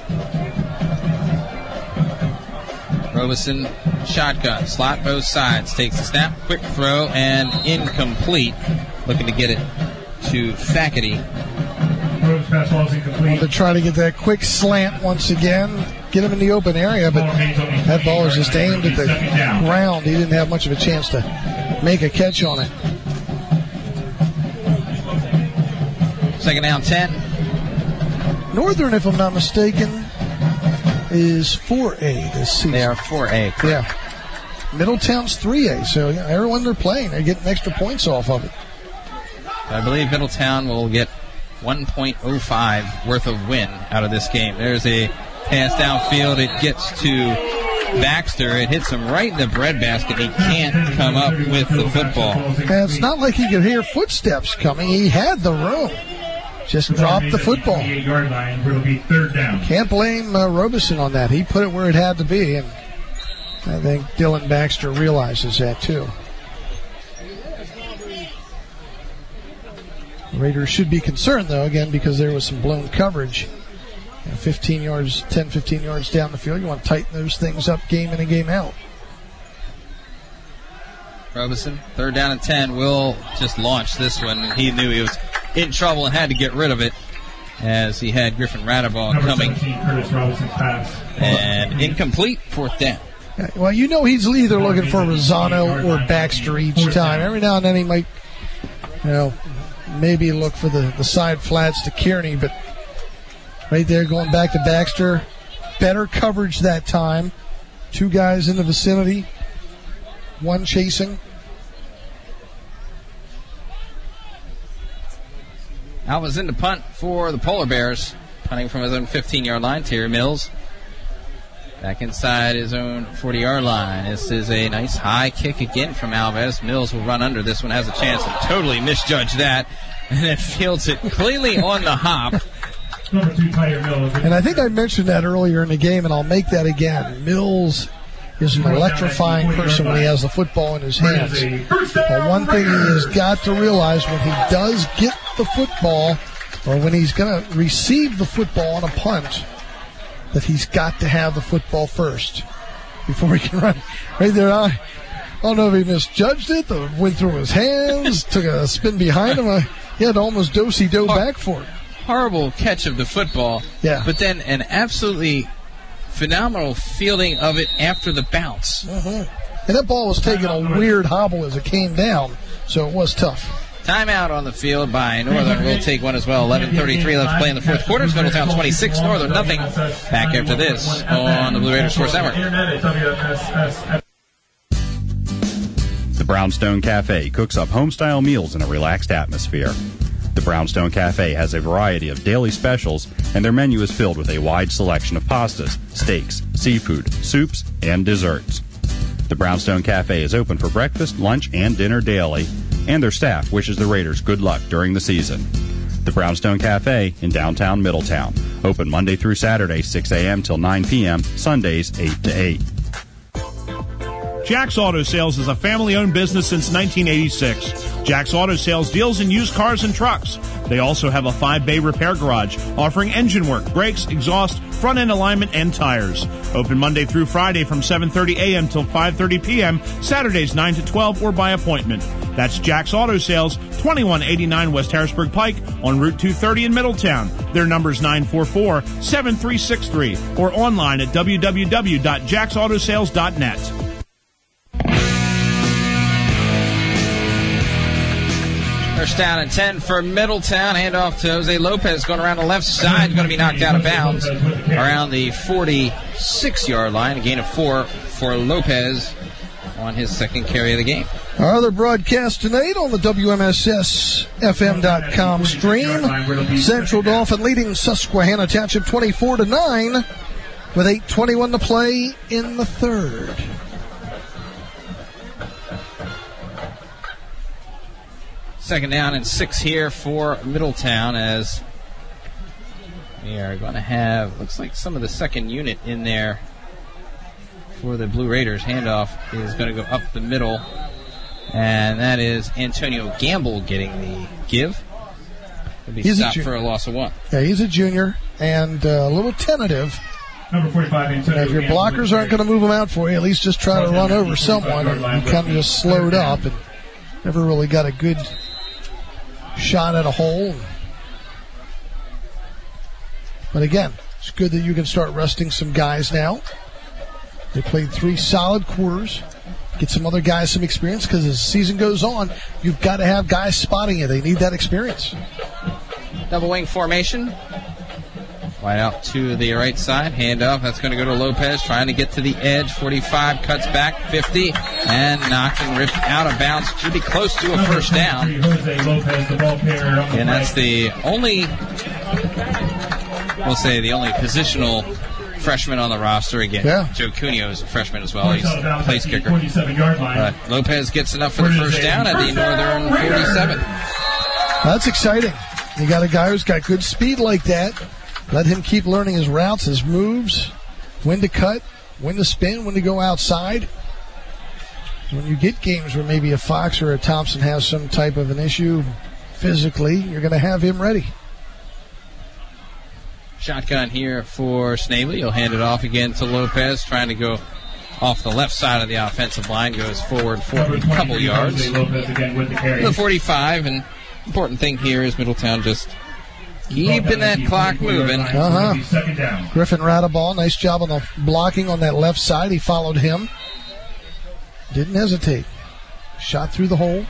B: Robeson, shotgun, slot both sides, takes the snap, quick throw, and incomplete. Looking to get it to Thackerty.
C: To try to get that quick slant once again, get him in the open area, but that ball was just aimed at the ground. He didn't have much of a chance to make a catch on it.
B: Second down, ten.
C: Northern, if I'm not mistaken, is four A this season.
B: They are four A.
C: Yeah. Middletown's three A, so yeah, everyone they're playing, they're getting extra points off of it.
B: I believe Middletown will get one point oh five worth of win out of this game. There's a pass downfield. It gets to Baxter. It hits him right in the breadbasket. He can't come up with the football.
C: And it's not like he could hear footsteps coming. He had the room. Just dropped the football. Can't blame uh, Robeson on that. He put it where it had to be, and I think Dylan Baxter realizes that too. The Raiders should be concerned, though, again, because there was some blown coverage. You know, fifteen yards, ten, fifteen yards down the field. You want to tighten those things up game in and game out.
B: Robeson, third down and ten, will just launch this one. He knew he was in trouble and had to get rid of it as he had Griffin Radaball
G: Number
B: coming.
G: Curtis Robeson's pass.
B: And incomplete, fourth down.
C: Yeah, well, you know he's either looking for Rosano or Baxter each time. Every now and then he might, you know, maybe look for the, the side flats to Kearney, but right there going back to Baxter. Better coverage that time. Two guys in the vicinity. One chasing.
B: Alva's in the punt for the Polar Bears. Punting from his own fifteen-yard line. Terry Mills back inside his own forty-yard line. This is a nice high kick again from Alves. Mills will run under. This one has a chance to totally misjudge that. And then fields it cleanly on the hop.
C: And I think I mentioned that earlier in the game, and I'll make that again. Mills is an electrifying person when he has the football in his hands. But one thing he has got to realize when he does get the football, or when he's going to receive the football on a punt, that he's got to have the football first before he can run. Right there, I, I don't know if he misjudged it, or went through his hands, took a spin behind him. I, he had to almost do-si-do back for it.
B: Horrible catch of the football.
C: Yeah.
B: But then an absolutely phenomenal fielding of it after the bounce.
C: Mm-hmm. And that ball was taking a weird hobble as it came down, so it was tough.
B: Timeout on the field by Northern. We'll take one as well. eleven thirty-three left to play in the fourth quarter. It's Middletown twenty-six, Northern nothing. Back after this on the Blue Raider Sports Network.
O: The Brownstone Cafe cooks up home-style meals in a relaxed atmosphere. The Brownstone Cafe has a variety of daily specials, and their menu is filled with a wide selection of pastas, steaks, seafood, soups, and desserts. The Brownstone Cafe is open for breakfast, lunch, and dinner daily, and their staff wishes the Raiders good luck during the season. The Brownstone Cafe in downtown Middletown. Open Monday through Saturday, six a.m. till nine p.m., Sundays, eight to eight.
P: Jack's Auto Sales is a family-owned business since nineteen eighty-six. Jack's Auto Sales deals in used cars and trucks. They also have a five-bay repair garage offering engine work, brakes, exhaust, front-end alignment, and tires. Open Monday through Friday from seven thirty a.m. till five thirty p.m., Saturdays nine to twelve or by appointment. That's Jack's Auto Sales, twenty-one eighty-nine West Harrisburg Pike on Route two thirty in Middletown. Their number is nine four four, seven three six three or online at w w w dot jacks auto sales dot net.
B: First down and ten for Middletown. Handoff to Jose Lopez going around the left side. Going to be knocked out of bounds around the forty-six-yard line. A gain of four for Lopez on his second carry of the game.
C: Our other broadcast tonight on the W M S S F M dot com stream. Central Dauphin leading Susquehanna Township twenty-four to nine with eight twenty-one to play in the third.
B: Second down and six here for Middletown as we are going to have, looks like some of the second unit in there for the Blue Raiders. Handoff is going to go up the middle, and that is Antonio Gamble getting the give. He'll be
C: He's
B: stopped
C: a ju-
B: for a loss of one.
C: Yeah, he's a junior and uh, a little tentative.
G: Number forty-five, Antonio
C: If your
G: Gamble
C: blockers aren't going to move him out for you, at least just try to run over someone. And he kind of just slowed up and never really got a good shot at a hole. But again, it's good that you can start resting some guys now. They played three solid quarters. Get some other guys some experience, because as the season goes on, you've got to have guys spotting you. They need that experience.
B: Double wing formation. Wide out to the right side. Handoff. That's going to go to Lopez, trying to get to the edge. forty-five, cuts back, fifty, and knocked and ripped out of bounds. Should be close to a first down. And that's the only, we'll say, the only positional freshman on the roster. Again,
C: yeah.
B: Joe Cuneo is a freshman as well. He's a place kicker. But Lopez gets enough for the first down at the Northern forty-seven.
C: That's exciting. You got a guy who's got good speed like that. Let him keep learning his routes, his moves, when to cut, when to spin, when to go outside. When you get games where maybe a Fox or a Thompson has some type of an issue physically, you're going to have him ready.
B: Shotgun here for Snavely. He'll hand it off again to Lopez, trying to go off the left side of the offensive line. Goes forward for a couple yards. The forty-five, and important thing here is Middletown just keeping that clock moving.
C: Uh-huh. Griffin Radaball, nice job on the blocking on that left side. He followed him. Didn't hesitate. Shot through the hole.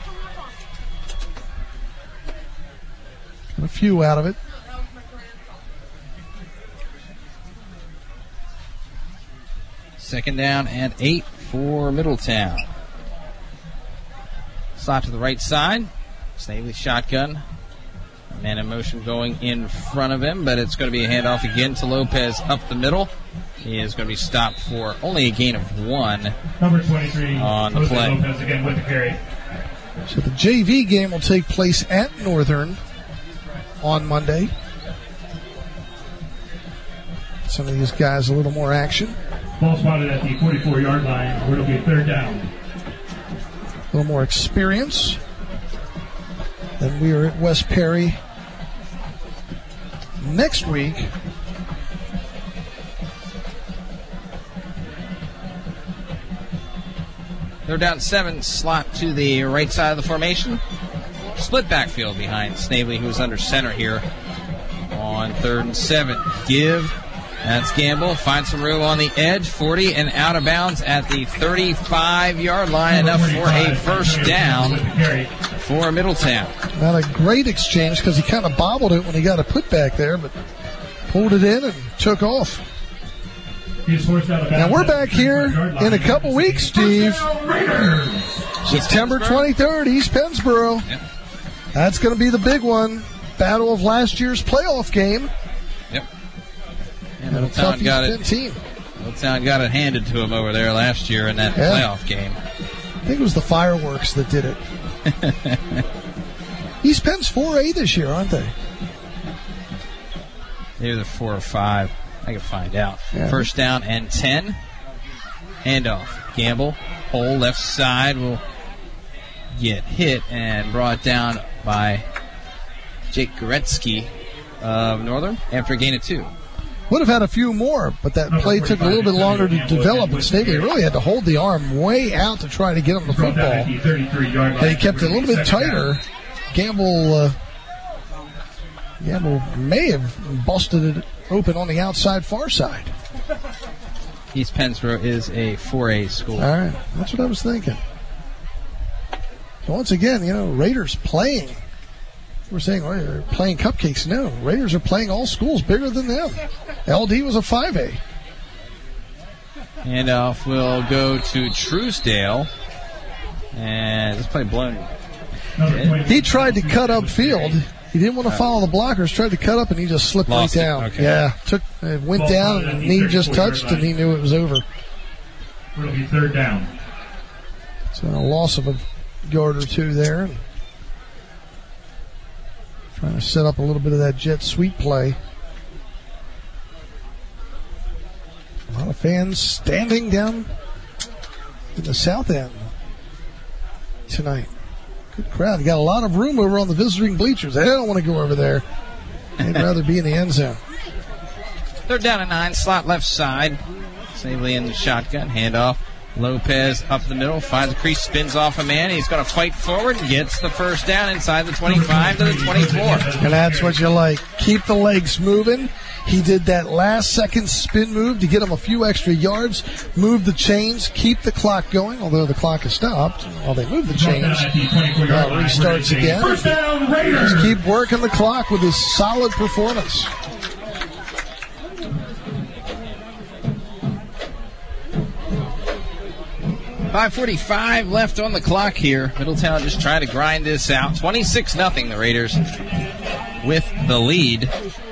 C: Got a few out of it.
B: Second down and eight for Middletown. Slot to the right side. Snavely shotgun. Man in motion going in front of him, but it's going to be a handoff again to Lopez up the middle. He is going to be stopped for only a gain of one.
G: Number twenty-three
B: on the play.
G: Lopez again with the carry.
C: So the J V game will take place at Northern on Monday. Some of these guys a little more action.
G: Ball spotted at the forty-four-yard line, where it'll be a third down.
C: A little more experience. Then we are at West Perry next week.
B: They're down seven, slot to the right side of the formation. Split backfield behind Snavely, who's under center here on third and seven. Give That's Gamble. Finds some room on the edge. forty and out of bounds at the thirty-five-yard line. Enough for a first down for Middletown.
C: Not a great exchange because he kind of bobbled it when he got a putback there, but pulled it in and took off. Now we're back here in a couple weeks, Steve. September twenty-third, East Pennsboro.
B: Yep.
C: That's going to be the big one. Battle of last year's playoff game.
B: Yep. And
C: And a tough
B: Middletown got
C: East
B: it.
C: Penn team.
B: Middletown got it handed to him over there last year in that
C: Yeah.
B: playoff game.
C: I think it was the fireworks that did it. East Penn's four A this year, aren't they?
B: Maybe they're four or five. I can find out.
C: Yeah.
B: First down and ten. Handoff. Gamble. Hole left side will get hit and brought down by Jake Goretzky of Northern after a gain of two.
C: Would have had a few more, but that play took a little bit longer to develop, and Stately really had to hold the arm way out to try to get him the football. And he kept it a little bit tighter. Gamble, uh, Gamble may have busted it open on the outside far side.
B: East Pennsboro is a four A school.
C: All right, that's what I was thinking. So once again, you know, Raiders playing. We're saying oh, they're playing cupcakes. No, Raiders are playing all schools bigger than them. L D was a five A.
B: Handoff will go to Truesdale. And this play blown.
C: He tried to cut upfield. He didn't want to follow the blockers. Tried to cut up, and he just slipped
B: Lost
C: right
B: it.
C: down.
B: Okay.
C: Yeah, took it went down, and the knee just touched, and he knew it was over.
G: It'll be third down.
C: So a loss of a yard or two there. Trying to set up a little bit of that jet sweep play. A lot of fans standing down in the south end tonight. Good crowd. You got a lot of room over on the visiting bleachers. They don't want to go over there. They'd rather be in the end zone.
B: Third down and nine, slot left side. Snavely in the shotgun, handoff. Lopez up the middle, finds a crease, spins off a man. He's going to fight forward and gets the first down inside the twenty-five to the twenty-four.
C: And that's what you like. Keep the legs moving. He did that last second spin move to get him a few extra yards. Move the chains, keep the clock going, although the clock is stopped. While they move the chains, uh, restarts again.
G: First down, Raiders.
C: Just keep working the clock with his solid performance.
B: five forty-five left on the clock here. Middletown just trying to grind this out. twenty-six nothing, the Raiders with the lead.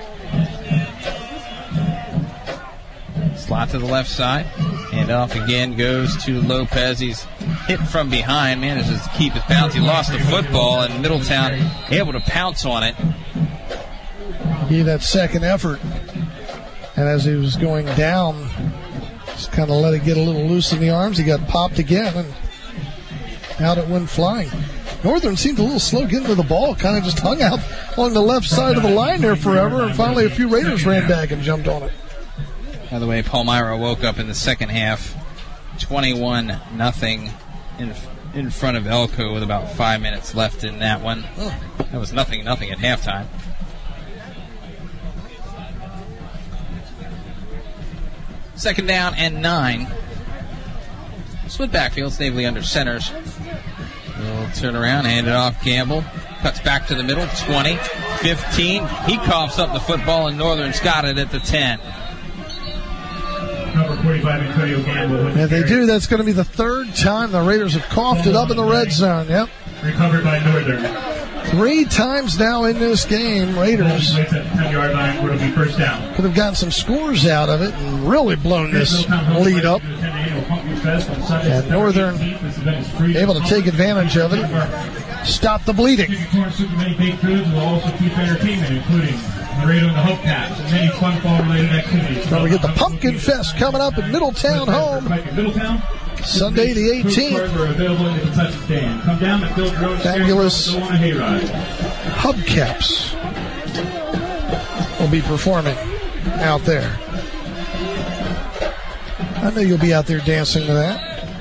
B: Slot to the left side. Handoff again goes to Lopez. He's hit from behind. Manages to keep his bounce. He lost the football, and Middletown able to pounce on it.
C: Gave that second effort. And as he was going down, just kind of let it get a little loose in the arms. He got popped again, and out it went flying. Northern seemed a little slow getting to the ball, kind of just hung out along the left side of the line there forever, and finally a few Raiders ran back and jumped on it.
B: By the way, Palmyra woke up in the second half, twenty-one nothing in in front of Elko with about five minutes left in that one. That was nothing nothing at halftime. Second down and nine. Split backfield, Snavely under centers. We'll turn around, hand it off Gamble. Cuts back to the middle, twenty, fifteen. He coughs up the football, and Northern's got it at the ten.
G: Number forty-five, Antonio Gamble.
C: And if they do, that's going to be the third time the Raiders have coughed it up in the red zone. Yep.
G: Recovered by Northern.
C: Three times now in this game, Raiders
G: ten-yard line, where it'll be first down.
C: could have gotten some scores out of it and really blown this lead up. And Northern able to take advantage of it, stop the bleeding.
G: Many baked goods will also keep entertainment, including Laredo and the Hope Caps and many fun fall-related activities.
C: Now we get the Pumpkin Fest coming up at Middletown home.
G: Middletown.
C: Sunday the eighteenth. Fabulous hubcaps will be performing out there. I know you'll be out there dancing to that.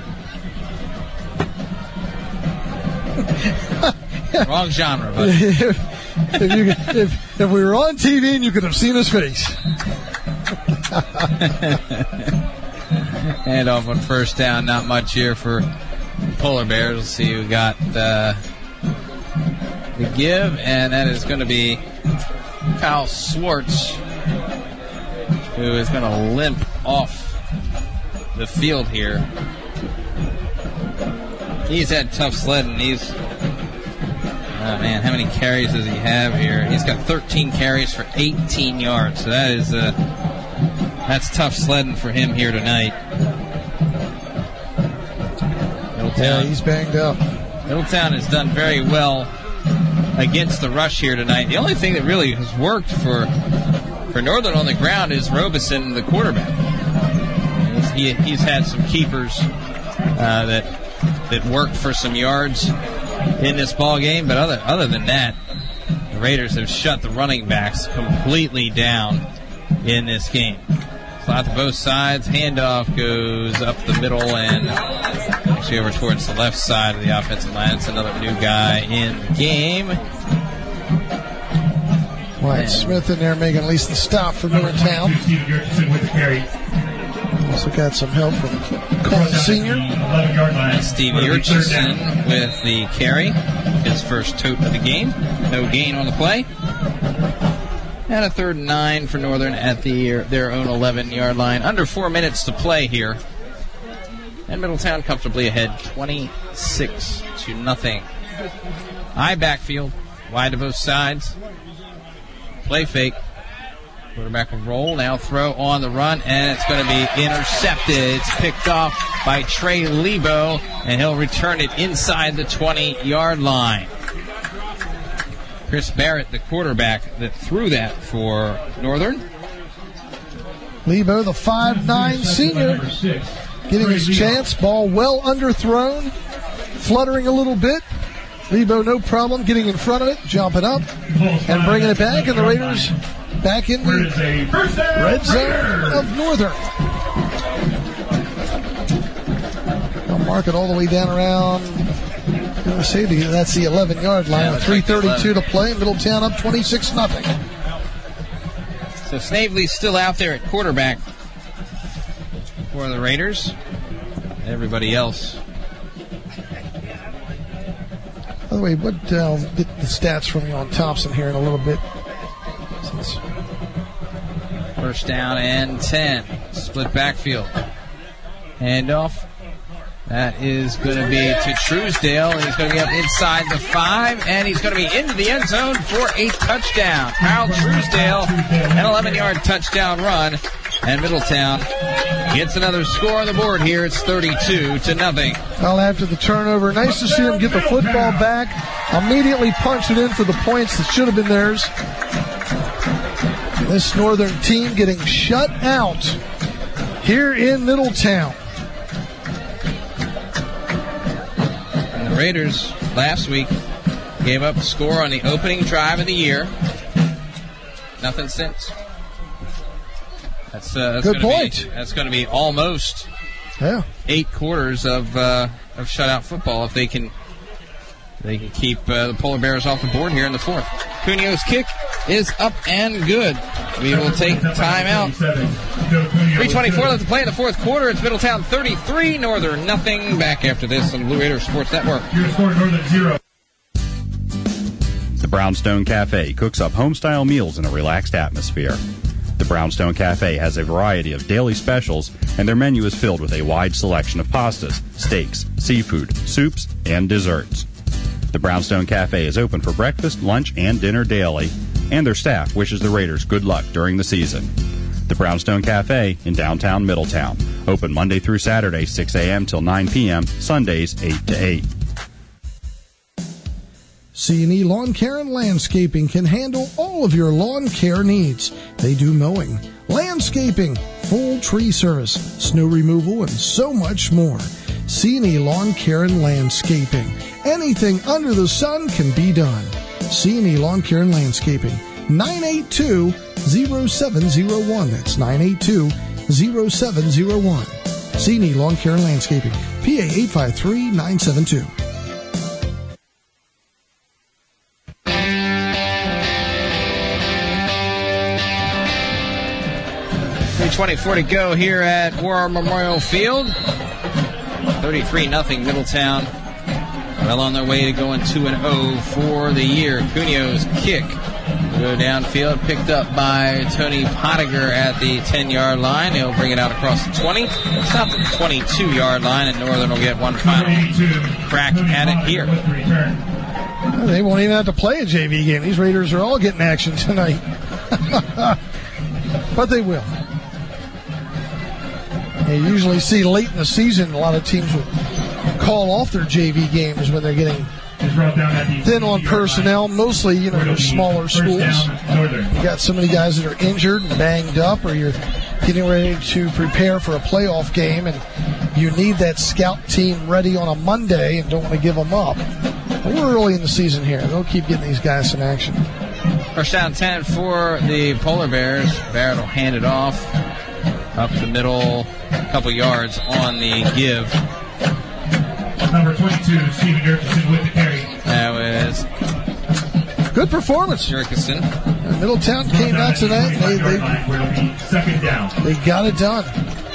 B: Wrong genre, buddy.
C: if, if, you, if, if we were on T V and you could have seen his face.
B: And off on first down, not much here for Polar Bears. Let's see who got uh, the give, and that is going to be Kyle Swartz, who is going to limp off the field here. He's had tough sledding. He's, oh man, how many carries does he have here? He's got thirteen carries for eighteen yards. So that is, uh, that's tough sledding for him here tonight.
C: Yeah, he's banged up.
B: Middletown has done very well against the rush here tonight. The only thing that really has worked for for Northern on the ground is Robeson, the quarterback. He's, he, he's had some keepers uh, that that worked for some yards in this ball game, but other other than that, the Raiders have shut the running backs completely down in this game. Slot to both sides, handoff goes up the middle and actually over towards the left side of the offensive line. It's another new guy in the game.
C: Wyatt Smith in there making at least the stop for Middletown. Also got some help from Colin Senior.
B: Steve Yurchison with the carry. His first tote of the game. No gain on the play. And a third and nine for Northern at the their own eleven-yard line. Under four minutes to play here. And Middletown comfortably ahead twenty-six to nothing. High backfield. Wide to both sides. Play fake. Quarterback will roll, now throw on the run, and it's going to be intercepted. It's picked off by Trey Lebo, and he'll return it inside the twenty-yard line. Chris Barrett, the quarterback that threw that for Northern.
C: Lebo, the five nine senior, getting his chance. Ball well underthrown, fluttering a little bit. Lebo, no problem, getting in front of it, jumping up, and bringing it back, and the Raiders back in the red zone of Northern. They'll mark it all the way down around, I'm going to say that's the eleven-yard line.
B: Yeah,
C: with three thirty-two to play. Middletown up twenty-six nothing.
B: So Snavely's still out there at quarterback for the Raiders. Everybody else.
C: By the way, what uh, get the stats from you on Thompson here in a little bit. Since
B: First down and ten. Split backfield. Handoff. That is going to be to Truesdale. He's going to be up inside the five, and he's going to be into the end zone for a touchdown. Kyle Truesdale, an eleven-yard touchdown run, and Middletown gets another score on the board here. It's thirty-two to nothing.
C: Well, after the turnover, nice to see him get the football back, immediately punch it in for the points that should have been theirs. This Northern team getting shut out here in Middletown.
B: The Raiders last week gave up a score on the opening drive of the year. Nothing since. That's, uh, that's
C: good
B: gonna
C: point.
B: Be, that's going to be almost
C: yeah.
B: eight quarters of uh, of shutout football if they can they can keep uh, the Polar Bears off the board here in the fourth. Cuneo's kick is up and good. We will take time out. three twenty-four left to play in the fourth quarter. It's Middletown thirty-three, Northern nothing. Back after this on the Blue Raider Sports Network.
O: The Brownstone Cafe cooks up home-style meals in a relaxed atmosphere. The Brownstone Cafe has a variety of daily specials, and their menu is filled with a wide selection of pastas, steaks, seafood, soups, and desserts. The Brownstone Cafe is open for breakfast, lunch, and dinner daily, and their staff wishes the Raiders good luck during the season. The Brownstone Cafe in downtown Middletown. Open Monday through Saturday, six a.m. till nine p.m., Sundays, eight to eight.
A: C and E Lawn Care and Landscaping can handle all of your lawn care needs. They do mowing, landscaping, full tree service, snow removal, and so much more. C and E Lawn Care and Landscaping. Anything under the sun can be done. C and E Lawn Care and Landscaping. nine eight two, zero seven zero one. That's nine eight two, zero seven zero one. C and E Lawn Care and Landscaping. P A eight five three nine seven two.
B: twenty-four to go here at War Memorial Field. thirty-three nothing Middletown. Well on their way to going two and oh for the year. Cunio's kick will go downfield, picked up by Tony Pottinger at the ten-yard line. He'll bring it out across the twenty. Stop at the twenty-two-yard line, and Northern will get one final crack at it here.
C: Well, they won't even have to play a J V game. These Raiders are all getting action tonight. But they will. You usually see late in the season a lot of teams will call off their J V games when they're getting thin on personnel. Mostly, you know, your smaller schools. You got so many guys that are injured and banged up, or you're getting ready to prepare for a playoff game, and you need that scout team ready on a Monday and don't want to give them up. But we're early in the season here. They'll keep getting these guys some action.
B: First down ten for the Polar Bears. Barrett will hand it off up the middle, a couple yards on the give.
G: Number twenty-two, Stephen Jurgensen with the carry.
B: That was
C: good performance.
B: Jurgensen.
C: And Middletown came out tonight. They, they,
G: second down.
C: They got it done.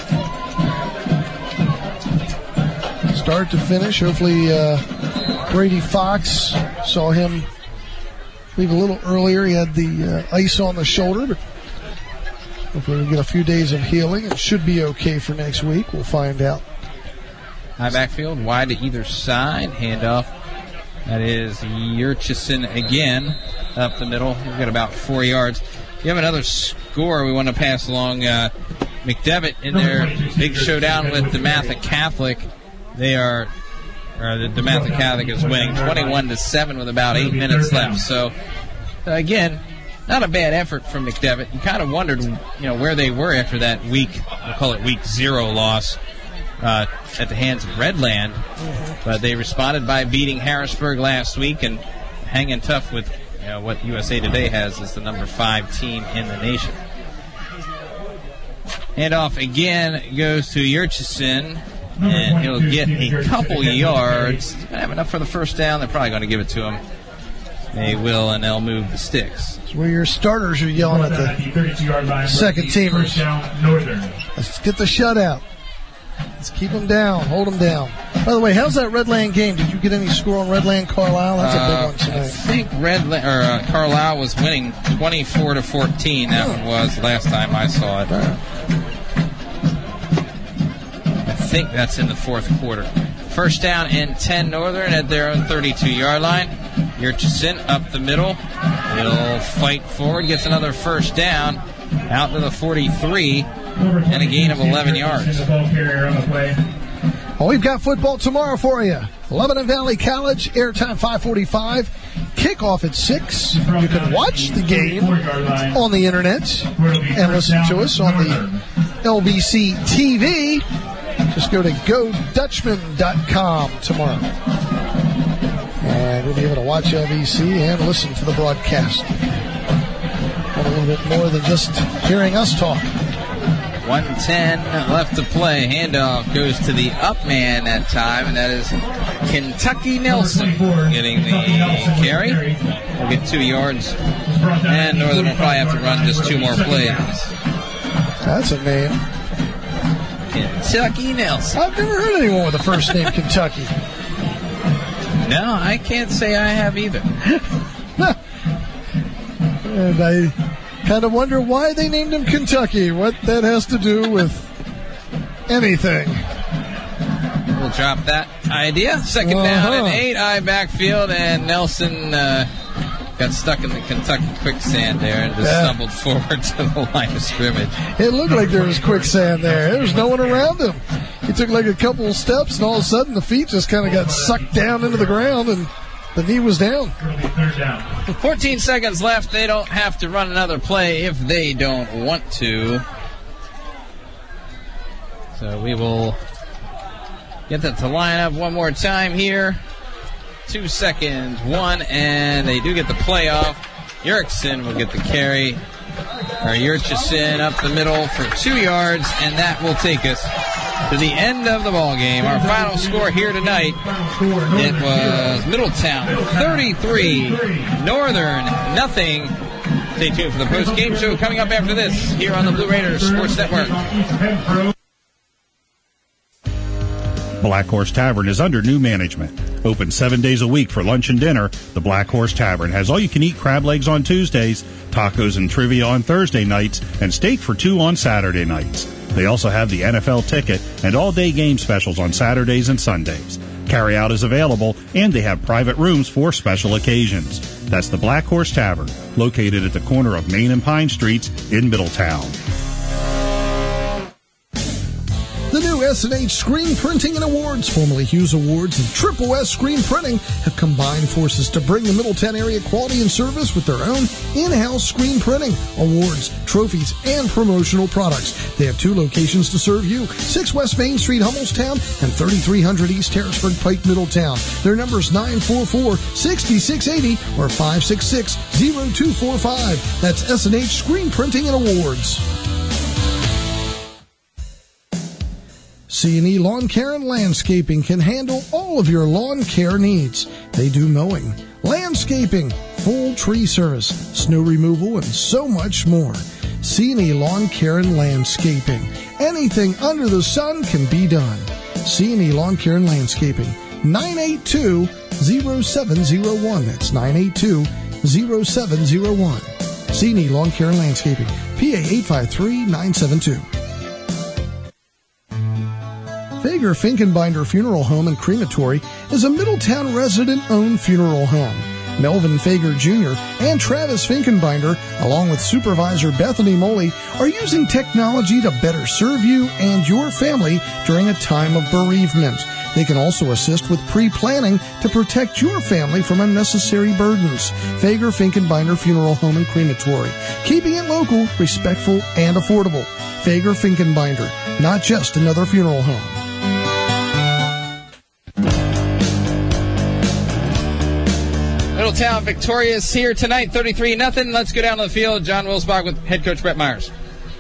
C: Start to finish. Hopefully, uh, Brady Fox saw him leave a little earlier. He had the uh, ice on the shoulder, but hopefully we'll get a few days of healing. It should be okay for next week. We'll find out.
B: High backfield, wide to either side. Handoff. That is Jurgensen again up the middle. We've got about four yards. You have another score we want to pass along. Uh, McDevitt in their big showdown with DeMatha Catholic. They are, or the DeMatha Catholic is winning twenty-one to seven with about eight minutes left. So, again, not a bad effort from McDevitt. You kind of wondered, you know, where they were after that week, we'll call it week zero loss uh, at the hands of Redland. But they responded by beating Harrisburg last week and hanging tough with you know, what U S A Today has as the number five team in the nation. Handoff again goes to Jurgensen, and he'll get a couple yards. He's going to have enough for the first down. They're probably going to give it to him. They will, and they'll move the sticks.
C: It's where your starters are yelling at the second teamers. Let's get the shutout. Let's keep them down. Hold them down. By the way, how's that Redland game? Did you get any score on Redland Carlisle? That's a big one tonight.
B: I think Redland or uh, Carlisle was winning twenty-four to fourteen. That one was last time I saw it. I think that's in the fourth quarter. First down and ten Northern at their own thirty-two-yard line. Jurgensen up the middle. He'll fight forward, gets another first down out to the forty-three, and a gain of eleven yards.
C: Well, we've got football tomorrow for you. Lebanon Valley College, airtime five forty-five, kickoff at six. You can watch the game on the internet and listen to us on the L B C T V. Just go to go dutchman dot com tomorrow. And we'll be able to watch L B C and listen to the broadcast. Want a little bit more than just hearing us talk.
B: one ten left to play. Handoff goes to the up man that time, and that is Kentucky Nelson getting the carry. We'll get two yards, and Northern will probably have to run just two more plays.
C: That's a name.
B: Kentucky Nelson.
C: I've never heard anyone with the first name Kentucky.
B: No, I can't say I have either.
C: And I kind of wonder why they named him Kentucky. What that has to do with anything.
B: We'll drop that idea. Second
C: uh-huh.
B: down and eight. Eye backfield, and Nelson uh, got stuck in the Kentucky quicksand there and just yeah. stumbled forward to the line of scrimmage.
C: It looked like there was quicksand there. There was no one around him. He took like a couple of steps, and all of a sudden the feet just kind of got sucked down into the ground, and the knee was down.
B: fourteen seconds left. They don't have to run another play if they don't want to. So we will get that to line up one more time here. Two seconds, one, and they do get the play off. Jurgensen will get the carry. Or Jurgensen up the middle for two yards, and that will take us to the end of the ball game. Our final score here tonight, it was Middletown thirty-three, Northern nothing. Stay tuned for the post-game show coming up after this here on the Blue Raiders Sports Network.
D: Black Horse Tavern is under new management. Open seven days a week for lunch and dinner, the Black Horse Tavern has all-you-can-eat crab legs on Tuesdays, tacos and trivia on Thursday nights, and steak for two on Saturday nights. They also have the N F L ticket and all-day game specials on Saturdays and Sundays. Carry-out is available, and they have private rooms for special occasions. That's the Black Horse Tavern, located at the corner of Main and Pine Streets in Middletown.
A: The new S and H Screen Printing and Awards, formerly Hughes Awards, and Triple S Screen Printing have combined forces to bring the Middletown area quality and service with their own in-house screen printing, awards, trophies, and promotional products. They have two locations to serve you, six West Main Street, Hummelstown, and thirty-three hundred East Harrisburg Pike, Middletown. Their number is nine four four, six six eight zero or five six six, zero two four five. That's S and H Screen Printing and Awards. C and E Lawn Care and Landscaping can handle all of your lawn care needs. They do mowing, landscaping, full tree service, snow removal, and so much more. C and E Lawn Care and Landscaping. Anything under the sun can be done. C and E Lawn Care and Landscaping. nine eight two, zero seven zero one. That's nine eight two, zero seven zero one. C and E Lawn Care and Landscaping. P A eight five three nine seven two. Fager Finkenbinder Funeral Home and Crematory is a Middletown resident-owned funeral home. Melvin Fager Junior and Travis Finkenbinder, along with Supervisor Bethany Moley, are using technology to better serve you and your family during a time of bereavement. They can also assist with pre-planning to protect your family from unnecessary burdens. Fager Finkenbinder Funeral Home and Crematory, keeping it local, respectful, and affordable. Fager Finkenbinder, not just another funeral home.
B: Middletown victorious here tonight, thirty-three nothing. Let's go down to the field. John Wilsbach with head coach Brett Myers.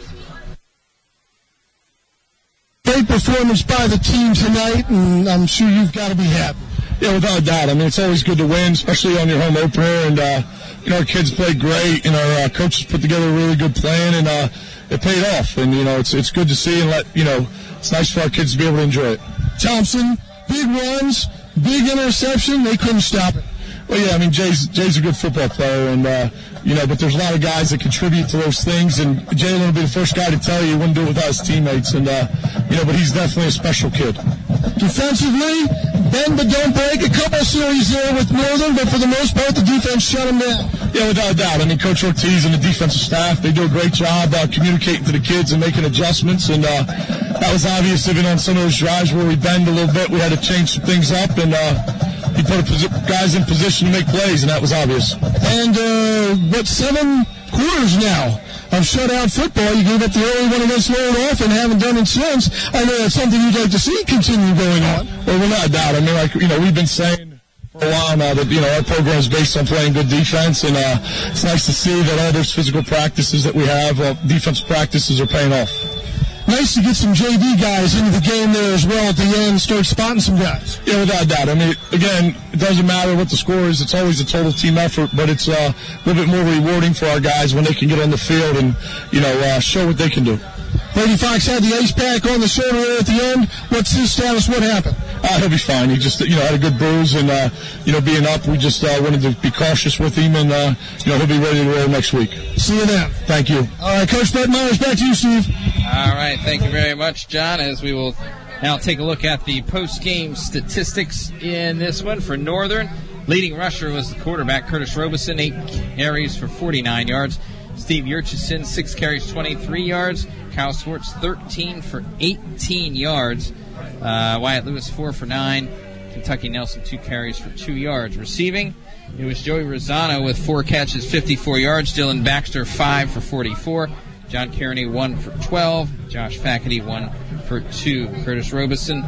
C: Great performance by the team tonight, and I'm sure you've got to be happy.
Q: Yeah, without a doubt. I mean, it's always good to win, especially on your home opener. And, uh, you know, our kids played great, and our uh, coaches put together a really good plan, and uh, it paid off. And, you know, it's it's good to see, and let you know, it's nice for our kids to be able to enjoy it.
C: Thompson, big runs, big interception. They couldn't stop it.
Q: Well, yeah, I mean, Jay's Jay's a good football player, and, uh, you know, but there's a lot of guys that contribute to those things, and Jalen will be the first guy to tell you he wouldn't do it without his teammates, and, uh, you know, but he's definitely a special kid.
C: Defensively, bend but don't break. A couple series there with Northern, but for the most part, the defense shut them down.
Q: Yeah, without a doubt. I mean, Coach Ortiz and the defensive staff, they do a great job uh, communicating to the kids and making adjustments, and uh, that was obvious even on some of those drives where we bend a little bit. We had to change some things up, and uh, he put guys in position to make plays, and that was obvious.
C: And uh, what, seven quarters now of shutout football? You gave up the early one against Lower North and haven't done it since. I know that's something you'd like to see continue going on.
Q: Well, without a doubt. I mean, like, you know, we've been saying for a while now that, you know, our program is based on playing good defense, and uh, it's nice to see that all those physical practices that we have, uh, defense practices, are paying off.
C: Nice to get some J V guys into the game there as well at the end, start spotting some guys.
Q: Yeah, without doubt. I mean, again, it doesn't matter what the score is. It's always a total team effort, but it's uh, a little bit more rewarding for our guys when they can get on the field and, you know, uh, show what they can do.
C: Brady Fox had the ace pack on the shoulder there at the end. What's his status? What happened?
Q: Uh, he'll be fine. He just, you know, had a good bruise, and, uh, you know, being up, we just uh, wanted to be cautious with him, and, uh, you know, he'll be ready to roll next week.
C: See you then.
Q: Thank you.
C: All right, Coach Brett Myers, back to you, Steve.
B: All right, thank you very much, John, as we will now take a look at the post-game statistics in this one for Northern. Leading rusher was the quarterback, Curtis Robeson, eight carries for forty-nine yards. Steve Yurchison, six carries, twenty-three yards. Kyle Swartz, thirteen for eighteen yards. Uh, Wyatt Lewis, four for nine. Kentucky Nelson, two carries for two yards. Receiving, it was Joey Rosano with four catches, fifty-four yards. Dylan Baxter, five for forty-four. John Kearney, one for twelve. Josh Fackety, one for two. Curtis Robeson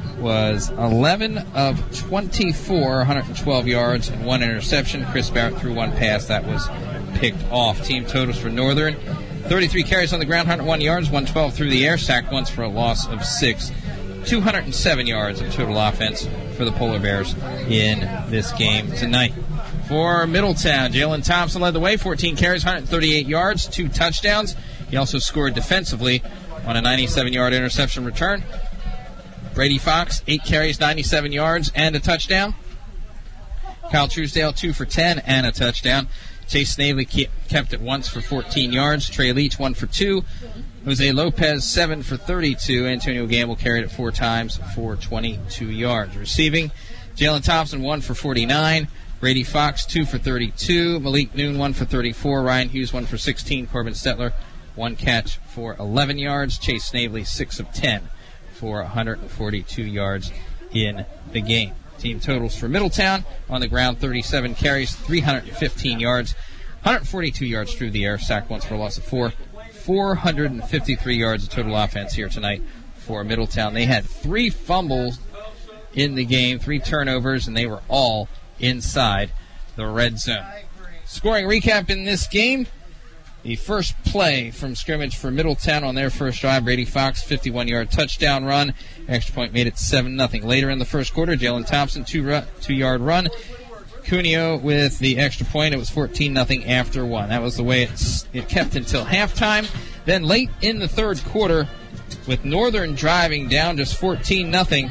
B: was eleven of twenty-four, one hundred twelve yards and one interception. Chris Barrett threw one pass that was picked off. Team totals for Northern: thirty-three carries on the ground, one hundred one yards, one hundred twelve through the air, sacked once for a loss of six. two hundred seven yards of total offense for the Polar Bears in this game tonight. for Middletown. Jalen Thompson led the way, fourteen carries, one hundred thirty-eight yards, two touchdowns. He also scored defensively on a ninety-seven-yard interception return. Brady Fox, eight carries, ninety-seven yards, and a touchdown. Kyle Truesdale, two for ten and a touchdown. Chase Snavely kept it once for fourteen yards. Trey Leach, one for two. Jose Lopez, seven for thirty-two. Antonio Gamble carried it four times for twenty-two yards. Receiving, Jalen Thompson, one for forty-nine. Brady Fox, two for thirty-two. Malik Noon, one for thirty-four. Ryan Hughes, one for sixteen. Corbin Stetler, one catch for eleven yards. Chase Snavely, six of ten for one hundred forty-two yards in the game. Team totals for Middletown on the ground, thirty-seven carries, three hundred fifteen yards, one hundred forty-two yards through the air, sacked once for a loss of four, four hundred fifty-three yards of total offense here tonight for Middletown. They had three fumbles in the game, three turnovers, and they were all inside the red zone. Scoring recap in this game. The first play from scrimmage for Middletown on their first drive, Brady Fox, fifty-one-yard touchdown run. Extra point made it seven nothing. Later in the first quarter, Jalen Thompson, two two-yard run. Cuneo with the extra point. It was fourteen nothing after one. That was the way it, it kept until halftime. Then late in the third quarter, with Northern driving down just fourteen nothing,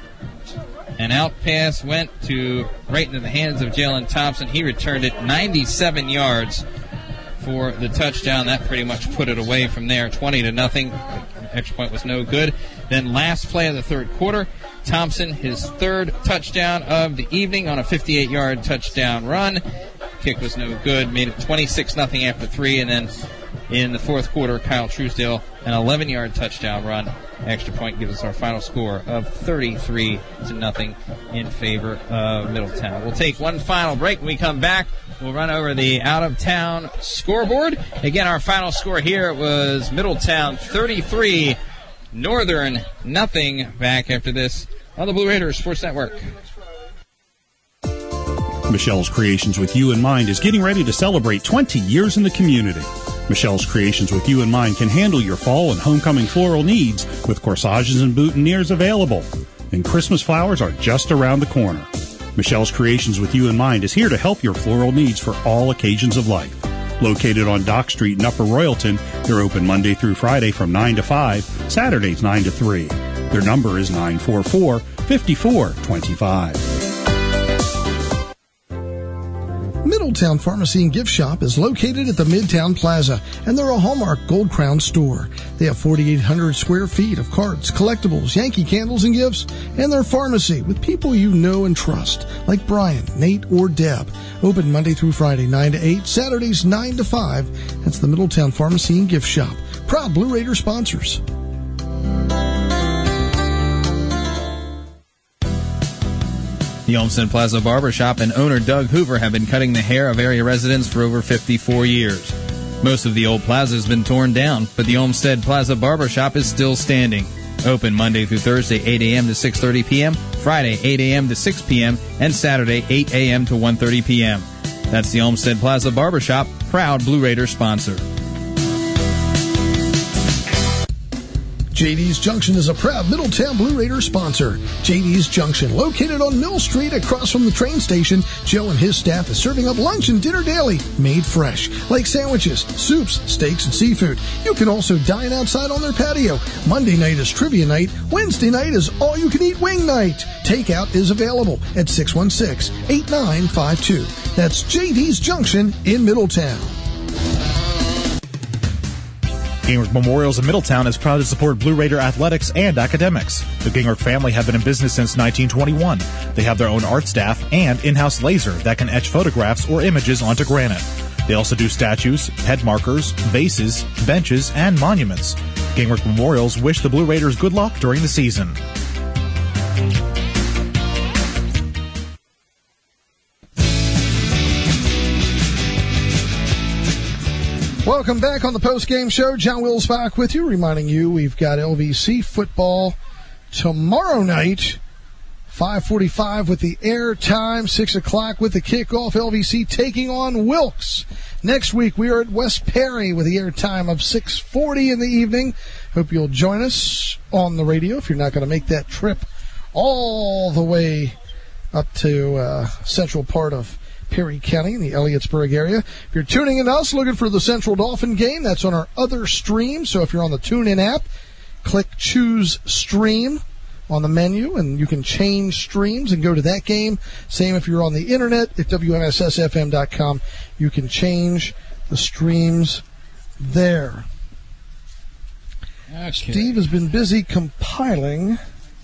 B: an out pass went to right into the hands of Jalen Thompson. He returned it ninety-seven yards for the touchdown. That pretty much put it away from there, twenty to nothing. The extra point was no good. Then last play of the third quarter, Thompson, his third touchdown of the evening on a fifty-eight-yard touchdown run. Kick was no good, made it twenty-six nothing after three, and then in the fourth quarter, Kyle Truesdale, an eleven-yard touchdown run. Extra point gives us our final score of thirty-three to nothing in favor of Middletown. We'll take one final break. When we come back, we'll run over the out-of-town scoreboard. Again, our final score here was Middletown thirty-three, Northern nothing. Back after this on the Blue Raiders Sports Network.
D: Michelle's Creations with You in Mind is getting ready to celebrate twenty years in the community. Michelle's Creations with You in Mind can handle your fall and homecoming floral needs with corsages and boutonnieres available. And Christmas flowers are just around the corner. Michelle's Creations with You in Mind is here to help your floral needs for all occasions of life. Located on Dock Street in Upper Royalton, they're open Monday through Friday from nine to five, Saturdays nine to three. Their number is nine four four, five four two five.
A: Middletown Pharmacy and Gift Shop is located at the Midtown Plaza, and they're a Hallmark Gold Crown store. They have forty-eight hundred square feet of cards, collectibles, Yankee candles, and gifts, and their pharmacy with people you know and trust, like Brian, Nate, or Deb. Open Monday through Friday, nine to eight, Saturdays, nine to five. That's the Middletown Pharmacy and Gift Shop. Proud Blue Raider sponsors.
R: The Olmsted Plaza Barbershop and owner Doug Hoover have been cutting the hair of area residents for over fifty-four years. Most of the old plaza has been torn down, but the Olmsted Plaza Barbershop is still standing. Open Monday through Thursday, eight a.m. to six thirty p.m., Friday, eight a.m. to six p.m., and Saturday, eight a.m. to one thirty p.m. That's the Olmsted Plaza Barbershop, proud Blue Raider sponsor.
A: J D's Junction is a proud Middletown Blue Raider sponsor. J D's Junction, located on Mill Street across from the train station, Joe and his staff is serving up lunch and dinner daily, made fresh, like sandwiches, soups, steaks, and seafood. You can also dine outside on their patio. Monday night is trivia night. Wednesday night is all-you-can-eat wing night. Takeout is available at six one six, eight nine five two. That's J D's Junction in Middletown.
E: Gingrich Memorials in Middletown is proud to support Blue Raider athletics and academics. The Gingrich family have been in business since nineteen twenty-one. They have their own art staff and in-house laser that can etch photographs or images onto granite. They also do statues, head markers, vases, benches, and monuments. Gingrich Memorials wish the Blue Raiders good luck during the season.
A: Welcome back on the post-game show. John Wills back with you, reminding you we've got L V C football tomorrow night, five forty-five with the airtime, six o'clock with the kickoff. L V C taking on Wilkes. Next week we are at West Perry with the airtime of six forty in the evening. Hope you'll join us on the radio if you're not going to make that trip all the way up to uh, central part of
C: Perry County in the Elliotsburg area. If you're tuning in to us, looking for the Central Dauphin game, that's on our other stream. So if you're on the TuneIn app, click Choose Stream on the menu, and you can change streams and go to that game. Same if you're on the internet at W M S S F M dot com. You can change the streams there.
B: Okay.
C: Steve has been busy compiling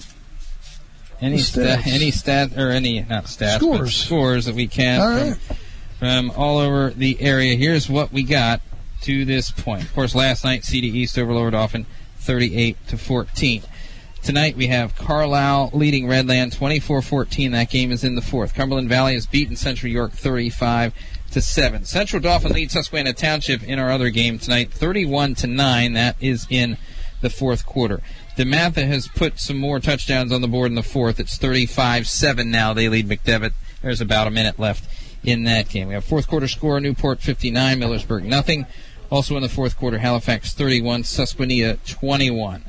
B: any stat, any stat or any not stats,
C: scores.
B: but scores that we can
C: all
B: from,
C: right.
B: from all over the area. Here's what we got to this point. Of course, last night C D East over Lower Dauphin, thirty-eight to fourteen. Tonight we have Carlisle leading Redland twenty-four fourteen. That game is in the fourth. Cumberland Valley has beaten Central York thirty-five to seven. Central Dauphin leads Susquehanna Township in our other game tonight, thirty-one to nine. That is in the fourth quarter. DeMatha has put some more touchdowns on the board in the fourth. It's thirty-five seven now. They lead McDevitt. There's about a minute left in that game. We have fourth quarter score, Newport fifty-nine, Millersburg nothing. Also in the fourth quarter, Halifax thirty-one, Susquehanna twenty-one.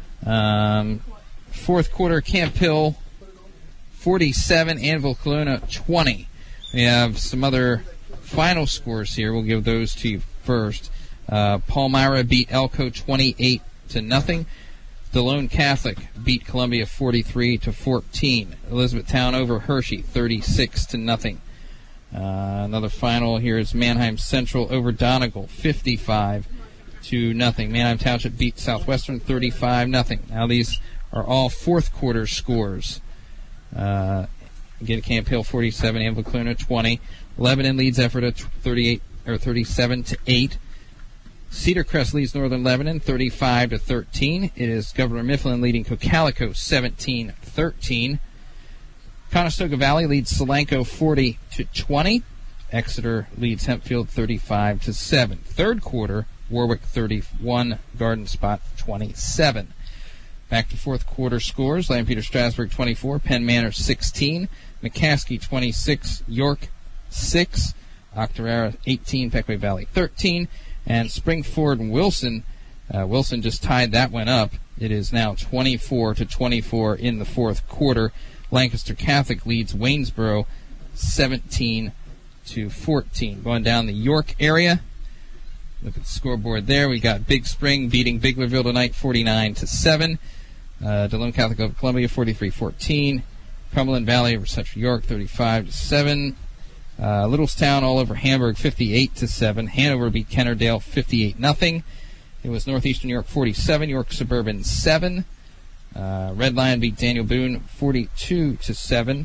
B: Um, fourth quarter, Camp Hill forty-seven, Anvil Kelowna twenty. We have some other final scores here. We'll give those to you first. Uh, Palmyra beat Elko twenty-eight to nothing. DeLone Catholic beat Columbia forty-three to fourteen. Elizabethtown over Hershey thirty-six to nothing. Uh, another final here is Manheim Central over Donegal fifty-five to nothing. Manheim Township beat Southwestern thirty-five nothing. Now these are all fourth quarter scores. Uh, again, Camp Hill forty-seven, Anvil Kelowna twenty. Lebanon leads Ephrata thirty-eight or thirty-seven to eight. Cedar Crest leads Northern Lebanon thirty-five to thirteen. It is Governor Mifflin leading Cocalico seventeen thirteen. Conestoga Valley leads Solanco forty to twenty. Exeter leads Hempfield thirty-five to seven. Third quarter, Warwick thirty-one, Garden Spot twenty-seven. Back to fourth quarter scores. Lampeter Strasburg twenty-four, Penn Manor sixteen, McCaskey twenty-six, York six, Octorara eighteen, Pequea Valley thirteen, and Springford and Wilson. Uh, Wilson just tied that one up. It is now twenty-four to twenty-four in the fourth quarter. Lancaster Catholic leads Waynesboro seventeen to fourteen. Going down the York area. Look at the scoreboard there. We got Big Spring beating Biglerville tonight forty-nine to seven. Uh, DeLone Catholic over Columbia forty-three fourteen. Cumberland Valley over Central York thirty-five to seven. Uh, Littlestown all over Hamburg fifty-eight to seven. Hanover beat Kennerdale fifty-eight nothing. It was Northeastern York forty-seven, York Suburban seven. Uh, Red Lion beat Daniel Boone forty-two to seven.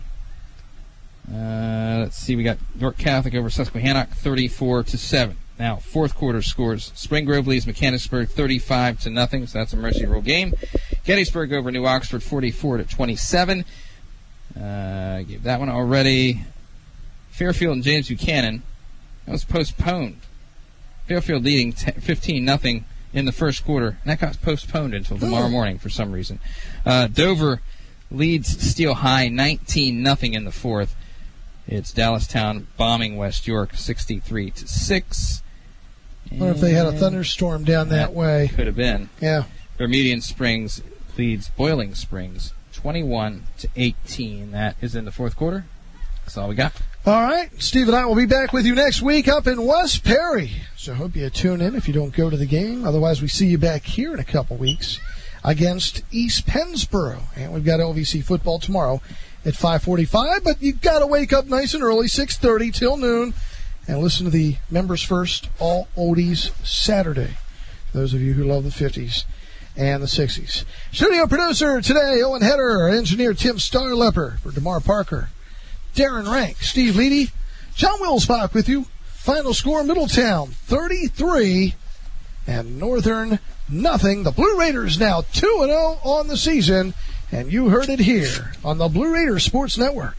B: Uh, let's see, we got York Catholic over Susquehannock thirty-four to seven. Now, fourth quarter scores. Spring Grove leads Mechanicsburg thirty-five to nothing, so that's a mercy rule game. Gettysburg over New Oxford forty-four to twenty-seven. Uh, I gave that one already. Fairfield and James Buchanan, that was postponed. Fairfield leading fifteen nothing in the first quarter, and that got postponed until tomorrow morning for some reason. Uh, Dover leads Steel High nineteen nothing in the fourth. It's Dallastown bombing West York sixty-three to six.
C: I wonder if they had a thunderstorm down that, that way.
B: Could have been.
C: Yeah.
B: Bermudian Springs leads Boiling Springs twenty-one to eighteen. That is in the fourth quarter. That's all we got.
C: All right. Steve and I will be back with you next week up in West Perry. So I hope you tune in if you don't go to the game. Otherwise, we see you back here in a couple weeks against East Pennsboro. And we've got L V C football tomorrow at five forty-five. But you've got to wake up nice and early, six thirty till noon, and listen to the Members First All Oldies Saturday. Those of you who love the fifties and the sixties. Studio producer today, Owen Heder. Engineer Tim Starlepper. For DeMar Parker, Darren Rank, Steve Leedy, John Wilsbach with you. Final score, Middletown thirty-three and Northern nothing. The Blue Raiders now two and oh on the season, and you heard it here on the Blue Raiders Sports Network.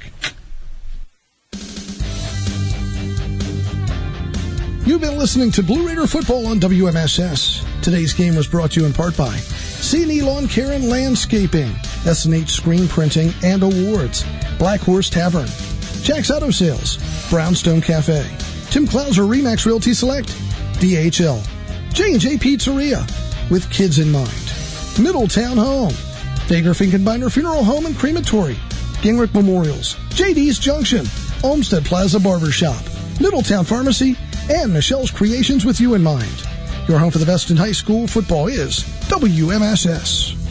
A: You've been listening to Blue Raider Football on W M S S. Today's game was brought to you in part by C and E Lawn Care and Landscaping, S and H Screen Printing and Awards, Black Horse Tavern, Jack's Auto Sales, Brownstone Cafe, Tim Clouser Remax Realty Select, D H L, J and J Pizzeria, with kids in mind, Middletown Home, Fager Finkenbinder Funeral Home and Crematory, Gingrich Memorials, J D's Junction, Olmsted Plaza Barbershop, Middletown Pharmacy, and Michelle's Creations with you in mind. Your home for the best in high school football is W M S S.